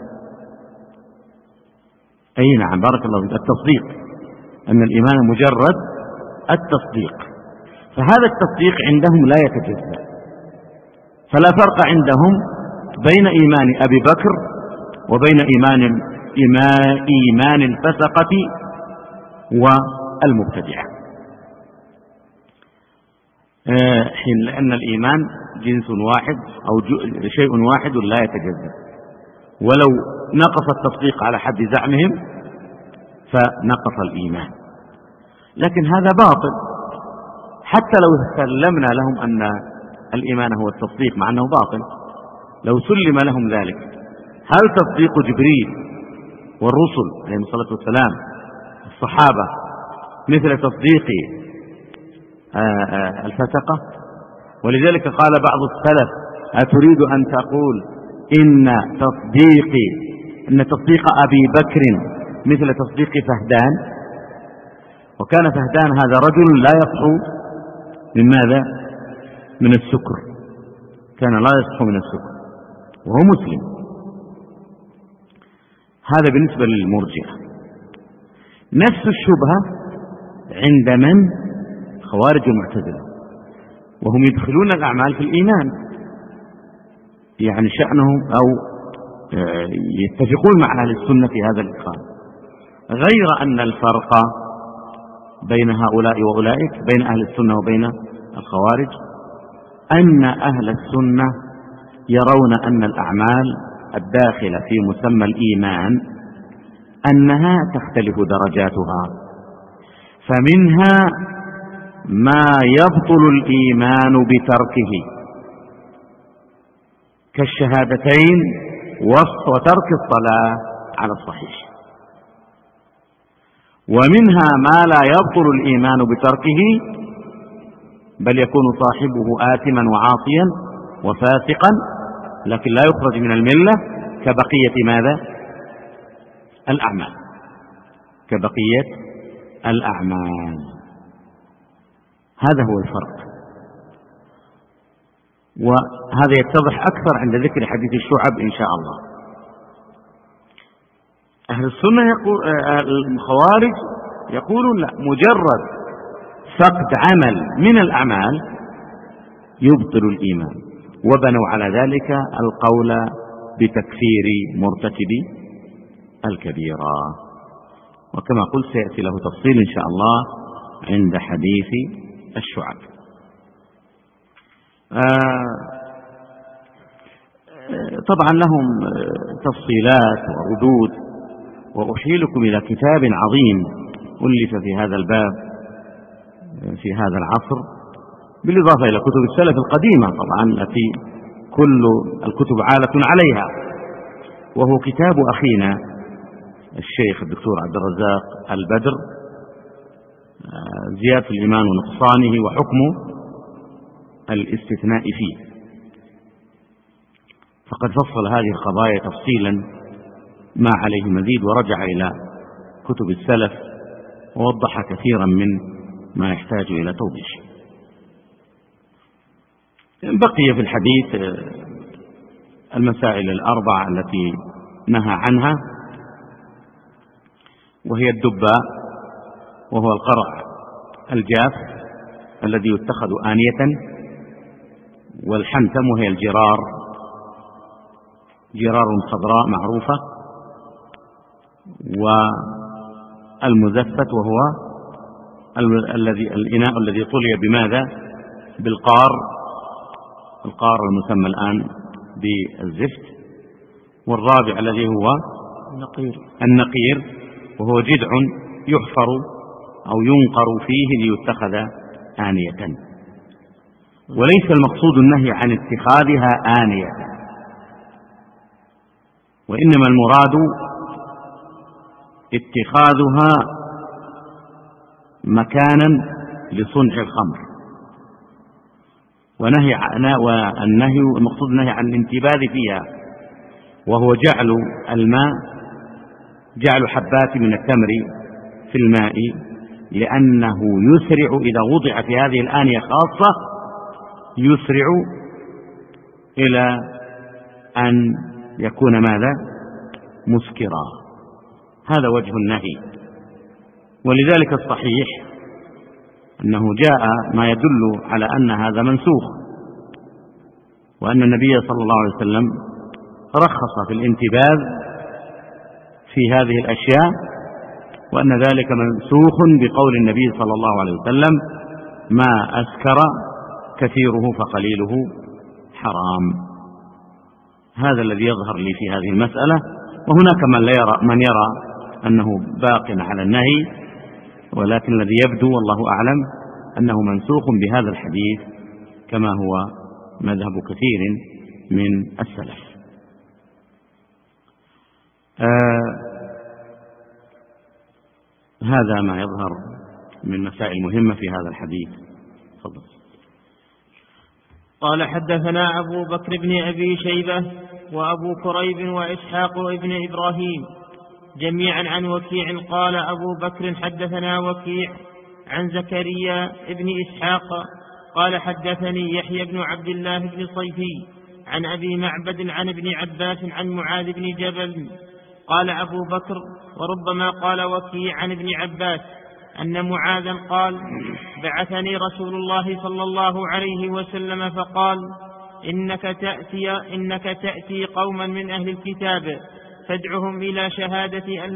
أي نعم، بارك الله فيك، التصديق، أن الإيمان مجرد التصديق. فهذا التصديق عندهم لا يتجزأ، فلا فرق عندهم بين إيمان أبي بكر وبين إيمان الفسقة والمبتدعة، لأن الإيمان جنس واحد أو شيء واحد لا يتجزأ، ولو نقص التصديق على حد زعمهم فنقص الإيمان. لكن هذا باطل، حتى لو سلمنا لهم أن الإيمان هو التصديق، مع أنه باطل، لو سلم لهم ذلك، هل تصديق جبريل والرسل عليهم الصلاة والسلام الصحابة مثل تصديق الفسقة؟ ولذلك قال بعض السلف: أتريد أن تقول إن تصديق أبي بكر مثل تصديق فهدان؟ وكان فهدان هذا رجل لا يصحو من ماذا؟ من السكر، كان لا يصحو من السكر وهو مسلم. هذا بالنسبة للمرجئة. نفس الشبهة عند من؟ خوارج المعتزلة، وهم يدخلون الأعمال في الإيمان، يعني شأنهم أو يتفقون مع أهل السنة في هذا الإدخال، غير أن الفرق بين هؤلاء وأولئك، بين أهل السنة وبين الخوارج، أن أهل السنة يرون أن الأعمال الداخلة في مسمى الإيمان أنها تختلف درجاتها، فمنها ما يبطل الإيمان بتركه كالشهادتين وترك الصلاة على الصحيح، ومنها ما لا يبطل الإيمان بتركه بل يكون صاحبه آثما وعاصيا وفاسقا لكن لا يخرج من الملة كبقية ماذا؟ الأعمال، كبقية الأعمال. هذا هو الفرق، وهذا يتضح أكثر عند ذكر حديث الشعب إن شاء الله. أهل السنة الخوارج يقولون لا، مجرد فقد عمل من الأعمال يبطل الإيمان، وبنوا على ذلك القول بتكفير مرتكب الكبيرة، وكما قلت سيأتي له تفصيل إن شاء الله عند حديث الشعب. طبعا لهم تفصيلات وردود، وأحيلكم إلى كتاب عظيم ألف في هذا الباب في هذا العصر، بالإضافة إلى كتب السلف القديمة طبعا التي كل الكتب عالة عليها، وهو كتاب أخينا الشيخ الدكتور عبد الرزاق البدر، زيادة الإيمان ونقصانه وحكم الاستثناء فيه، فقد فصل هذه القضايا تفصيلا ما عليه مزيد، ورجع إلى كتب السلف ووضح كثيرا من ما يحتاج إلى توضيح. بقي في الحديث المسائل الأربع التي نهى عنها، وهي الدباء، وهو القرع الجاف الذي يتخذ آنية، والحنتم وهي الجرار، جرار خضراء معروفة، والمزفت وهو الإناء الذي طلي بماذا؟ بالقار، القار المسمى الآن بالزفت، والرابع الذي هو النقير، وهو جدع يحفر أو ينقر فيه ليتخذ آنية. وليس المقصود النهي عن اتخاذها آنية، وإنما المراد اتخاذها مكانا لصنع الخمر، والنهي المقصود النهي عن الانتباذ فيها، وهو جعل الماء، جعل حبات من التمر في الماء، لأنه يسرع إذا وضع في هذه الآنية خاصة، يسرع إلى أن يكون ماذا؟ مسكرا. هذا وجه النهي. ولذلك الصحيح أنه جاء ما يدل على أن هذا منسوخ، وأن النبي صلى الله عليه وسلم رخص في الانتباذ في هذه الأشياء، وأن ذلك منسوخ بقول النبي صلى الله عليه وسلم: ما أسكر كثيره فقليله حرام. هذا الذي يظهر لي في هذه المسألة. وهناك من يرى أنه باق على النهي، ولكن الذي يبدو والله أعلم أنه منسوخ بهذا الحديث، كما هو مذهب كثير من السلف. هذا ما يظهر من مسائل مهمة في هذا الحديث. تفضل. قال: حدثنا أبو بكر بن أبي شيبة وأبو كريب وإسحاق ابن إبراهيم جميعا عن وكيع. قال أبو بكر: حدثنا وكيع عن زكريا ابن إسحاق قال: حدثني يحيى بن عبد الله بن صيفي عن أبي معبد عن ابن عباس عن معاذ بن جبل. قال أبو بكر: وربما قال وكيع عن ابن عباس أن معاذا قال: بعثني رسول الله صلى الله عليه وسلم فقال: إنك تأتي قوما من أهل الكتاب فادعهم إلى شهادة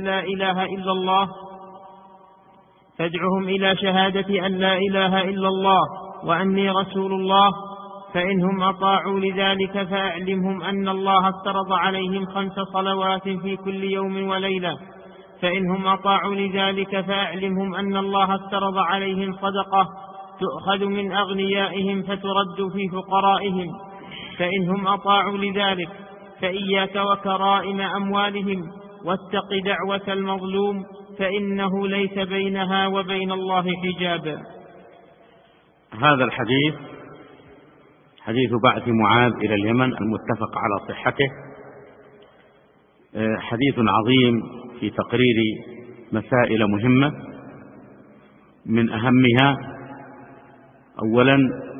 أن لا إله إلا الله وأني رسول الله، فإنهم أطاعوا لذلك فأعلمهم أن الله افترض عليهم 5 صلوات في كل يوم وليلة، فإنهم أطاعوا لذلك فأعلمهم أن الله افترض عليهم صدقة تؤخذ من أغنيائهم فترد في فقرائهم، فإنهم أطاعوا لذلك فإياك وكرائم أموالهم، واتق دعوة المظلوم فإنه ليس بينها وبين الله حجاب. هذا الحديث حديث بعث معاذ إلى اليمن المتفق على صحته، حديث عظيم في تقرير مسائل مهمة. من أهمها أولا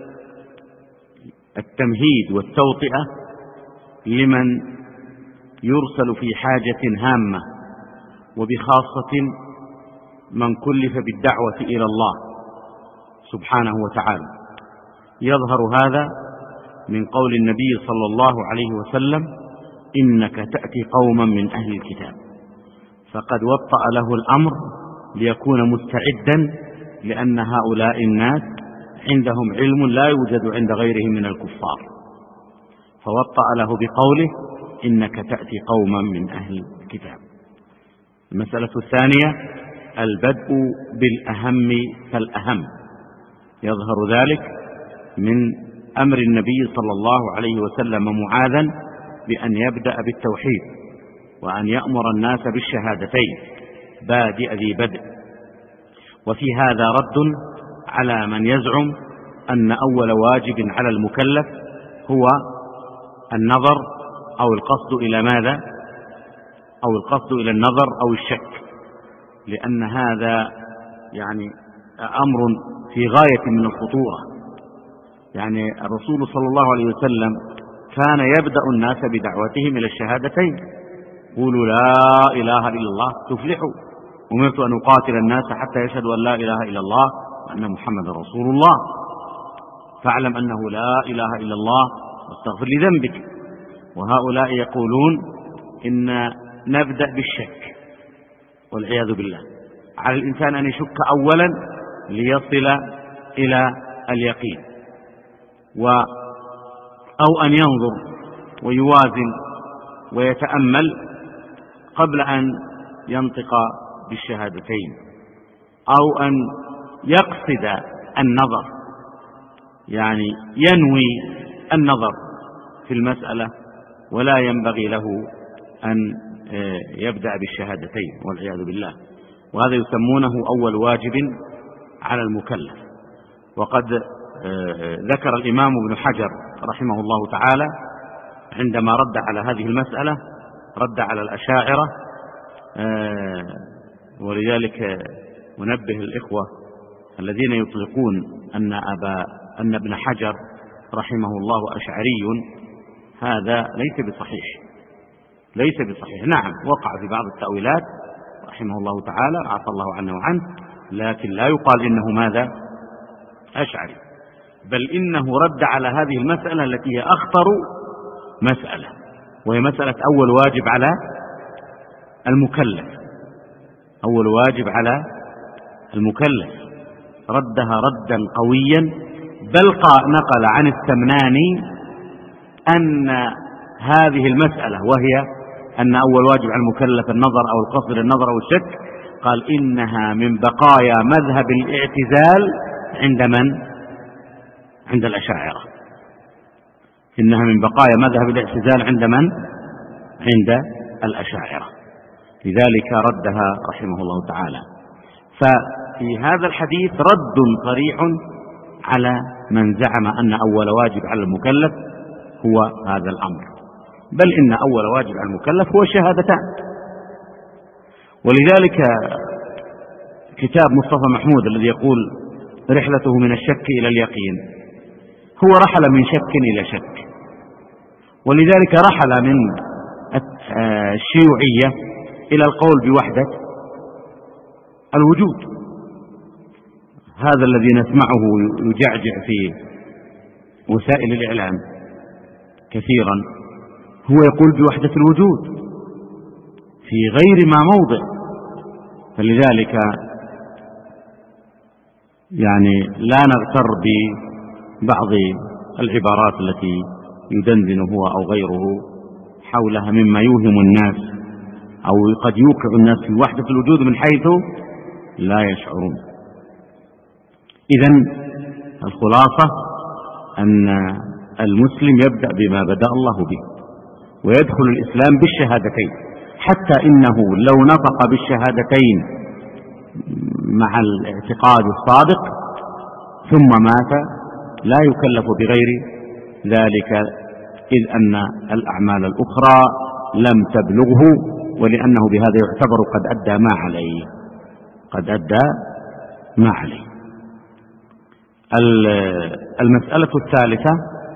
التمهيد والتوطئة لمن يرسل في حاجة هامة، وبخاصة من كلف بالدعوة إلى الله سبحانه وتعالى. يظهر هذا من قول النبي صلى الله عليه وسلم: إنك تأتي قوما من أهل الكتاب، فقد وطأ له الأمر ليكون مستعدا، لأن هؤلاء الناس عندهم علم لا يوجد عند غيرهم من الكفار، فوطأ له بقوله: إنك تأتي قوما من أهل الكتاب. المسألة الثانية البدء بالأهم فالأهم. يظهر ذلك من أمر النبي صلى الله عليه وسلم معاذا بأن يبدأ بالتوحيد، وأن يأمر الناس بالشهادتين بادئ ذي بدء. وفي هذا رد على من يزعم أن أول واجب على المكلف هو النظر أو القصد إلى ماذا؟ أو القصد إلى النظر أو الشك، لأن هذا يعني أمر في غاية من الخطورة. يعني الرسول صلى الله عليه وسلم كان يبدأ الناس بدعوتهم إلى الشهادتين: قولوا لا إله إلا الله تفلحوا، أمرت أن أقاتل الناس حتى يشهدوا أن لا إله إلا الله وأن محمد رسول الله، فاعلم أنه لا إله إلا الله واستغفر لذنبك. وهؤلاء يقولون إن نبدأ بالشك والعياذ بالله. على الإنسان أن يشك أولا ليصل إلى اليقين، أو أن ينظر ويوازن ويتأمل قبل أن ينطق بالشهادتين. أو أن يقصد النظر، يعني ينوي النظر في المسألة، ولا ينبغي له أن يبدأ بالشهادتين والعياذ بالله. وهذا يسمونه أول واجب على المكلف. وقد ذكر الإمام ابن حجر رحمه الله تعالى عندما رد على هذه المسألة، رد على الأشاعرة، ولذلك أنبه الإخوة الذين يطلقون أن ابن حجر رحمه الله أشعري، هذا ليس بصحيح، ليس بصحيح. نعم وقع في بعض التأويلات رحمه الله تعالى، عفى الله عنه وعنه، لكن لا يقال إنه ماذا؟ أشعري، بل إنه رد على هذه المسألة التي هي أخطر مسألة، وهي مسألة أول واجب على المكلف. أول واجب على المكلف ردها ردا قويا، بل نقل عن السمناني أن هذه المسألة، وهي أن أول واجب على المكلف النظر أو القصد للنظر أو الشك، قال إنها من بقايا مذهب الاعتزال عند من؟ عند الأشاعرة. إنها من بقايا مذهب الاعتزال عند من؟ عند الأشاعرة. لذلك ردها رحمه الله تعالى. ففي هذا الحديث رد صريح على من زعم أن أول واجب على المكلف هو هذا الأمر، بل إن أول واجب على المكلف هو الشهادتان. ولذلك كتاب مصطفى محمود الذي يقول رحلته من الشك إلى اليقين، هو رحل من شك إلى شك، ولذلك رحل من الشيوعية إلى القول بوحدة الوجود. هذا الذي نسمعه يجعجع في وسائل الإعلام كثيرا هو يقول بوحدة الوجود في غير ما موضع. فلذلك يعني لا نغتر ببعض العبارات التي يدندن هو أو غيره حولها مما يوهم الناس أو قد يوقع الناس في وحدة الوجود من حيث لا يشعرون. إذن الخلاصة أن المسلم يبدأ بما بدأ الله به، ويدخل الإسلام بالشهادتين، حتى إنه لو نطق بالشهادتين مع الاعتقاد الصادق ثم مات لا يكلف بغير ذلك، إذ أن الأعمال الأخرى لم تبلغه، ولأنه بهذا يعتبر قد أدى ما عليه، قد أدى ما عليه. المسألة الثالثة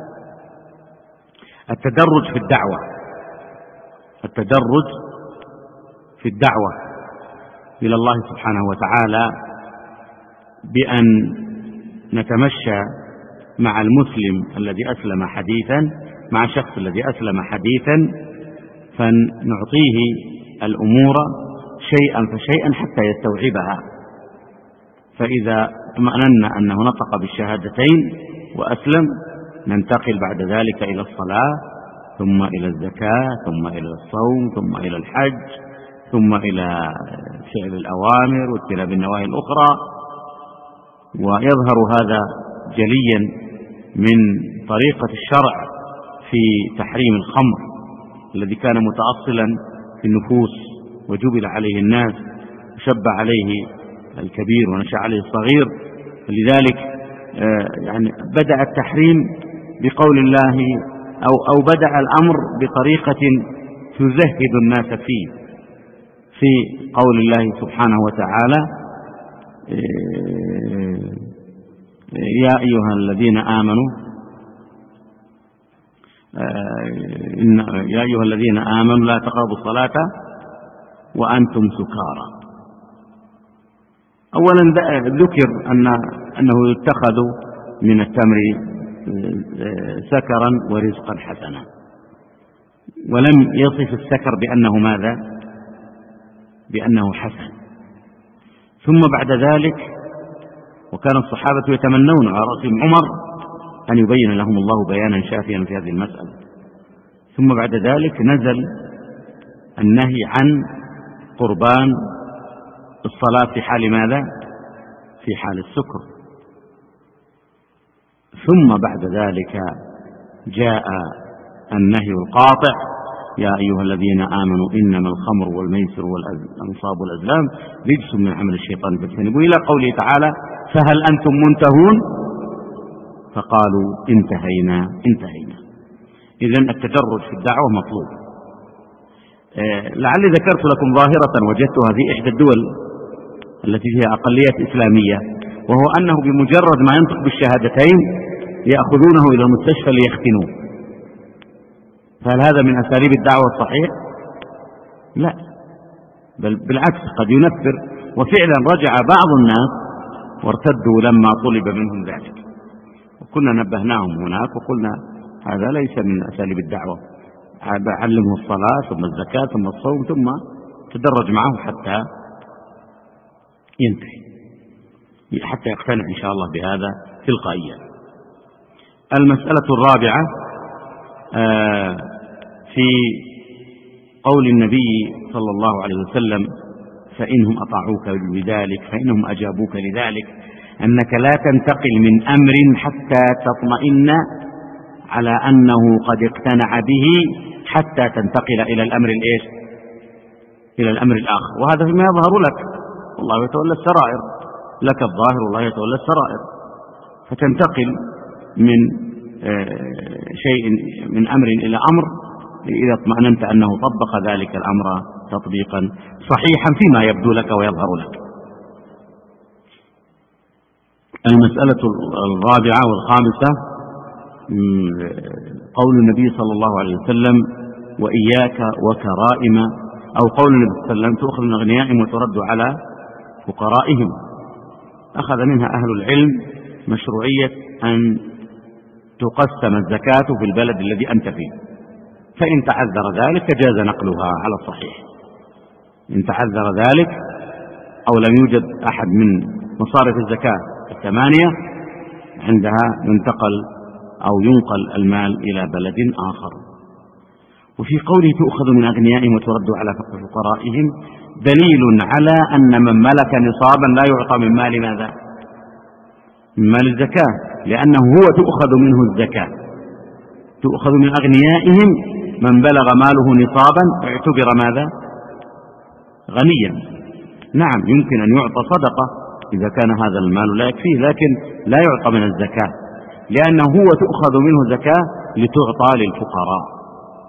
التدرج في الدعوة. التدرج في الدعوة إلى الله سبحانه وتعالى، بأن نتمشى مع المسلم الذي أسلم حديثا، مع الشخص الذي أسلم حديثا، فنعطيه الأمور شيئا فشيئا حتى يستوعبها. فإذا اطمأننا أنه نطق بالشهادتين وأسلم، ننتقل بعد ذلك إلى الصلاة، ثم إلى الزكاة، ثم إلى الصوم، ثم إلى الحج، ثم إلى فعل الأوامر واجتناب النواهي الأخرى. ويظهر هذا جليا من طريقة الشرع في تحريم الخمر الذي كان متأصلا في النفوس وجبل عليه الناس وشب عليه الكبير ونشأ عليه الصغير. لذلك يعني بدأ التحريم بقول الله أو بدأ الأمر بطريقة تزهد الناس فيه، في قول الله سبحانه وتعالى يا أيها الذين آمنوا يا أيها الذين آمنوا لا تقربوا الصلاة وأنتم سكارى. أولا ذكر أنه يتخذ من التمر سكرا ورزقا حسنا، ولم يصف السكر بأنه ماذا؟ بأنه حسن. ثم بعد ذلك وكان الصحابة يتمنون على رأسهم عمر أن يبين لهم الله بيانا شافيا في هذه المسألة. ثم بعد ذلك نزل النهي عن قربان الصلاة في حال ماذا؟ في حال السكر. ثم بعد ذلك جاء النهي القاطع: يا أيها الذين آمنوا إنما الخمر والميسر والأنصاب والأزلام رجس من عمل الشيطان فاجتنبوه، إلى قوله تعالى: فهل أنتم منتهون؟ فقالوا انتهينا. إذن التدرج في الدعوة مطلوب. لعلي ذكرت لكم ظاهرة وجدتها في إحدى الدول التي فيها أقليات إسلامية، وهو أنه بمجرد ما ينطق بالشهادتين يأخذونه إلى المستشفى ليختنوه. فهل هذا من أساليب الدعوة الصحيح؟ لا، بل بالعكس قد ينفر. وفعلا رجع بعض الناس وارتدوا لما طلب منهم ذلك، وكنا نبهناهم هناك وقلنا هذا ليس من أساليب الدعوة. علمه الصلاة ثم الزكاة ثم الصوم ثم تدرج معه حتى ينتهي، حتى يقتنع إن شاء الله بهذا تلقائيا. المسألة الرابعة في قول النبي صلى الله عليه وسلم: فإنهم أطاعوك بذلك فإنهم أجابوك لذلك، أنك لا تنتقل من أمر حتى تطمئن على أنه قد اقتنع به حتى تنتقل إلى الأمر الإيش؟ إلى الأمر الآخر. وهذا فيما يظهر لك، والله يتولى السرائر، لك الظاهر والله يتولى السرائر. فتنتقل من شيء من أمر إلى أمر إذا اطمأننت أنه طبق ذلك الأمر تطبيقا صحيحا فيما يبدو لك ويظهر لك. المسألة الرابعة والخامسة قول النبي صلى الله عليه وسلم: وإياك وكرائم، أو قول النبي صلى الله عليه وسلم: تؤخذ من أغنيائهم وترد على فقرائهم. أخذ منها أهل العلم مشروعية أن تقسم الزكاة في البلد الذي أنت فيه، فإن تعذر ذلك جاز نقلها على الصحيح. إن تعذر ذلك أو لم يوجد أحد من مصارف الزكاة الثمانية، عندها ينقل المال إلى بلد آخر. وفي قوله: تؤخذ من أغنيائهم وترد على فقرائهم، دليل على أن من ملك نصابا لا يعطى من مال ماذا؟ من مال الزكاة، لأنه هو تؤخذ منه الزكاة. تؤخذ من أغنيائهم، من بلغ ماله نصابا اعتبر ماذا؟ غنيا. نعم، يمكن أن يعطى صدقة إذا كان هذا المال لا يكفيه، لكن لا يعطى من الزكاة، لأنه هو تؤخذ منه زكاة لتعطى للفقراء.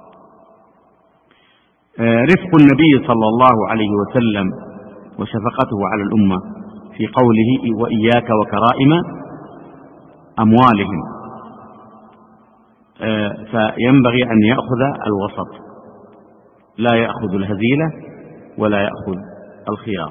رفق النبي صلى الله عليه وسلم وشفقته على الأمة في قوله: وإياك وكرائم أموالهم، فينبغي أن يأخذ الوسط، لا يأخذ الهزيلة ولا يأخذ الخيار.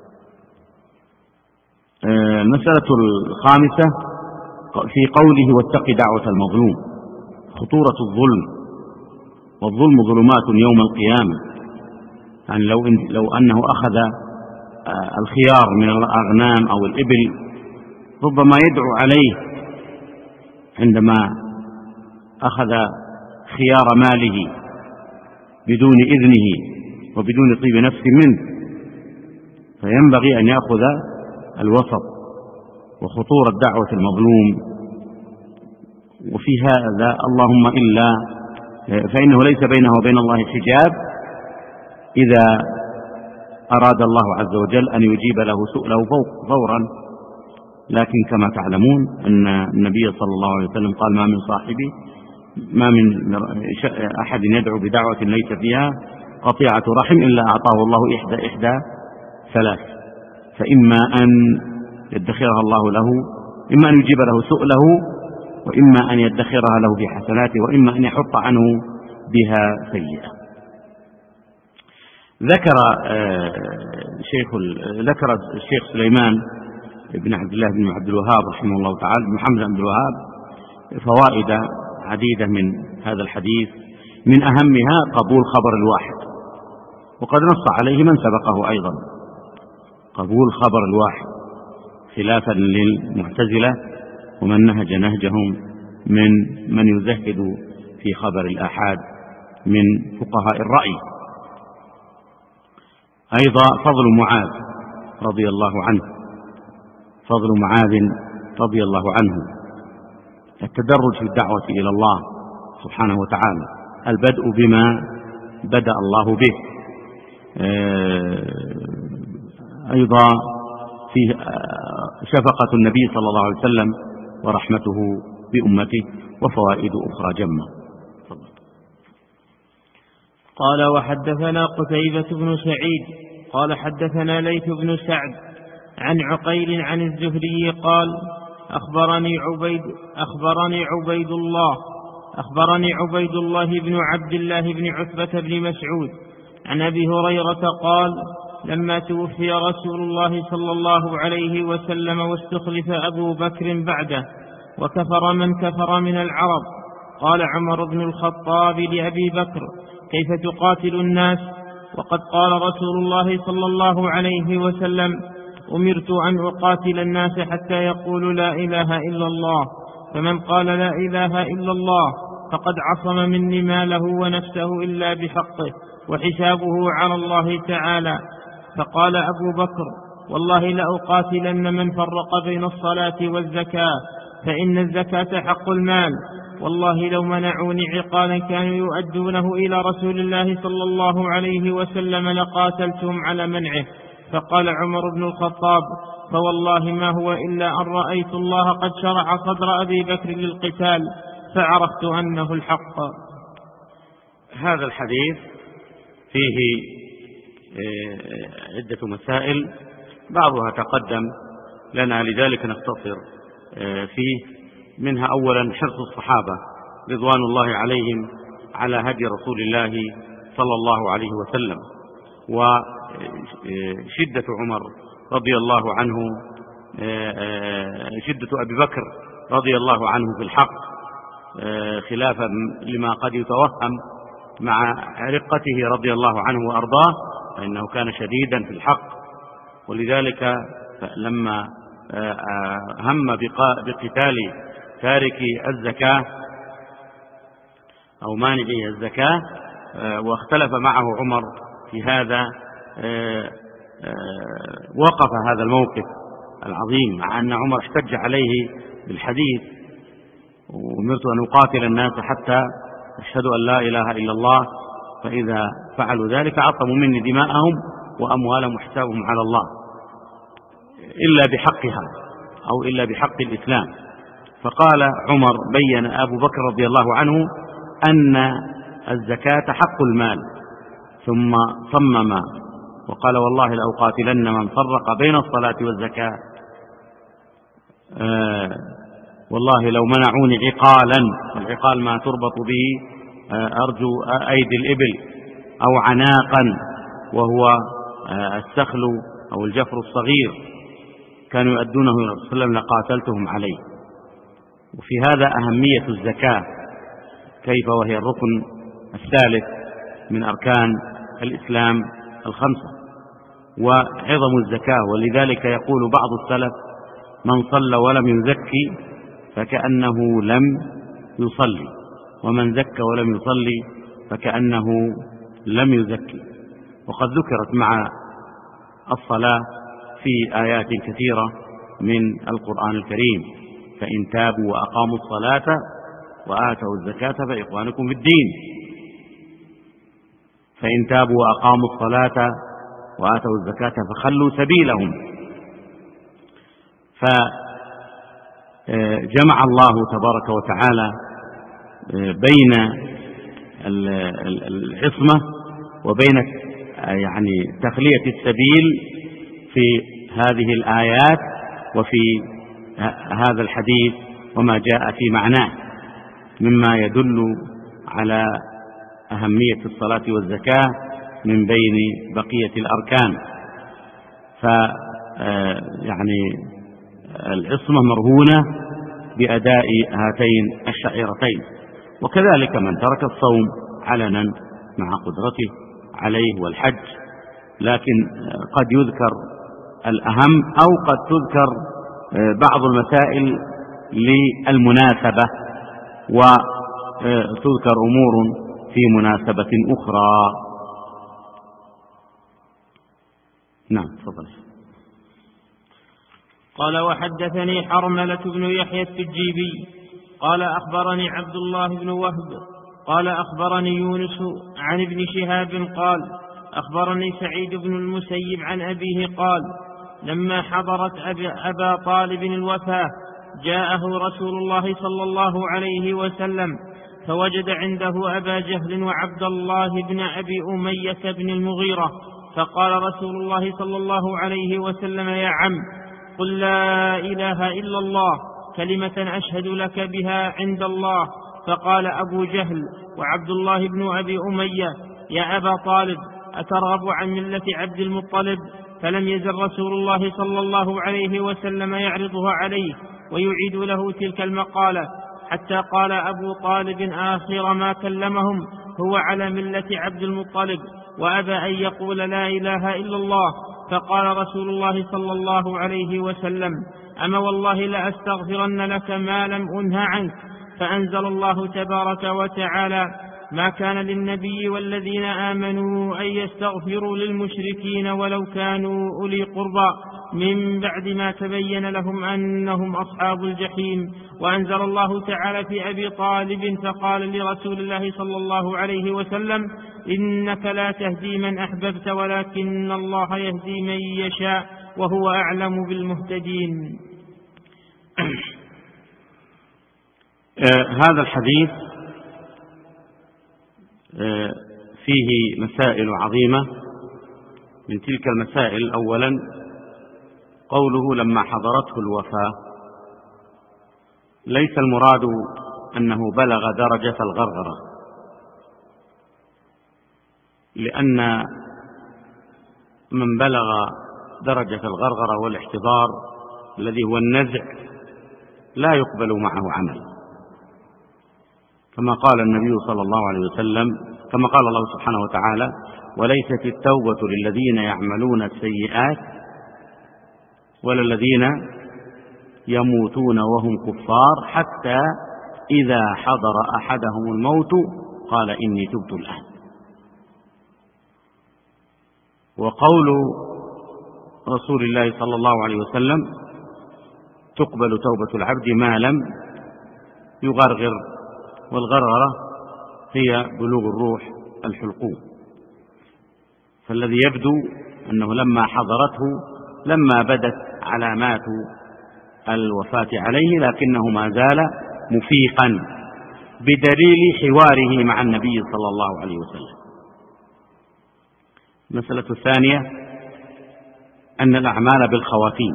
المسألة الخامسة في قوله: واتق دعوة المظلوم، خطورة الظلم، والظلم ظلمات يوم القيامة. يعني لو أنه أخذ الخيار من الأغنام أو الإبل ربما يدعو عليه عندما أخذ خيار ماله بدون إذنه وبدون طيب نفس منه، فينبغي أن يأخذ الوسط. وخطورة دعوة المظلوم. وفي هذا اللهم إلا فإنه ليس بينه وبين الله حجاب إذا أراد الله عز وجل أن يجيب له سؤله فورا. لكن كما تعلمون أن النبي صلى الله عليه وسلم قال: ما من أحد يدعو بدعوة ليس فيها قطيعة رحم إلا أعطاه الله إحدى ثلاث، فإما أن يدخرها الله له، إما أن يجيب له سؤله، وإما أن يدخرها له في حسناته، وإما أن يحط عنه بها سيئة. ذكر الشيخ سليمان بن عبد الله بن عبد الوهاب رحمه الله تعالى، بن محمد بن عبد الوهاب، فوائد عديدة من هذا الحديث، من أهمها قبول خبر الواحد، وقد نص عليه من سبقه أيضا، قبول خبر الواحد، خلافا للمعتزلة ومن نهج نهجهم من يزهد في خبر الآحاد من فقهاء الرأي. أيضا فضل معاذ رضي الله عنه، فضل معاذ رضي الله عنه. التدرج في الدعوة إلى الله سبحانه وتعالى، البدء بما بدأ الله به. أيضا فيه شفقة النبي صلى الله عليه وسلم ورحمته بأمته، وفوائد أخرى جمة. قال: وحدثنا قتيبة بن سعيد قال قال ليث بن سعد عن عقيل عن الزهري قال: أخبرني عبيد الله بن عبد الله بن عتبة بن مسعود عن أبي هريرة قال: لما توفي رسول الله صلى الله عليه وسلم واستخلف أبو بكر بعده وكفر من كفر من العرب، قال عمر بن الخطاب لأبي بكر: كيف تقاتل الناس وقد قال رسول الله صلى الله عليه وسلم: أمرت أن أقاتل الناس حتى يقولوا لا إله إلا الله، فمن قال لا إله إلا الله فقد عصم مني ماله ونفسه إلا بحقه وحسابه على الله تعالى. فقال أبو بكر: والله لأقاتلن من فرق بين الصلاة والزكاة، فإن الزكاة حق المال، والله لو منعوني عقالا كانوا يؤدونه إلى رسول الله صلى الله عليه وسلم لقاتلتهم على منعه. فقال عمر بن الخطاب: فوالله ما هو إلا أن رأيت الله قد شرع صدر أبي بكر للقتال فعرفت أنه الحق. هذا الحديث فيه عدة مسائل، بعضها تقدم لنا لذلك نختصر فيه. منها أولا حرص الصحابة رضوان الله عليهم على هدي رسول الله صلى الله عليه وسلم، وشدة عمر رضي الله عنه، شدة أبي بكر رضي الله عنه في الحق، خلافا لما قد يتوهم مع رقته رضي الله عنه وأرضاه، فإنه كان شديدا في الحق. ولذلك لما هم بقتال تاركي الزكاة أو مانعي الزكاة واختلف معه عمر في هذا، وقف هذا الموقف العظيم، مع أن عمر احتج عليه بالحديث: أمرت أن أقاتل الناس حتى أشهدوا أن لا إله إلا الله، فإذا فعلوا ذلك عصموا مني دماءهم وأموالهم وحسابهم على الله إلا بحقها أو إلا بحق الإسلام. فقال عمر، بين أبو بكر رضي الله عنه أن الزكاة حق المال، ثم صمم وقال: والله لأقاتلن من فرق بين الصلاة والزكاة، والله لو منعوني عقالا، والعقال ما تربط به أرجو أيدي الإبل، أو عناقا وهو السخل أو الجفر الصغير، كانوا يؤدونه إلى رسول الله صلى الله عليه وسلم لقاتلتهم عليه. وفي هذا أهمية الزكاة، كيف وهي الركن الثالث من أركان الإسلام الخمسة، وعظم الزكاة. ولذلك يقول بعض السلف: من صلى ولم يزكي فكأنه لم يصلي، ومن زكى ولم يصلي فكأنه لم يزكي. وقد ذكرت مع الصلاة في آيات كثيرة من القرآن الكريم: فإن تابوا وأقاموا الصلاة وآتوا الزكاة فإخوانكم في الدين. فإن تابوا وأقاموا الصلاة وآتوا الزكاة فخلوا سبيلهم. فجمع الله تبارك وتعالى بين العصمة وبين يعني تخلية السبيل في هذه الآيات وفي هذا الحديث وما جاء في معناه مما يدل على أهمية الصلاة والزكاة من بين بقية الأركان. يعني العصمة مرهونة بأداء هاتين الشعيرتين. وكذلك من ترك الصوم علنا مع قدرته عليه والحج، لكن قد يذكر الأهم أو قد تذكر بعض المسائل للمناسبة، وتذكر أمور في مناسبة أخرى. نعم، تفضل. قال وحدثني حرملة بن يحيى التجيبي قال أخبرني عبد الله بن وهب قال أخبرني يونس عن ابن شهاب قال أخبرني سعيد بن المسيب عن أبيه قال لما حضرت أبا طالب الوفاة جاءه رسول الله صلى الله عليه وسلم فوجد عنده أبا جهل وعبد الله بن أبي أمية بن المغيرة، فقال رسول الله صلى الله عليه وسلم يا عم قل لا إله إلا الله كلمة أشهد لك بها عند الله. فقال أبو جهل وعبد الله بن أبي أمية يا أبا طالب أترغب عن ملة عبد المطلب؟ فلم يزل رسول الله صلى الله عليه وسلم يعرضها عليه ويعيد له تلك المقالة حتى قال أبو طالب آخر ما كلمهم هو على ملة عبد المطلب وأبى أن يقول لا إله إلا الله. فقال رسول الله صلى الله عليه وسلم أما والله لأستغفرن لك ما لم أنه عنك. فأنزل الله تبارك وتعالى ما كان للنبي والذين آمنوا أن يستغفروا للمشركين ولو كانوا أولي قربى من بعد ما تبين لهم أنهم أصحاب الجحيم. وأنزل الله تعالى في أبي طالب فقال لرسول الله صلى الله عليه وسلم إنك لا تهدي من أحببت ولكن الله يهدي من يشاء وهو أعلم بالمهتدين. هذا الحديث فيه مسائل عظيمة. من تلك المسائل أولا قوله لما حضرته الوفاة، ليس المراد أنه بلغ درجة الغرغرة، لأن من بلغ درجة الغرغرة والاحتضار الذي هو النزع لا يقبل معه عمل، كما قال النبي صلى الله عليه وسلم، كما قال الله سبحانه وتعالى وليست التوبة للذين يعملون السيئات ولا الذين يموتون وهم كفار حتى إذا حضر أحدهم الموت قال إني تبت الآن. وقول رسول الله صلى الله عليه وسلم تقبل توبة العبد ما لم يغرغر، والغرغرة هي بلوغ الروح الحلقوم. فالذي يبدو أنه لما حضرته لما بدت علامات الوفاة عليه لكنه ما زال مفيقا بدليل حواره مع النبي صلى الله عليه وسلم. المسألة الثانية أن الأعمال بالخواتيم،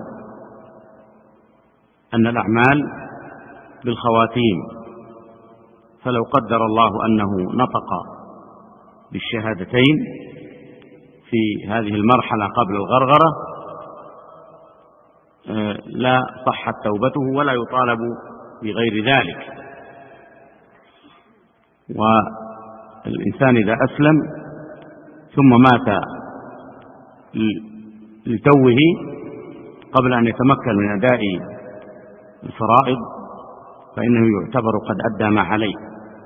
أن الأعمال بالخواتيم، فلو قدر الله أنه نطق بالشهادتين في هذه المرحلة قبل الغرغرة لا صحت توبته ولا يطالب بغير ذلك. والإنسان إذا أسلم ثم مات لتوه قبل أن يتمكن من أداء الفرائض فإنه يعتبر قد أدى ما عليه.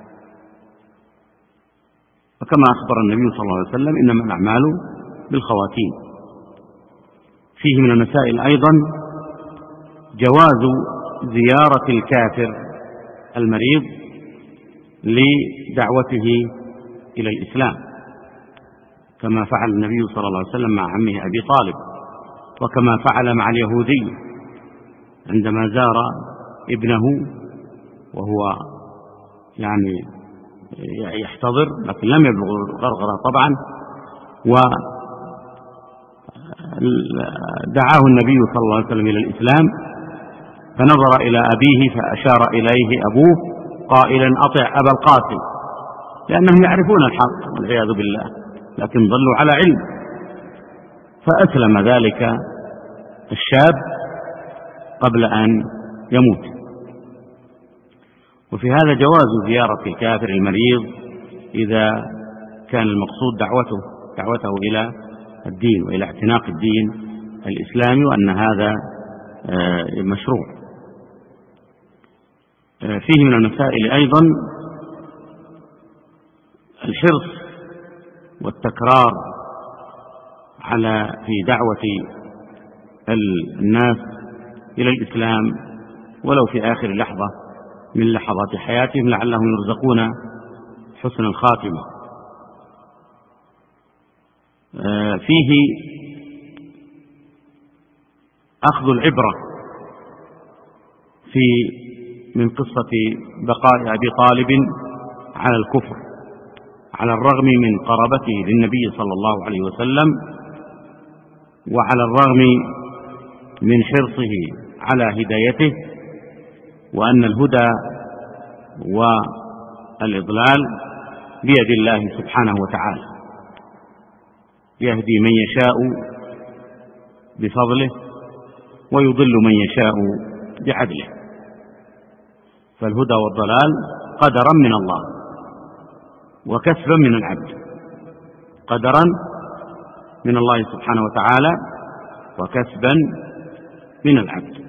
وكما أخبر النبي صلى الله عليه وسلم إنما الأعمال بالخواتيم. فيه من المسائل أيضا جواز زيارة الكافر المريض لدعوته إلى الإسلام، كما فعل النبي صلى الله عليه وسلم مع عمه أبي طالب، وكما فعل مع اليهودي عندما زار ابنه وهو يعني يحتضر لكن لم يبلغ الغرغرة طبعا، ودعاه النبي صلى الله عليه وسلم إلى الإسلام، فنظر إلى أبيه فأشار إليه أبوه قائلا أطع أبا القاسم، لأنهم يعرفون الحق والعياذ بالله لكن ظلوا على علم. فأسلم ذلك الشاب قبل أن يموت. وفي هذا جواز زيارة الكافر المريض إذا كان المقصود دعوته إلى الدين وإلى اعتناق الدين الإسلامي، وأن هذا مشروع. فيه من المسائل أيضا الحرص والتكرار على في دعوة الناس إلى الإسلام ولو في آخر لحظة من لحظات حياتهم لعلهم يرزقون حسن الخاتمة. فيه أخذ العبرة من قصة بقاء أبي طالب على الكفر على الرغم من قرابته للنبي صلى الله عليه وسلم، وعلى الرغم من حرصه على هدايته، وأن الهدى والإضلال بيد الله سبحانه وتعالى، يهدي من يشاء بفضله ويضل من يشاء بعدله. فالهدى والضلال قدرا من الله وكسبا من العبد، قدرا من الله سبحانه وتعالى وكسبا من العبد.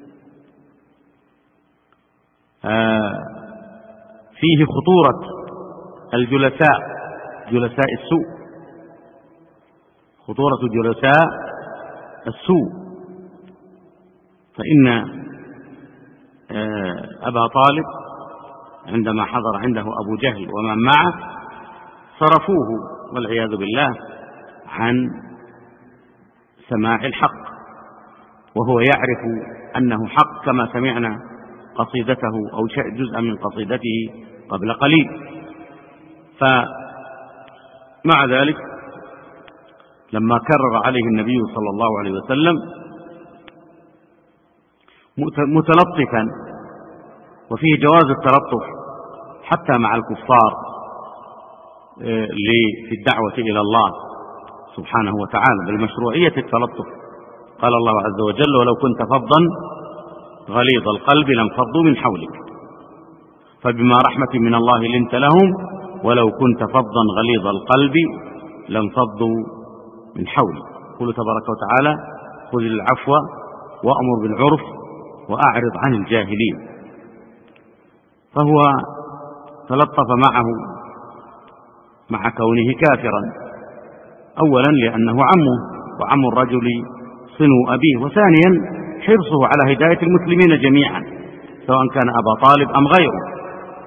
فيه خطورة الجلساء، جلساء السوء، خطورة جلساء السوء. فإن أبا طالب عندما حضر عنده أبو جهل ومن معه صرفوه والعياذ بالله عن سماع الحق، وهو يعرف أنه حق كما سمعنا قصيدته أو جزءا من قصيدته قبل قليل. فمع ذلك لما كرر عليه النبي صلى الله عليه وسلم متلطفا، وفيه جواز التلطف حتى مع الكفار في الدعوة إلى الله سبحانه وتعالى، بالمشروعية التلطف. قال الله عز وجل: ولو كنت فظا غليظ القلب لانفضوا من حولك فبما رحمة من الله لنت لهم ولو كنت فظا غليظ القلب لانفضوا من حولك. يقول تبارك وتعالى: خذ العفو وأمر بالعرف وأعرض عن الجاهلين. فهو تلطف معه مع كونه كافرا، أولا لأنه عمه وعم الرجل صنو أبيه، وثانيا حرصه على هداية المسلمين جميعا سواء كان أبا طالب أم غيره،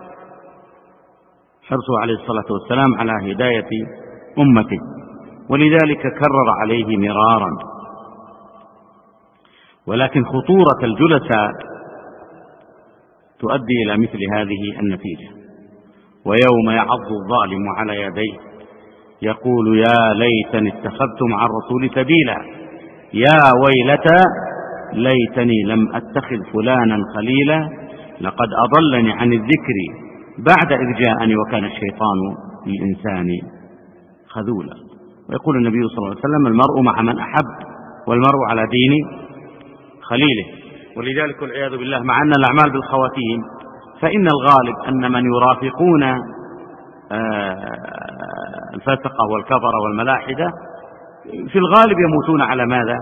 حرصه عليه الصلاة والسلام على هداية أمته، ولذلك كرر عليه مرارا. ولكن خطورة الجلساء تؤدي إلى مثل هذه النتيجة. ويوم يعض الظالم على يديه يقول: يا ليتني اتخذت مع الرسول سبيلا، يا ويلتى ليتني لم أتخذ فلانا خليلا، لقد أضلني عن الذكر بعد إذ جاءني وكان الشيطان للإنسان خذولا. ويقول النبي صلى الله عليه وسلم: المرء مع من أحب والمرء على دين خليله. ولذلك والعياذ بالله مع أن الأعمال بالخواتيم، فإن الغالب أن من يرافقون الفسقة والكفرة والملاحدة في الغالب يموتون على ماذا؟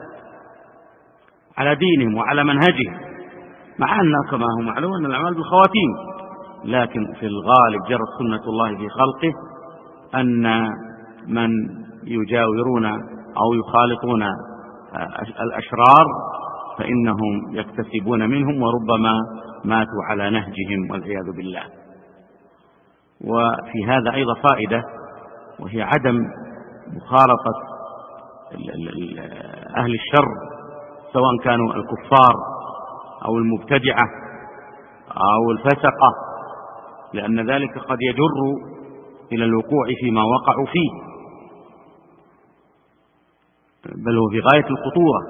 على دينهم وعلى منهجهم، مع أن كما هو معلوم أن الأعمال بالخواتيم، لكن في الغالب جرت سنة الله في خلقه أن من يجاورون أو يخالطون الأشرار فإنهم يكتسبون منهم وربما ماتوا على نهجهم والعياذ بالله. وفي هذا أيضا فائدة، وهي عدم مخالطة أهل الشر سواء كانوا الكفار أو المبتدعة أو الفسقة، لأن ذلك قد يجر إلى الوقوع فيما وقعوا فيه، بل هو في غاية الخطورة.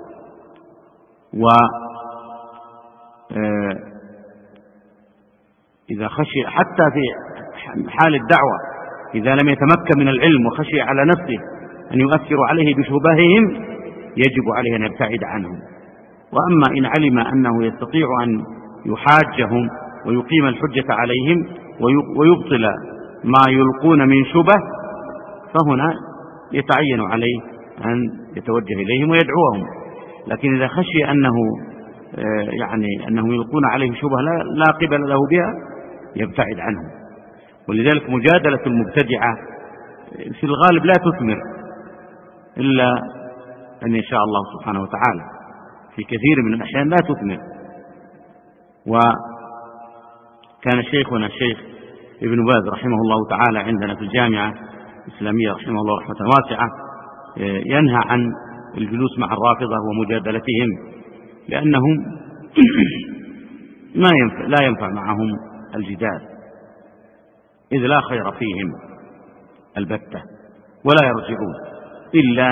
وإذا خشي حتى في حال الدعوة إذا لم يتمكن من العلم وخشي على نفسه أن يؤثر عليه بشبههم يجب عليه أن يبتعد عنهم. وأما إن علم أنه يستطيع أن يحاجهم ويقيم الحجة عليهم ويبطل ما يلقون من شبه، فهنا يتعين عليه أن يتوجه إليهم ويدعوهم. لكن إذا خشي أنهم يلقون عليه شبه لا قبل له بها يبتعد عنهم. ولذلك مجادلة المبتدعة في الغالب لا تثمر إلا أن يشاء الله سبحانه وتعالى، في كثير من الأحيان لا تثمر. وكان شيخنا الشيخ ابن باز رحمه الله تعالى عندنا في الجامعة الإسلامية رحمه الله رحمة واسعة ينهى عن الجلوس مع الرافضة ومجادلتهم، لأنهم لا ينفع معهم الجدال، إذ لا خير فيهم البتة ولا يرجعون إلا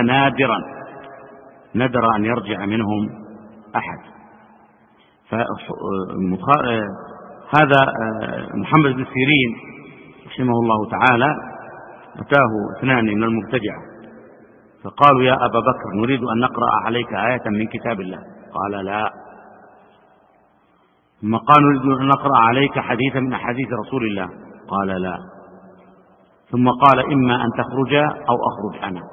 ندر أن يرجع منهم أحد. هذا محمد بن سيرين رحمه الله تعالى أتاه اثنان من المبتدعة فقالوا: يا أبا بكر، نريد أن نقرأ عليك آية من كتاب الله. قال: لا. ثم قالوا: نريد أن نقرأ عليك حديثا من أحاديث رسول الله. قال: لا. ثم قال: إما أن تخرج أو أخرج أنا.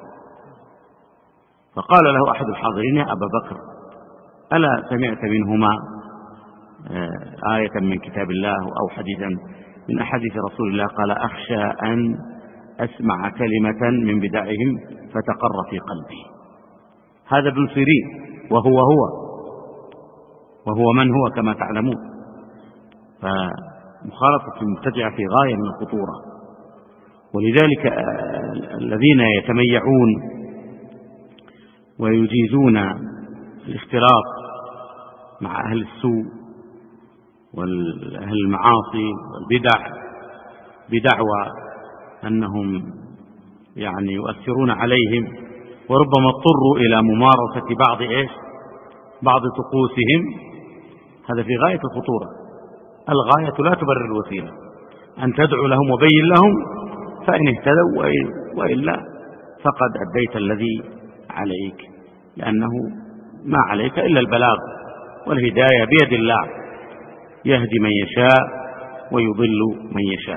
فقال له أحد الحاضرين: يا أبا بكر، ألا سمعت منهما آية من كتاب الله أو حديثا من أحاديث رسول الله؟ قال: أخشى أن أسمع كلمة من بدعهم فتقر في قلبي. هذا ابن سيرين، وهو من هو كما تعلمون. فمخالفة المبتدعة في غاية من الخطورة. ولذلك الذين يتميعون ويجيزون الاختلاط مع أهل السوء وأهل المعاصي والبدع بدعوى أنهم يؤثرون عليهم، وربما اضطروا إلى ممارسة بعض طقوسهم، هذا في غاية الخطورة. الغاية لا تبرر الوسيلة، أن تدعو لهم وبين لهم، فإن اهتدوا وإلا فقد أديت الذي عليك، لأنه ما عليك إلا البلاغ، والهداية بيد الله، يهدي من يشاء ويضل من يشاء.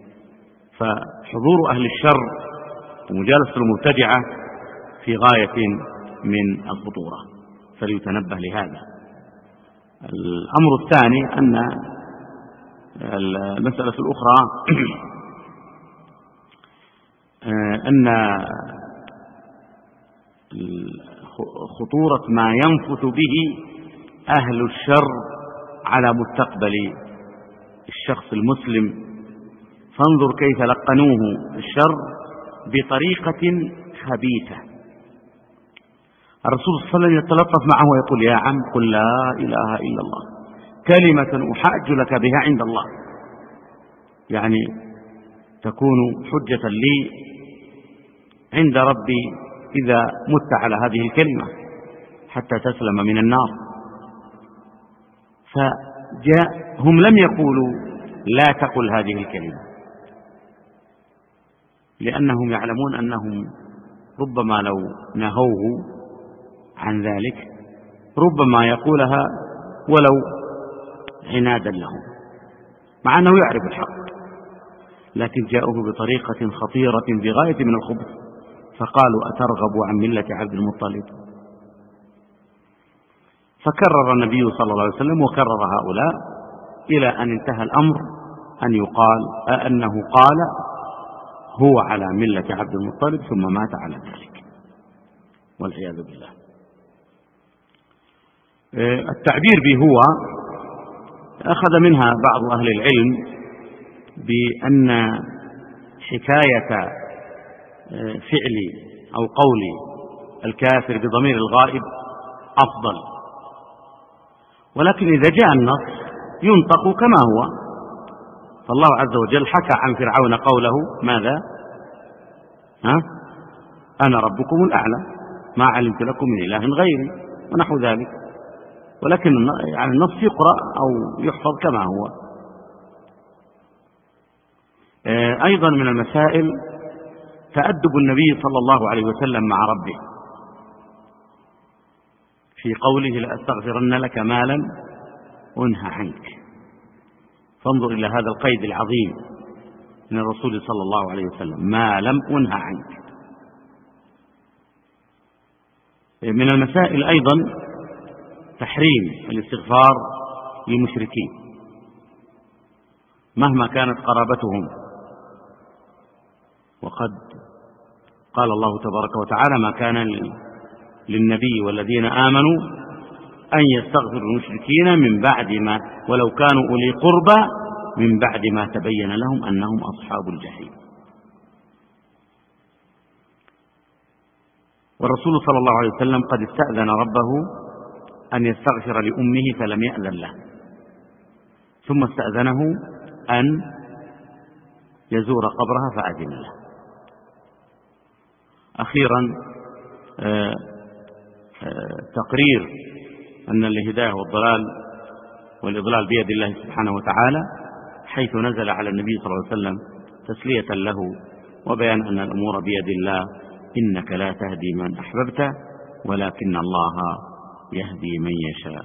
فحضور أهل الشر ومجالسة المبتدعة في غاية من الخطورة، فليتنبه لهذا. الأمر الثاني أن المسألة الأخرى أن خطورة ما ينفث به أهل الشر على مستقبل الشخص المسلم. فانظر كيف لقنوه الشر بطريقة خبيثة. الرسول صلى الله عليه وسلم يتلطف معه ويقول: يا عم، قل لا إله إلا الله، كلمة أحاج لك بها عند الله، يعني تكون حجة لي عند ربي إذا مت على هذه الكلمة حتى تسلم من النار. هم لم يقولوا لا تقل هذه الكلمة، لأنهم يعلمون أنهم ربما لو نهوه عن ذلك ربما يقولها ولو عنادا لهم، مع أنه يعرف الحق، لكن جاءوه بطريقة خطيرة بغاية من الخبث، فقالوا: أترغب عن ملة عبد المطلب؟ فكرر النبي صلى الله عليه وسلم وكرر هؤلاء إلى أن انتهى الأمر أن يقال أنه قال: هو على ملة عبد المطلب، ثم مات على ذلك، والعياذ بالله. التعبير به أخذ منها بعض أهل العلم بأن حكاية فعل أو قول الكافر بضمير الغائب أفضل، ولكن إذا جاء النص ينطق كما هو. فالله عز وجل حكى عن فرعون قوله: ماذا؟ أنا ربكم الأعلى ما علمت لكم من إله غيري، ونحو ذلك. ولكن النص يقرأ أو يحفظ كما هو. أيضا من المسائل تأدب النبي صلى الله عليه وسلم مع ربه في قوله: لأستغفرن لك ما لم أنه عنك. فانظر إلى هذا القيد العظيم من الرسول صلى الله عليه وسلم: ما لم أنه عنك. من المسائل أيضا تحريم الاستغفار للمشركين مهما كانت قرابتهم، وقد قال الله تبارك وتعالى: ما كان للنبي والذين آمنوا أن يستغفروا المشركين من بعد ما ولو كانوا أولي قربى من بعد ما تبين لهم أنهم أصحاب الجحيم. والرسول صلى الله عليه وسلم قد استأذن ربه أن يستغفر لأمه فلم يأذن له، ثم استأذنه أن يزور قبرها فأذن له. أخيرا تقرير أن الهداية والإضلال بيد الله سبحانه وتعالى، حيث نزل على النبي صلى الله عليه وسلم تسلية له وبيان أن الأمور بيد الله، إنك لا تهدي من أحببت ولكن الله يهدي من يشاء.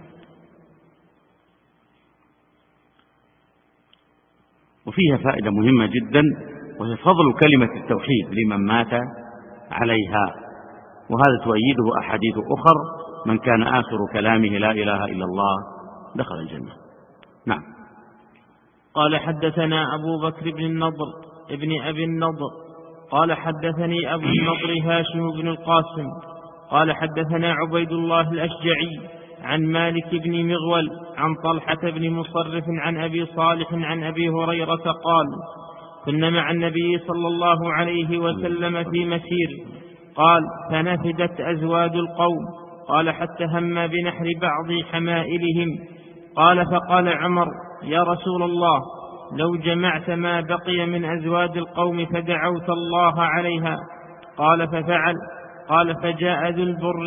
وفيها فائدة مهمة جدا، وهي فضل كلمة التوحيد لمن مات عليها، وهذا تؤيده أحاديث أخر: من كان آخر كلامه لا إله إلا الله دخل الجنة. نعم. قال حدثنا أبو بكر بن النضر ابن أبي النضر قال حدثني أبو النضر هاشم بن القاسم قال حدثنا عبيد الله الأشجعي عن مالك بن مغول عن طلحة بن مصرف عن أبي صالح عن أبي هريرة قال: كنا مع النبي صلى الله عليه وسلم في مسير. قال: فنفدت أزواد القوم. قال: حتى هم بنحر بعض حمائلهم. قال: فقال عمر: يا رسول الله، لو جمعت ما بقي من أزواد القوم فدعوت الله عليها. قال: ففعل. قال: فجاء ذو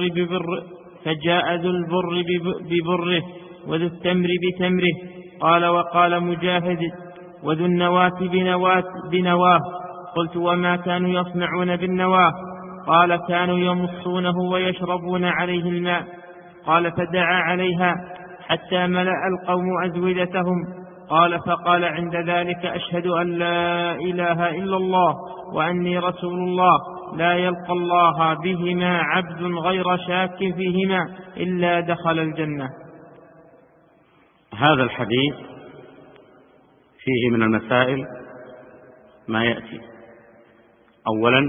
البر ببره وذو التمر بتمره. قال: وقال مجاهد: وذو النواة بنواه. قلت: وما كانوا يصنعون بالنواه؟ قال: كانوا يمصونه ويشربون عليه الماء. قال: فدعا عليها حتى ملأ القوم أزودتهم. قال: فقال عند ذلك: أشهد أن لا إله إلا الله وأني رسول الله، لا يلقى الله بهما عبد غير شاك فيهما إلا دخل الجنة. هذا الحديث فيه من المسائل ما يأتي: أولا،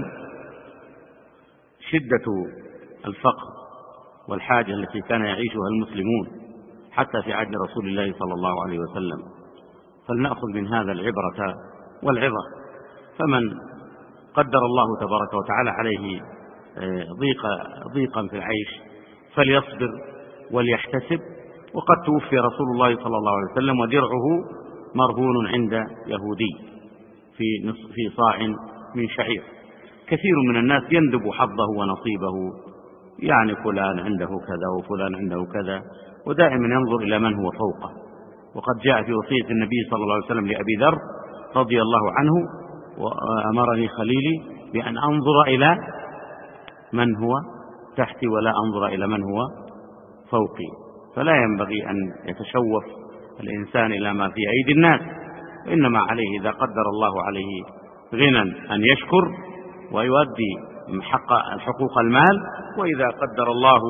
شدة الفقر والحاجة التي كان يعيشها المسلمون حتى في عهد رسول الله صلى الله عليه وسلم، فلنأخذ من هذا العبرة والعظة. فمن قدر الله تبارك وتعالى عليه ضيقا في العيش فليصبر وليحتسب. وقد توفي رسول الله صلى الله عليه وسلم ودرعه مرهون عند يهودي في صاع من شعير. كثير من الناس يندب حظه ونصيبه، يعني فلان عنده كذا وفلان عنده كذا، ودائما ينظر إلى من هو فوقه. وقد جاء في وصية النبي صلى الله عليه وسلم لأبي ذر رضي الله عنه: وأمرني خليلي بأن أنظر إلى من هو تحتي ولا أنظر إلى من هو فوقي. فلا ينبغي أن يتشوف الإنسان إلى ما في أيدي الناس، وإنما عليه إذا قدر الله عليه غنى أن يشكر ويؤدي حقوق المال، وإذا قدر الله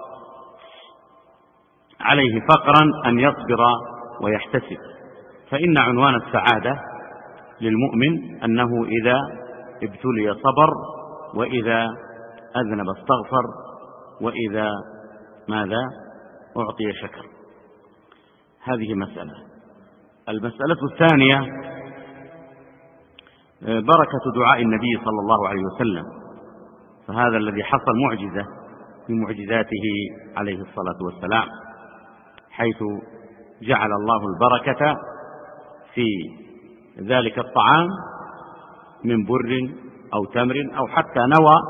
عليه فقرا أن يصبر ويحتسب. فإن عنوان السعادة للمؤمن أنه إذا ابتلي صبر، وإذا أذنب استغفر، وإذا ماذا أعطي شكر. هذه مسألة. المسألة الثانية: بركة دعاء النبي صلى الله عليه وسلم، فهذا الذي حصل معجزة من معجزاته عليه الصلاة والسلام، حيث جعل الله البركة في ذلك الطعام من بر أو تمر أو حتى نوى،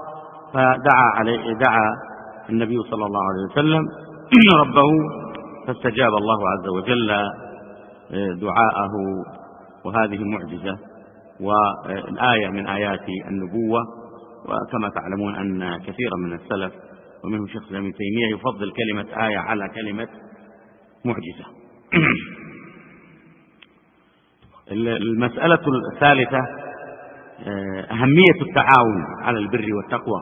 فدعا النبي صلى الله عليه وسلم ربه فاستجاب الله عز وجل دعاءه. وهذه معجزة والآية من آيات النبوة. وكما تعلمون أن كثيرا من السلف ومنهم شيخ ابن تيمية يفضل كلمة آية على كلمة معجزة. المسألة الثالثة: أهمية التعاون على البر والتقوى،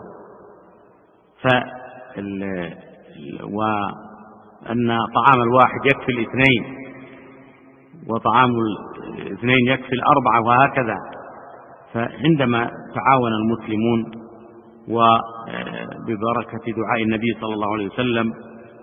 وأن طعام الواحد يكفي الاثنين، وطعام الاثنين يكفي الأربعة، وهكذا. فعندما تعاون المسلمون وببركة دعاء النبي صلى الله عليه وسلم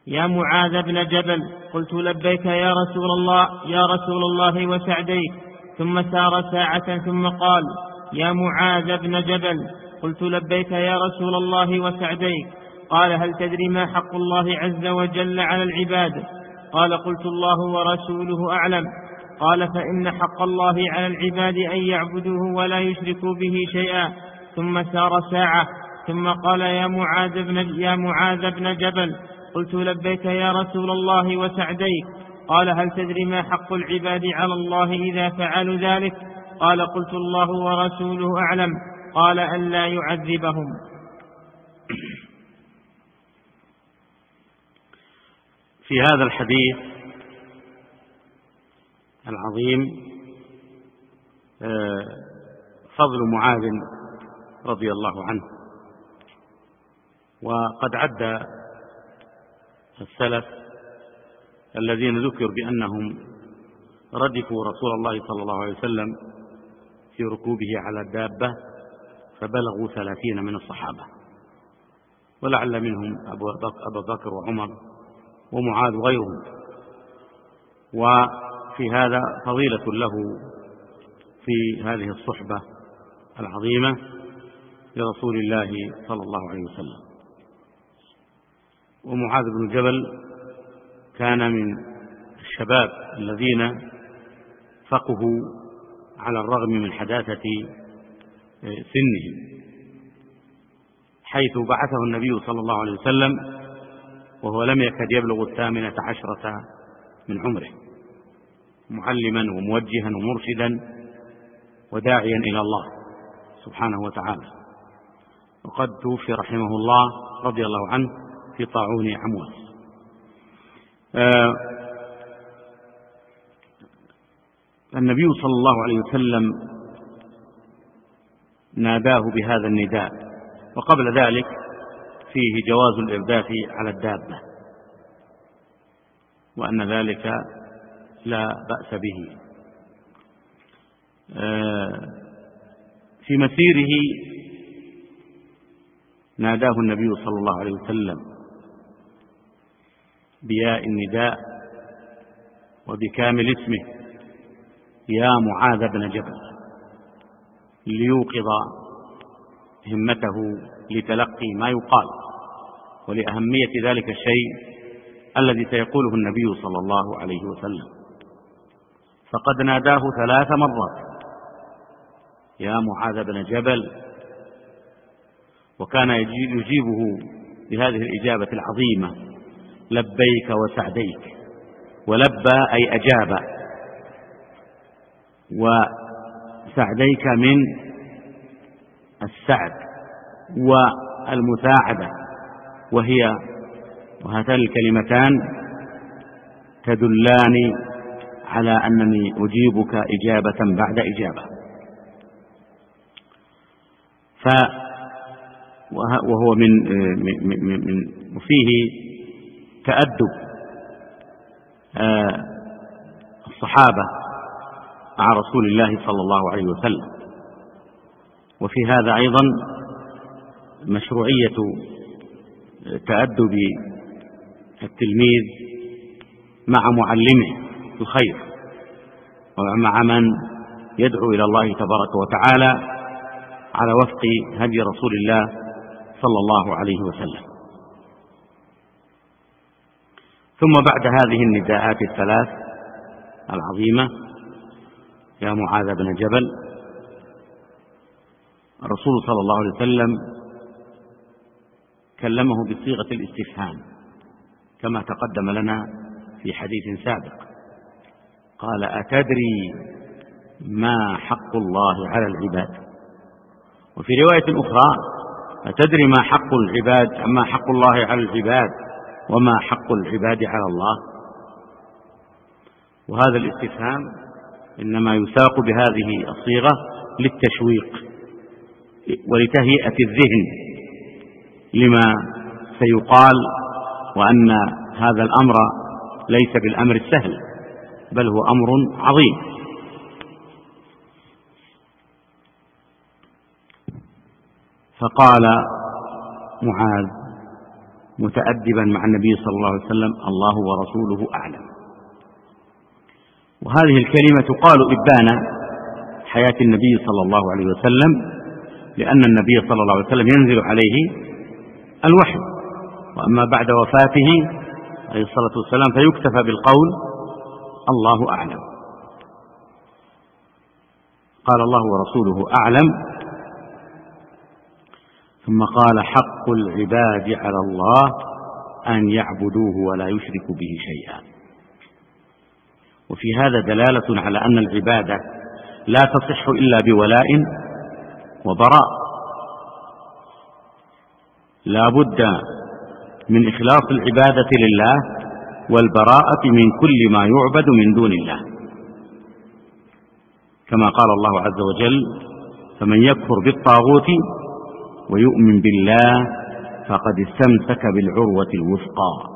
يا معاذ بن جبل. قلت لبيك يا رسول الله وسعديك. ثم سار ساعة ثم قال يا معاذ بن جبل. قلت لبيك يا رسول الله وسعديك. قال هل تدري ما حق الله عز وجل على العباد؟ قال قلت الله ورسوله أعلم. قال فإن حق الله على العباد أن يعبدوه ولا يشركوا به شيئا. ثم سار ساعة ثم قال يا معاذ بن جبل. قلت لبيك يا رسول الله وسعديك. قال هل تدري ما حق العباد على الله إذا فعلوا ذلك؟ قال قلت الله ورسوله أعلم. قال أن لا يعذبهم. في هذا الحديث العظيم فضل معاذ رضي الله عنه. وقد عد السلف الذين ذكر بأنهم ردفوا رسول الله صلى الله عليه وسلم في ركوبه على الدابة فبلغوا 30 من الصحابة، ولعل منهم أبو بكر وعمر ومعاذ وغيرهم. وفي هذا فضيلة له في هذه الصحبة العظيمة لرسول الله صلى الله عليه وسلم. ومعاذ بن جبل كان من الشباب الذين فقهوا على الرغم من حداثة سنهم، حيث بعثه النبي صلى الله عليه وسلم وهو لم يكد يبلغ 18 من عمره، معلما وموجها ومرشدا وداعيا إلى الله سبحانه وتعالى. وقد توفي رحمه الله رضي الله عنه في طاعون عمواس. النبي صلى الله عليه وسلم ناداه بهذا النداء، وقبل ذلك فيه جواز الإرداف على الدابة، وأن ذلك لا بأس به. في مسيره ناداه النبي صلى الله عليه وسلم بياء النداء وبكامل اسمه يا معاذ بن جبل، ليوقظ همته لتلقي ما يقال ولأهمية ذلك الشيء الذي سيقوله النبي صلى الله عليه وسلم. فقد ناداه 3 مرات يا معاذ بن جبل، وكان يجيبه بهذه الإجابة العظيمة لبيك وسعديك. ولبى أي أجاب، وسعديك من السعد والمساعدة، وهاتان الكلمتان تدلان على أنني أجيبك إجابة بعد إجابة. وهو من فيه تأدب الصحابة مع رسول الله صلى الله عليه وسلم. وفي هذا أيضا مشروعية تأدب التلميذ مع معلمه الخير ومع من يدعو إلى الله تبارك وتعالى على وفق هدي رسول الله صلى الله عليه وسلم. ثم بعد هذه النداءات ال3 العظيمة يا معاذ بن جبل، الرسول صلى الله عليه وسلم كلمه بصيغة الاستفهام كما تقدم لنا في حديث سابق. قال أتدري ما حق الله على العباد؟ وفي رواية أخرى أتدري ما حق العباد، ما حق الله على العباد وما حق العباد على الله؟ وهذا الاستفهام إنما يساق بهذه الصيغة للتشويق ولتهيئة الذهن لما سيقال، وأن هذا الأمر ليس بالأمر السهل بل هو أمر عظيم. فقال معاذ متأدبا مع النبي صلى الله عليه وسلم: الله ورسوله أعلم. وهذه الكلمة تقال إبان حياة النبي صلى الله عليه وسلم، لأن النبي صلى الله عليه وسلم ينزل عليه الوحي، وأما بعد وفاته عليه الصلاة والسلام فيكتفى بالقول: الله أعلم. قال: الله ورسوله أعلم. ثم قال: حق العباد على الله أن يعبدوه ولا يشركوا به شيئا. وفي هذا دلالة على أن العبادة لا تصح إلا بولاء وبراء، لا بد من إخلاص العبادة لله والبراءة من كل ما يعبد من دون الله، كما قال الله عز وجل: فمن يكفر بالطاغوت ويؤمن بالله فقد استمسك بالعروة الوثقى.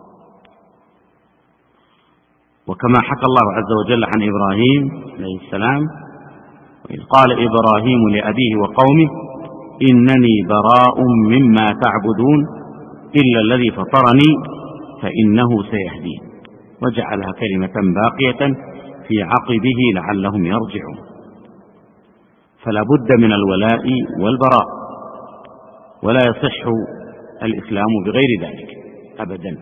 وكما حكى الله عز وجل عن إبراهيم عليه السلام: وإذ قال إبراهيم لأبيه وقومه إنني براء مما تعبدون إلا الذي فطرني فإنه سيهدين، وجعلها كلمة باقية في عقبه لعلهم يرجعون. فلا بد من الولاء والبراء، ولا يصح الإسلام بغير ذلك أبدا.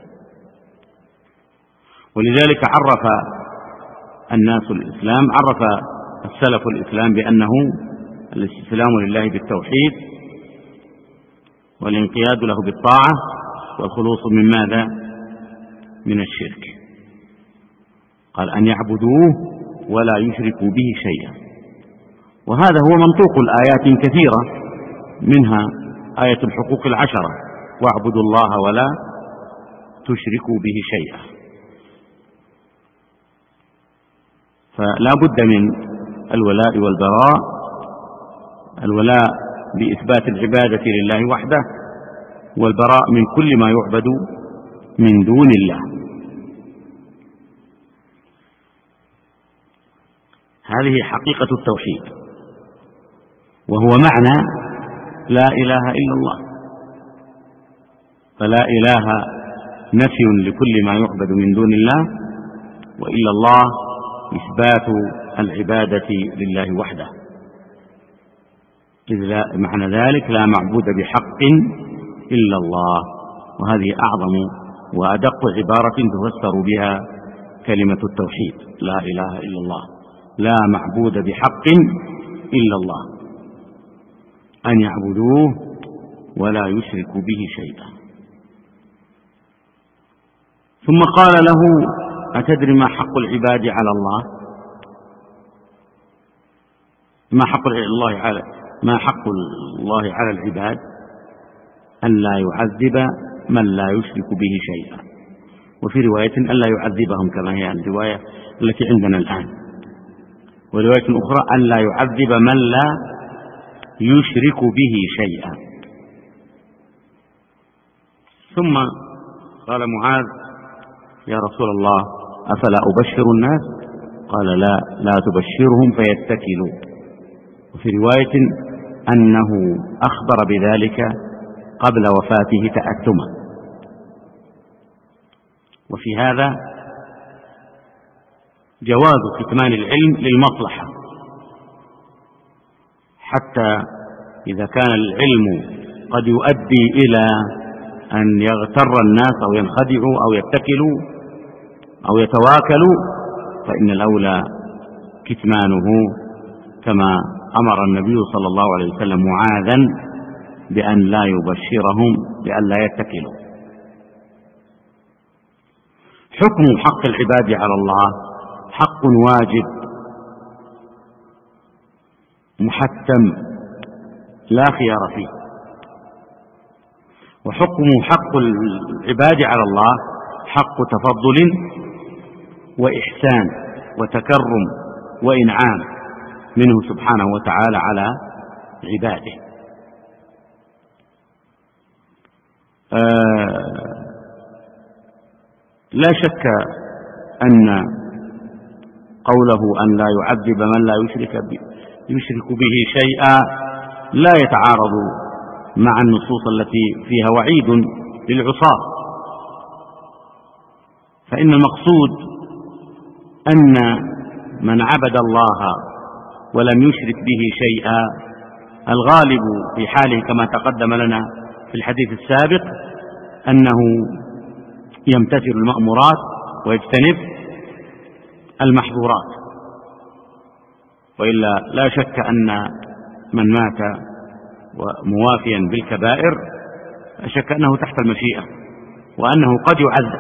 ولذلك عرف الناس الإسلام، عرف السلف الإسلام بأنه الاستسلام لله بالتوحيد والانقياد له بالطاعة والخلوص من ماذا؟ من الشرك. قال: أن يعبدوه ولا يشركوا به شيئا. وهذا هو منطوق الآيات كثيرة، منها آية الحقوق العشرة: واعبدوا الله ولا تشركوا به شيئا. فلا بد من الولاء والبراء، الولاء بإثبات العبادة لله وحده، والبراء من كل ما يعبد من دون الله. هذه حقيقة التوحيد، وهو معنى لا إله إلا الله. فلا إله نفي لكل ما يعبد من دون الله، وإلا الله إثبات العبادة لله وحده، إذ معنى ذلك لا معبود بحق إلا الله. وهذه أعظم وأدق عبارة تفسر بها كلمة التوحيد: لا إله إلا الله، لا معبود بحق إلا الله، أن يعبدوه ولا يشركوا به شيئا. ثم قال له: أتدري ما حق العباد على الله؟ ما حق الله على العباد؟ أن لا يعذب من لا يشرك به شيئا. وفي رواية أن لا يعذبهم، كما هي الرواية التي عندنا الآن. ورواية أخرى أن لا يعذب من لا يشرك به شيئا. ثم قال معاذ: يا رسول الله أفلا أبشر الناس؟ قال: لا تبشرهم فيتكلوا. وفي رواية أنه أخبر بذلك قبل وفاته تأثما. وفي هذا جواز كتمان العلم للمصلحة، حتى إذا كان العلم قد يؤدي إلى أن يغتر الناس أو ينخدعوا أو يتكلوا أو يتواكلوا، فإن الأولى كتمانه، كما أمر النبي صلى الله عليه وسلم معاذا بأن لا يبشرهم بأن لا يتكلوا. حكم حق العباد على الله حق واجب محتم لا خيار فيه. وحكم حق العباد على الله حق تفضل وإحسان وتكرم وإنعام منه سبحانه وتعالى على عباده. لا شك أن قوله أن لا يعذب من لا يشرك به شيئا لا يتعارض مع النصوص التي فيها وعيد للعصاة. فإن المقصود أن من عبد الله ولم يشرك به شيئا الغالب في حاله كما تقدم لنا في الحديث السابق أنه يمتثل المأمورات ويجتنب المحظورات. وإلا لا شك أن من مات موافيا بالكبائر لا شك أنه تحت المشيئة، وأنه قد يعذب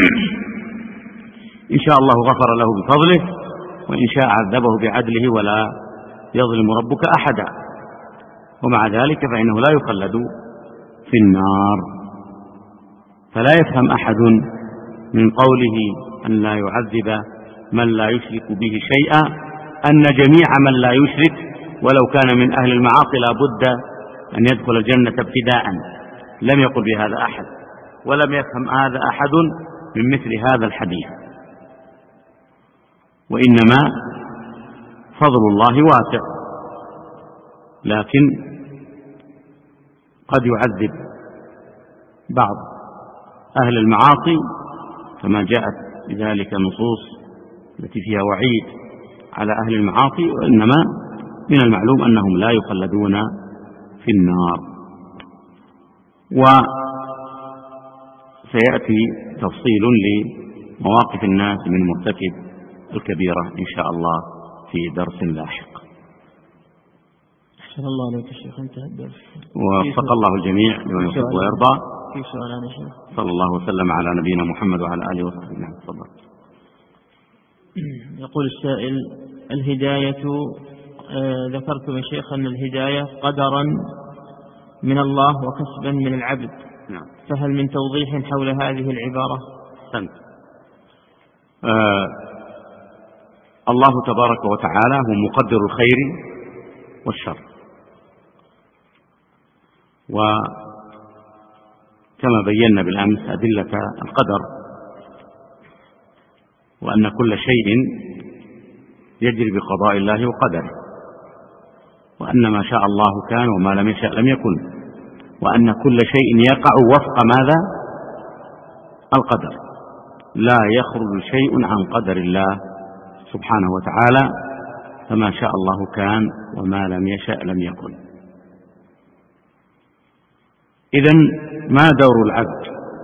إن شاء الله غفر له بفضله، وإن شاء عذبه بعدله ولا يظلم ربك أحدا. ومع ذلك فإنه لا يخلد في النار. فلا يفهم أحد من قوله أن لا يعذب من لا يشرك به شيئا أن جميع من لا يشرك ولو كان من أهل المعاصي لا بد أن يدخل الجنة ابتداء. لم يقل بهذا أحد، ولم يفهم هذا أحد من مثل هذا الحديث. وإنما فضل الله واسع، لكن قد يعذب بعض أهل المعاصي كما جاءت بذلك النصوص التي فيها وعيد على أهل المعاصي، وإنما من المعلوم أنهم لا يخلدون في النار. وسيأتي تفصيل لمواقف الناس من مرتكب الكبيرة إن شاء الله في درس لاحق. أحسن الله عليك الشيخ، انتهى الدرس. ووفق الله الجميع لما يحب ويرضى. في سؤال يا شيخ. صلى الله وسلم على نبينا محمد وعلى آله وصحبه. نعم تفضل. يقول السائل: الهداية، ذكرتم يا شيخ أن الهداية قدرا من الله وكسبا من العبد. نعم. فهل من توضيح حول هذه العبارة؟ أحسنت. الله تبارك وتعالى هو مقدر الخير والشر، وكما بينا بالأمس أدلة القدر، وأن كل شيء يجري بقضاء الله وقدره، وأن ما شاء الله كان وما لم يشاء لم يكن، وأن كل شيء يقع وفق ماذا؟ القدر. لا يخرج شيء عن قدر الله سبحانه وتعالى، فما شاء الله كان وما لم يشاء لم يكن. إذن ما دور العبد؟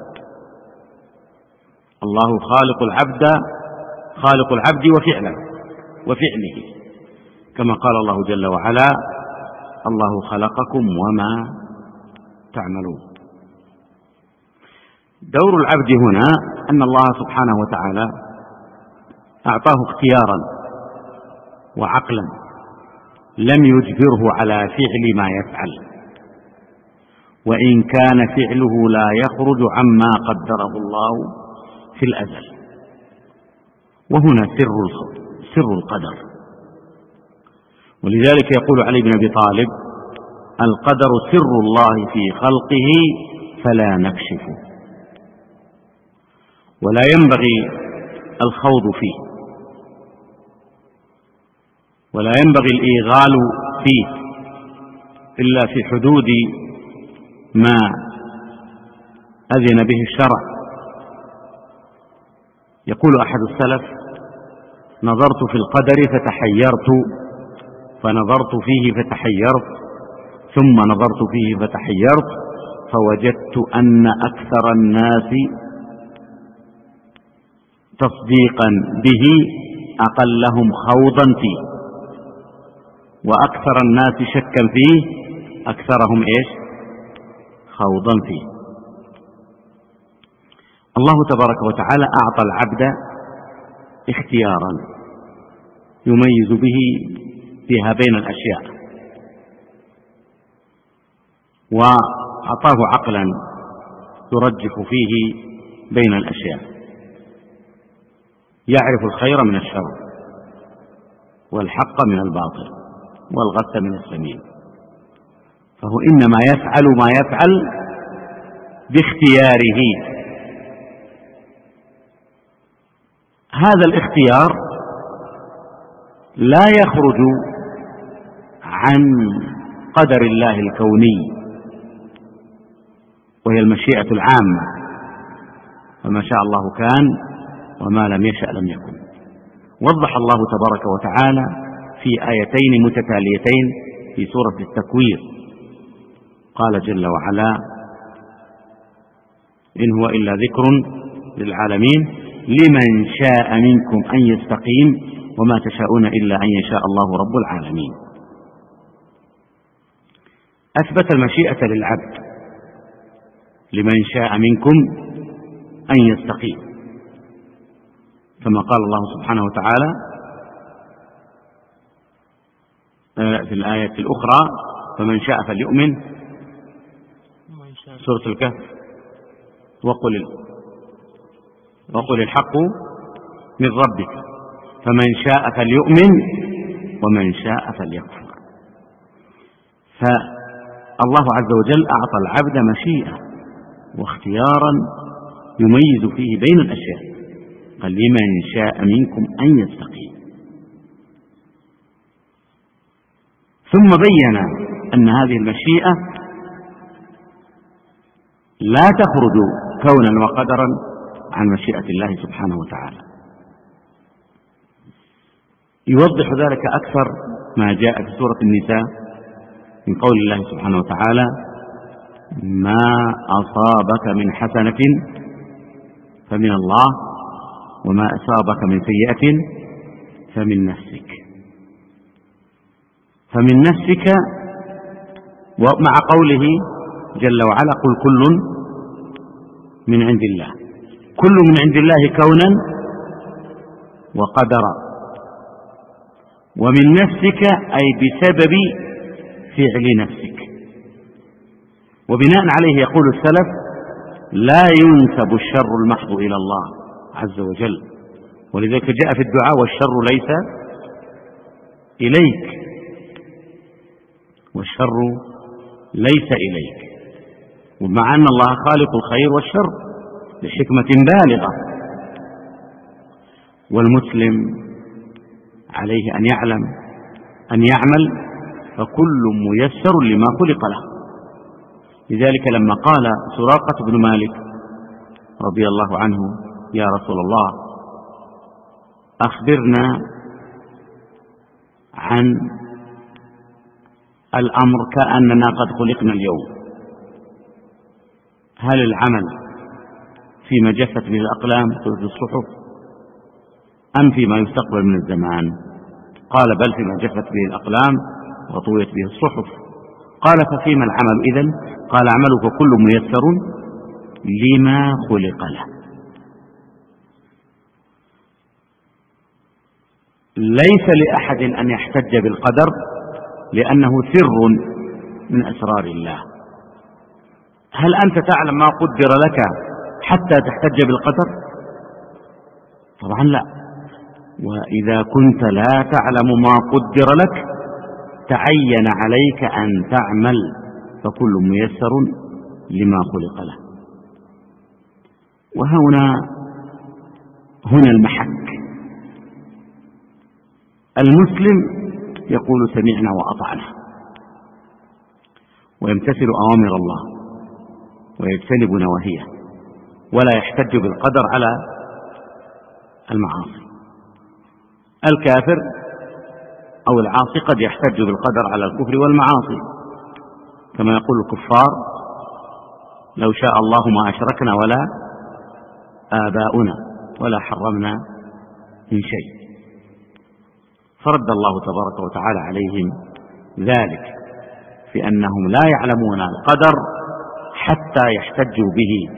الله خالق العبد وفعله، كما قال الله جل وعلا: الله خلقكم وما تعملون. دور العبد هنا أن الله سبحانه وتعالى أعطاه اختيارا وعقلا، لم يجبره على فعل ما يفعل، وإن كان فعله لا يخرج عما قدره الله في الأزل. وهنا سر القدر. ولذلك يقول علي بن أبي طالب: القدر سر الله في خلقه فلا نكشفه، ولا ينبغي الخوض فيه، ولا ينبغي الإيغال فيه إلا في حدود ما أذن به الشرع. يقول أحد السلف: نظرت في القدر فتحيرت، فنظرت فيه فتحيرت، ثم نظرت فيه فتحيرت، فوجدت أن أكثر الناس تصديقا به أقلهم خوضا فيه، وأكثر الناس شكا فيه أكثرهم خوضا فيه. الله تبارك وتعالى أعطى العبد اختيارا يميز به فيها بين الأشياء، وأعطاه عقلا يرجح فيه بين الأشياء، يعرف الخير من الشر والحق من الباطل والغث من السمين، فهو إنما يفعل ما يفعل باختياره. هذا الاختيار لا يخرج عن قدر الله الكوني وهي المشيئة العامة، فما شاء الله كان وما لم يشأ لم يكن. وضح الله تبارك وتعالى في آيتين متتاليتين في سورة التكوير، قال جل وعلا: إن هو إلا ذكر للعالمين لمن شاء منكم أن يستقيم وما تشاءون إلا أن يشاء الله رب العالمين. أثبت المشيئة للعبد لمن شاء منكم أن يستقيم، كما قال الله سبحانه وتعالى في الآية الأخرى: فمن شاء فليؤمن، سورة الكهف: وقل الحق من ربك فمن شاء فليؤمن ومن شاء فليكفر. فالله عز وجل أعطى العبد مشيئة واختيارا يميز فيه بين الأشياء، قال: لمن شاء منكم أن يستقيم. ثم بين أن هذه المشيئة لا تخرج كونا وقدرا عن مشيئة الله سبحانه وتعالى. يوضح ذلك أكثر ما جاء في سورة النساء من قول الله سبحانه وتعالى: ما أصابك من حسنة فمن الله وما أصابك من سيئة فمن نفسك. فمن نفسك، ومع قوله جل وعلا: قل كل من عند الله. كل من عند الله كونا وقدرا. ومن نفسك أي بسبب فعل نفسك. وبناء عليه يقول السلف: لا ينسب الشر المحض إلى الله عز وجل، ولذلك جاء في الدعاء: والشر ليس إليك، والشر ليس إليك. ومع أن الله خالق الخير والشر لحكمة بالغة. والمسلم عليه أن يعلم أن يعمل، فكل ميسر لما خلق له. لذلك لما قال سراقة بن مالك رضي الله عنه: يا رسول الله أخبرنا عن الأمر كأننا قد خلقنا اليوم، هل العمل فيما جفت به الأقلام في الصحف أم فيما يستقبل من الزمان؟ قال: بل فيما جفت به الأقلام وطويت به الصحف. قال: ففيما العمل إذن؟ قال: عملك كل ميسر لما خلق له. ليس لأحد أن يحتج بالقدر، لأنه سر من أسرار الله. هل أنت تعلم ما قدر لك حتى تحتج بالقدر؟ طبعا لا. وإذا كنت لا تعلم ما قدر لك تعين عليك أن تعمل، فكل ميسر لما خلق له. هنا المحك. المسلم يقول: سمعنا وأطعنا، ويمتثل أوامر الله ويجتنب نواهيه، ولا يحتج بالقدر على المعاصي. الكافر أو العاصي قد يحتج بالقدر على الكفر والمعاصي، كما يقول الكفار: لو شاء الله ما أشركنا ولا آباؤنا ولا حرمنا من شيء. فرد الله تبارك وتعالى عليهم ذلك في أنهم لا يعلمون القدر حتى يحتجوا به.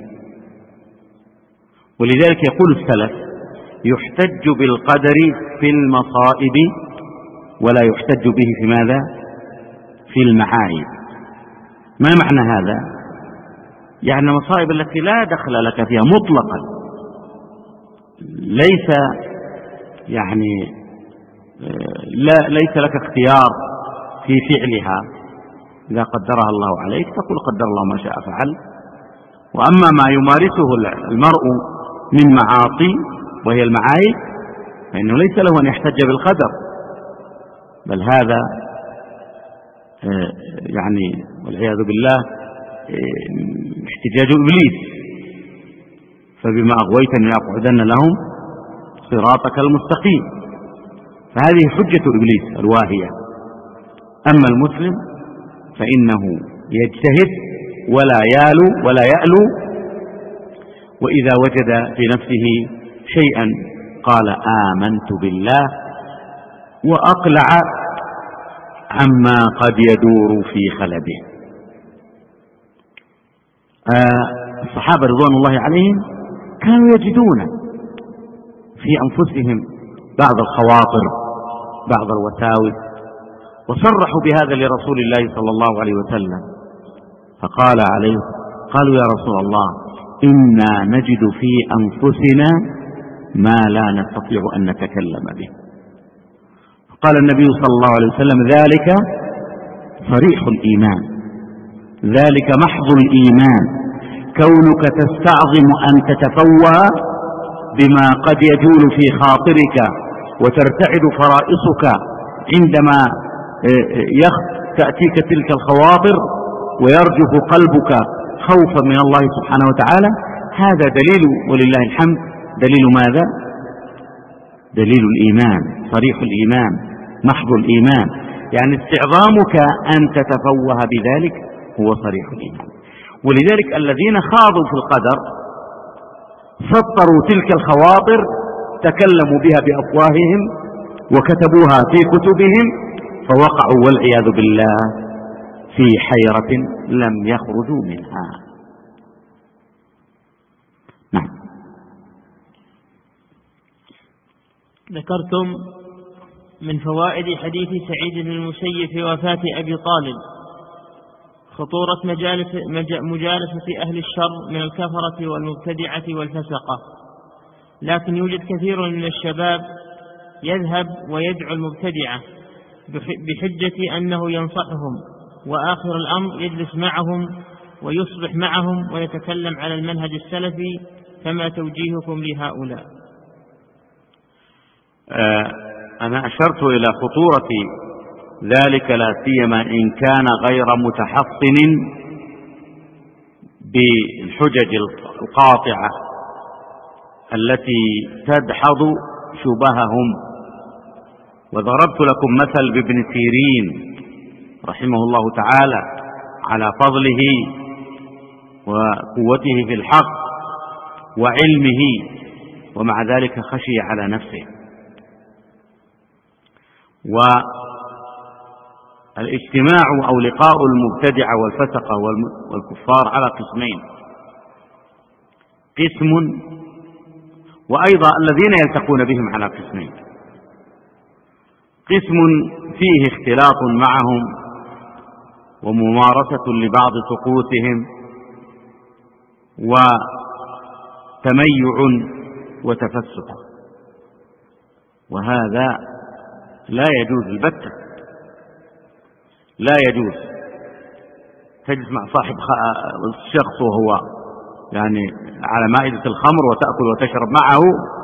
ولذلك يقول السلف: يحتج بالقدر في المصائب ولا يحتج به في ماذا؟ في المعايب. ما معنى هذا؟ يعني المصائب التي لا دخل لك فيها مطلقا، ليس ليس لك اختيار في فعلها، إذا قدرها الله عليك تقول: قدر الله ما شاء فعل. وأما ما يمارسه المرء من معاصي وهي المعايب فإنه ليس له أن يحتج بالقدر، بل هذا والعياذ بالله احتجاج إبليس، فبما أغويتني لأقعدن لهم صراطك المستقيم، فهذه حجة إبليس الواهية. أما المسلم فإنه يجتهد ولا يألو، وإذا وجد في نفسه شيئا قال آمنت بالله وأقلع عما قد يدور في خلده. الصحابة رضوان الله عليهم كانوا يجدون في أنفسهم بعض الخواطر، بعض الوساوس، وصرحوا بهذا لرسول الله صلى الله عليه وسلم، قالوا يا رسول الله إنا نجد في أنفسنا ما لا نستطيع أن نتكلم به. قال النبي صلى الله عليه وسلم ذلك صريح الإيمان، ذلك محض الإيمان، كونك تستعظم أن تتفوه بما قد يجول في خاطرك وترتعد فرائصك عندما تأتيك تلك الخواطر ويرجف قلبك خوفا من الله سبحانه وتعالى. هذا دليل ولله الحمد، دليل ماذا؟ دليل الإيمان، صريح الإيمان، محض الإيمان، يعني استعظامك أن تتفوه بذلك هو صريح الإيمان. ولذلك الذين خاضوا في القدر سطروا تلك الخواطر، تكلموا بها بأفواههم وكتبوها في كتبهم، فوقعوا والعياذ بالله في حيرة لم يخرجوا منها. نعم. ذكرتم من فوائد حديث سعيد بن المسيب في وفاة أبي طالب خطورة مجالسة أهل الشر من الكفرة والمبتدعة والفسقة، لكن يوجد كثير من الشباب يذهب ويدعو المبتدعة بحجة أنه ينصحهم، وآخر الأمر يجلس معهم ويصبح معهم ويتكلم على المنهج السلفي، فما توجيهكم لهؤلاء؟ أنا أشرت إلى خطورة ذلك، لا سيما إن كان غير متحصن بالحجج القاطعة التي تدحض شبههم. وضربت لكم مثل بابن سيرين رحمه الله تعالى على فضله وقوته في الحق وعلمه، ومع ذلك خشي على نفسه. والاجتماع أو لقاء المبتدعة والفسقة والكفار على قسمين: قسم، وأيضا الذين يلتقون بهم على قسمين: قسم فيه اختلاط معهم وممارسة لبعض طقوسهم وتميع وتفسق، وهذا لا يجوز البتة، لا يجوز. تجلس مع صاحب الشخص وهو يعني على مائدة الخمر وتأكل وتشرب معه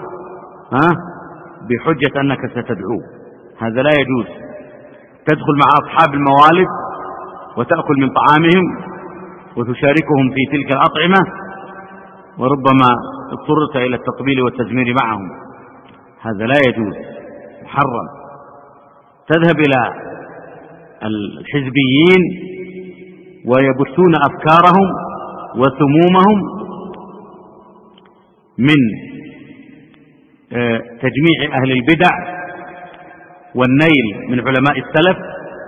بحجة أنك ستدعوه، هذا لا يجوز. تدخل مع أصحاب الموالد وتأكل من طعامهم وتشاركهم في تلك الأطعمة، وربما اضطررت إلى التطبيل والتزمير معهم، هذا لا يجوز، محرم. تذهب إلى الحزبيين ويبثون أفكارهم وسمومهم من تجميع أهل البدع والنيل من علماء السلف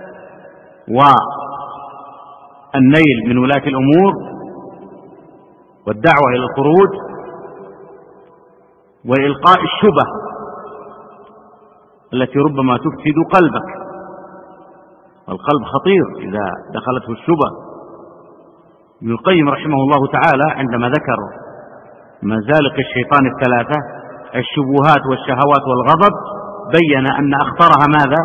والنيل من ولاة الأمور والدعوة إلى الخروج وإلقاء الشبه التي ربما تفسد قلبك، والقلب خطير إذا دخلته الشبه. ابن القيم رحمه الله تعالى عندما ذكر مزالق الشيطان الثلاثة: الشبهات والشهوات والغضب، بين أن أخطرها ماذا؟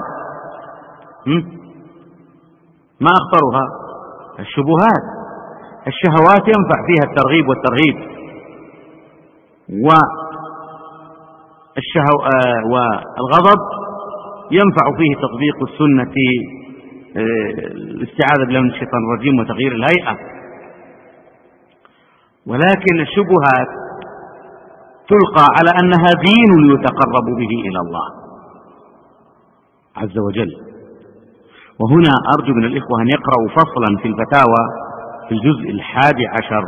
ما أخطرها؟ الشبهات. الشهوات ينفع فيها الترغيب والترهيب، والغضب ينفع فيه تطبيق السنة، الاستعاذة بالله من الشيطان الرجيم وتغيير الهيئة. ولكن الشبهات تلقى على أنها دين يتقرب به إلى الله عز وجل. وهنا أرجو من الإخوة أن يقرأوا فصلا في الفتاوى في الجزء 11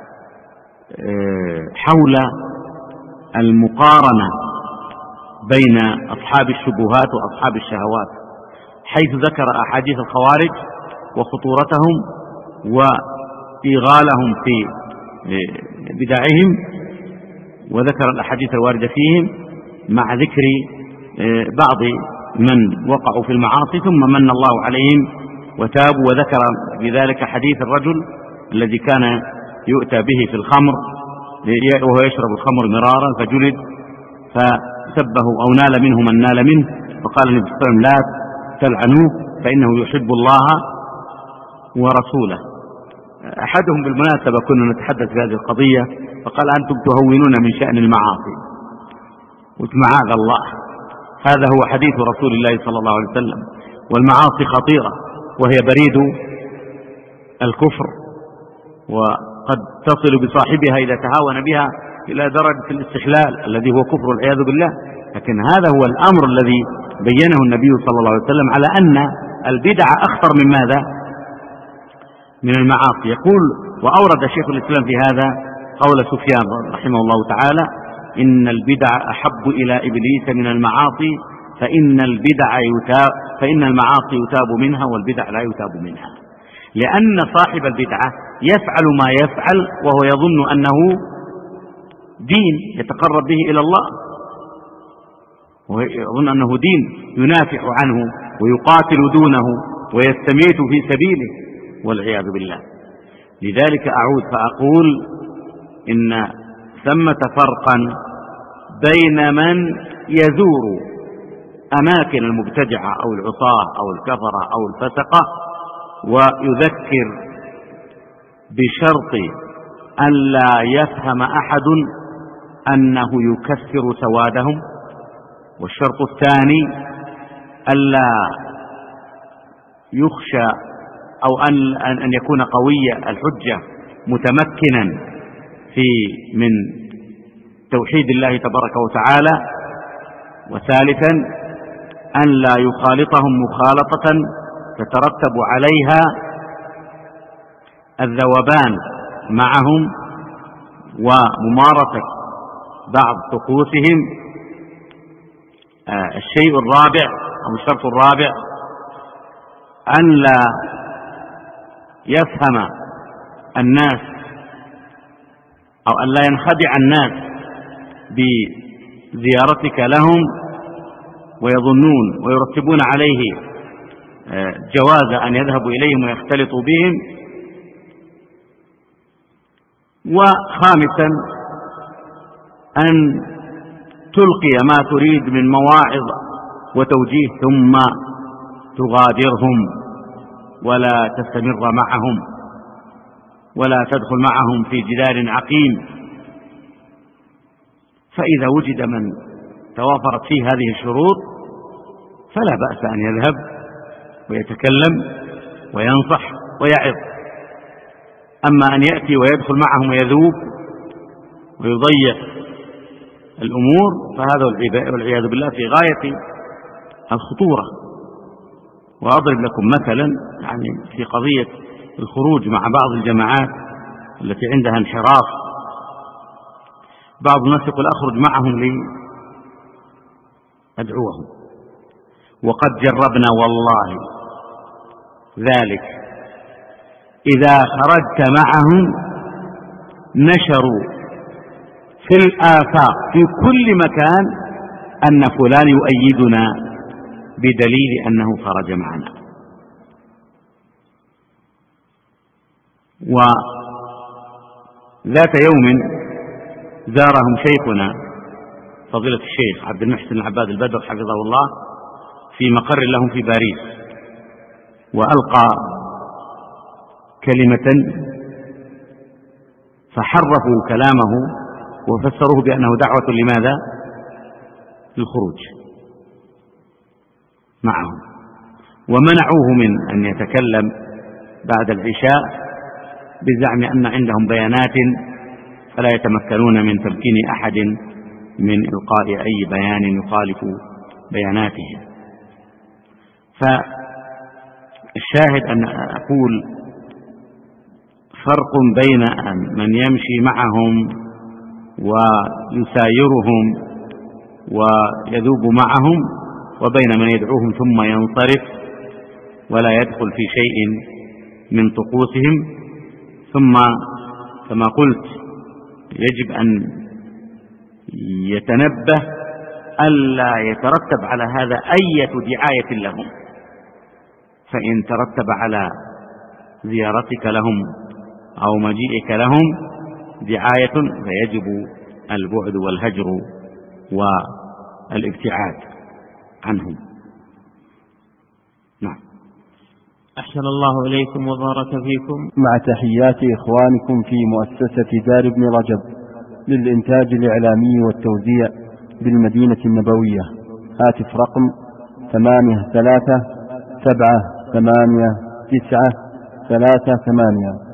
حول المقارنة بين أصحاب الشبهات وأصحاب الشهوات، حيث ذكر أحاديث الخوارج وخطورتهم وإيغالهم في بدعهم، وذكر الأحاديث الواردة فيهم مع ذكر بعض من وقعوا في المعاصي ثم من الله عليهم وتابوا، وذكر بذلك حديث الرجل الذي كان يؤتى به في الخمر وهو يشرب الخمر مرارا فجلد، فسبه أو نال منه من نال منه، فقال النبي صلى الله عليه وسلم لا تلعنوه فإنه يحب الله ورسوله. أحدهم بالمناسبة كنا نتحدث في هذه القضية فقال أنتم تهونون من شأن المعاصي، قلت معاذ الله، هذا هو حديث رسول الله صلى الله عليه وسلم، والمعاصي خطيرة وهي بريد الكفر، وقد تصل بصاحبها إذا تهاون بها إلى درجة الاستحلال الذي هو كفر والعياذ بالله. لكن هذا هو الأمر الذي بينه النبي صلى الله عليه وسلم على أن البدع أخطر من ماذا؟ من المعاصي. يقول وأورد شيخ الإسلام في هذا قول سفيان رحمه الله تعالى: إن البدع أحب إلى إبليس من المعاصي فإن المعاصي يتاب منها والبدع لا يتاب منها، لأن صاحب البدعة يفعل ما يفعل وهو يظن أنه دين يتقرب به إلى الله، ويظن أنه دين ينافح عنه ويقاتل دونه ويستميت في سبيله والعياذ بالله. لذلك أعود فأقول إن ثمة فرقا بين من يزور أماكن المبتدعة أو العصاة أو الكفرة أو الفسقة ويذكر بشرط أن لا يفهم أحد أنه يكثر سوادهم، والشرط الثاني ألا يخشى أو أن يكون قوي الحجة متمكنا من توحيد الله تبارك وتعالى، وثالثا أن لا يخالطهم مخالطة تترتب عليها الذوبان معهم وممارسة بعض طقوسهم. الشيء الرابع أو الشرط الرابع أن لا يفهم الناس أو أن لا ينخدع الناس بزيارتك لهم ويظنون ويرتبون عليه جواز أن يذهبوا إليهم ويختلطوا بهم. وخامسا أن تلقي ما تريد من مواعظ وتوجيه ثم تغادرهم ولا تستمر معهم ولا تدخل معهم في جدال عقيم. فإذا وجد من توافرت فيه هذه الشروط فلا بأس أن يذهب ويتكلم وينصح ويعظ. أما أن يأتي ويدخل معهم ويذوب ويضيع الأمور فهذا والعياذ بالله في غاية الخطورة. وأضرب لكم مثلا يعني في قضية الخروج مع بعض الجماعات التي عندها انحراف، بعض الناس يقول أخرج معهم لأدعوهم، وقد جربنا والله ذلك. إذا خرجت معهم نشروا في الآفاق في كل مكان أن فلان يؤيدنا بدليل أنه خرج معنا. وذات يوم زارهم شيخنا فضيلة الشيخ عبد المحسن العباد البدر حفظه الله في مقر لهم في باريس، وألقى كلمة فحرفوا كلامه وفسروه بأنه دعوة لماذا؟ للخروج معهم، ومنعوه من أن يتكلم بعد العشاء بزعم أن عندهم بيانات فلا يتمكنون من تمكين أحد من إلقاء أي بيان يخالف بياناته. فالشاهد أن أقول فرق بين من يمشي معهم ويسايرهم ويذوب معهم وبين من يدعوهم ثم ينصرف ولا يدخل في شيء من طقوسهم. ثم كما قلت يجب أن يتنبه ألا يترتب على هذا أي دعاية لهم، فإن ترتب على زيارتك لهم أو مجيئك لهم دعاية فيجب البعد والهجر والابتعاد عنهم. نعم. أحسن الله إليكم وبارك فيكم. مع تحيات إخوانكم في مؤسسة دار ابن رجب للإنتاج الإعلامي والتوزيع بالمدينة النبوية. هاتف رقم 83 7 8 9 3 8.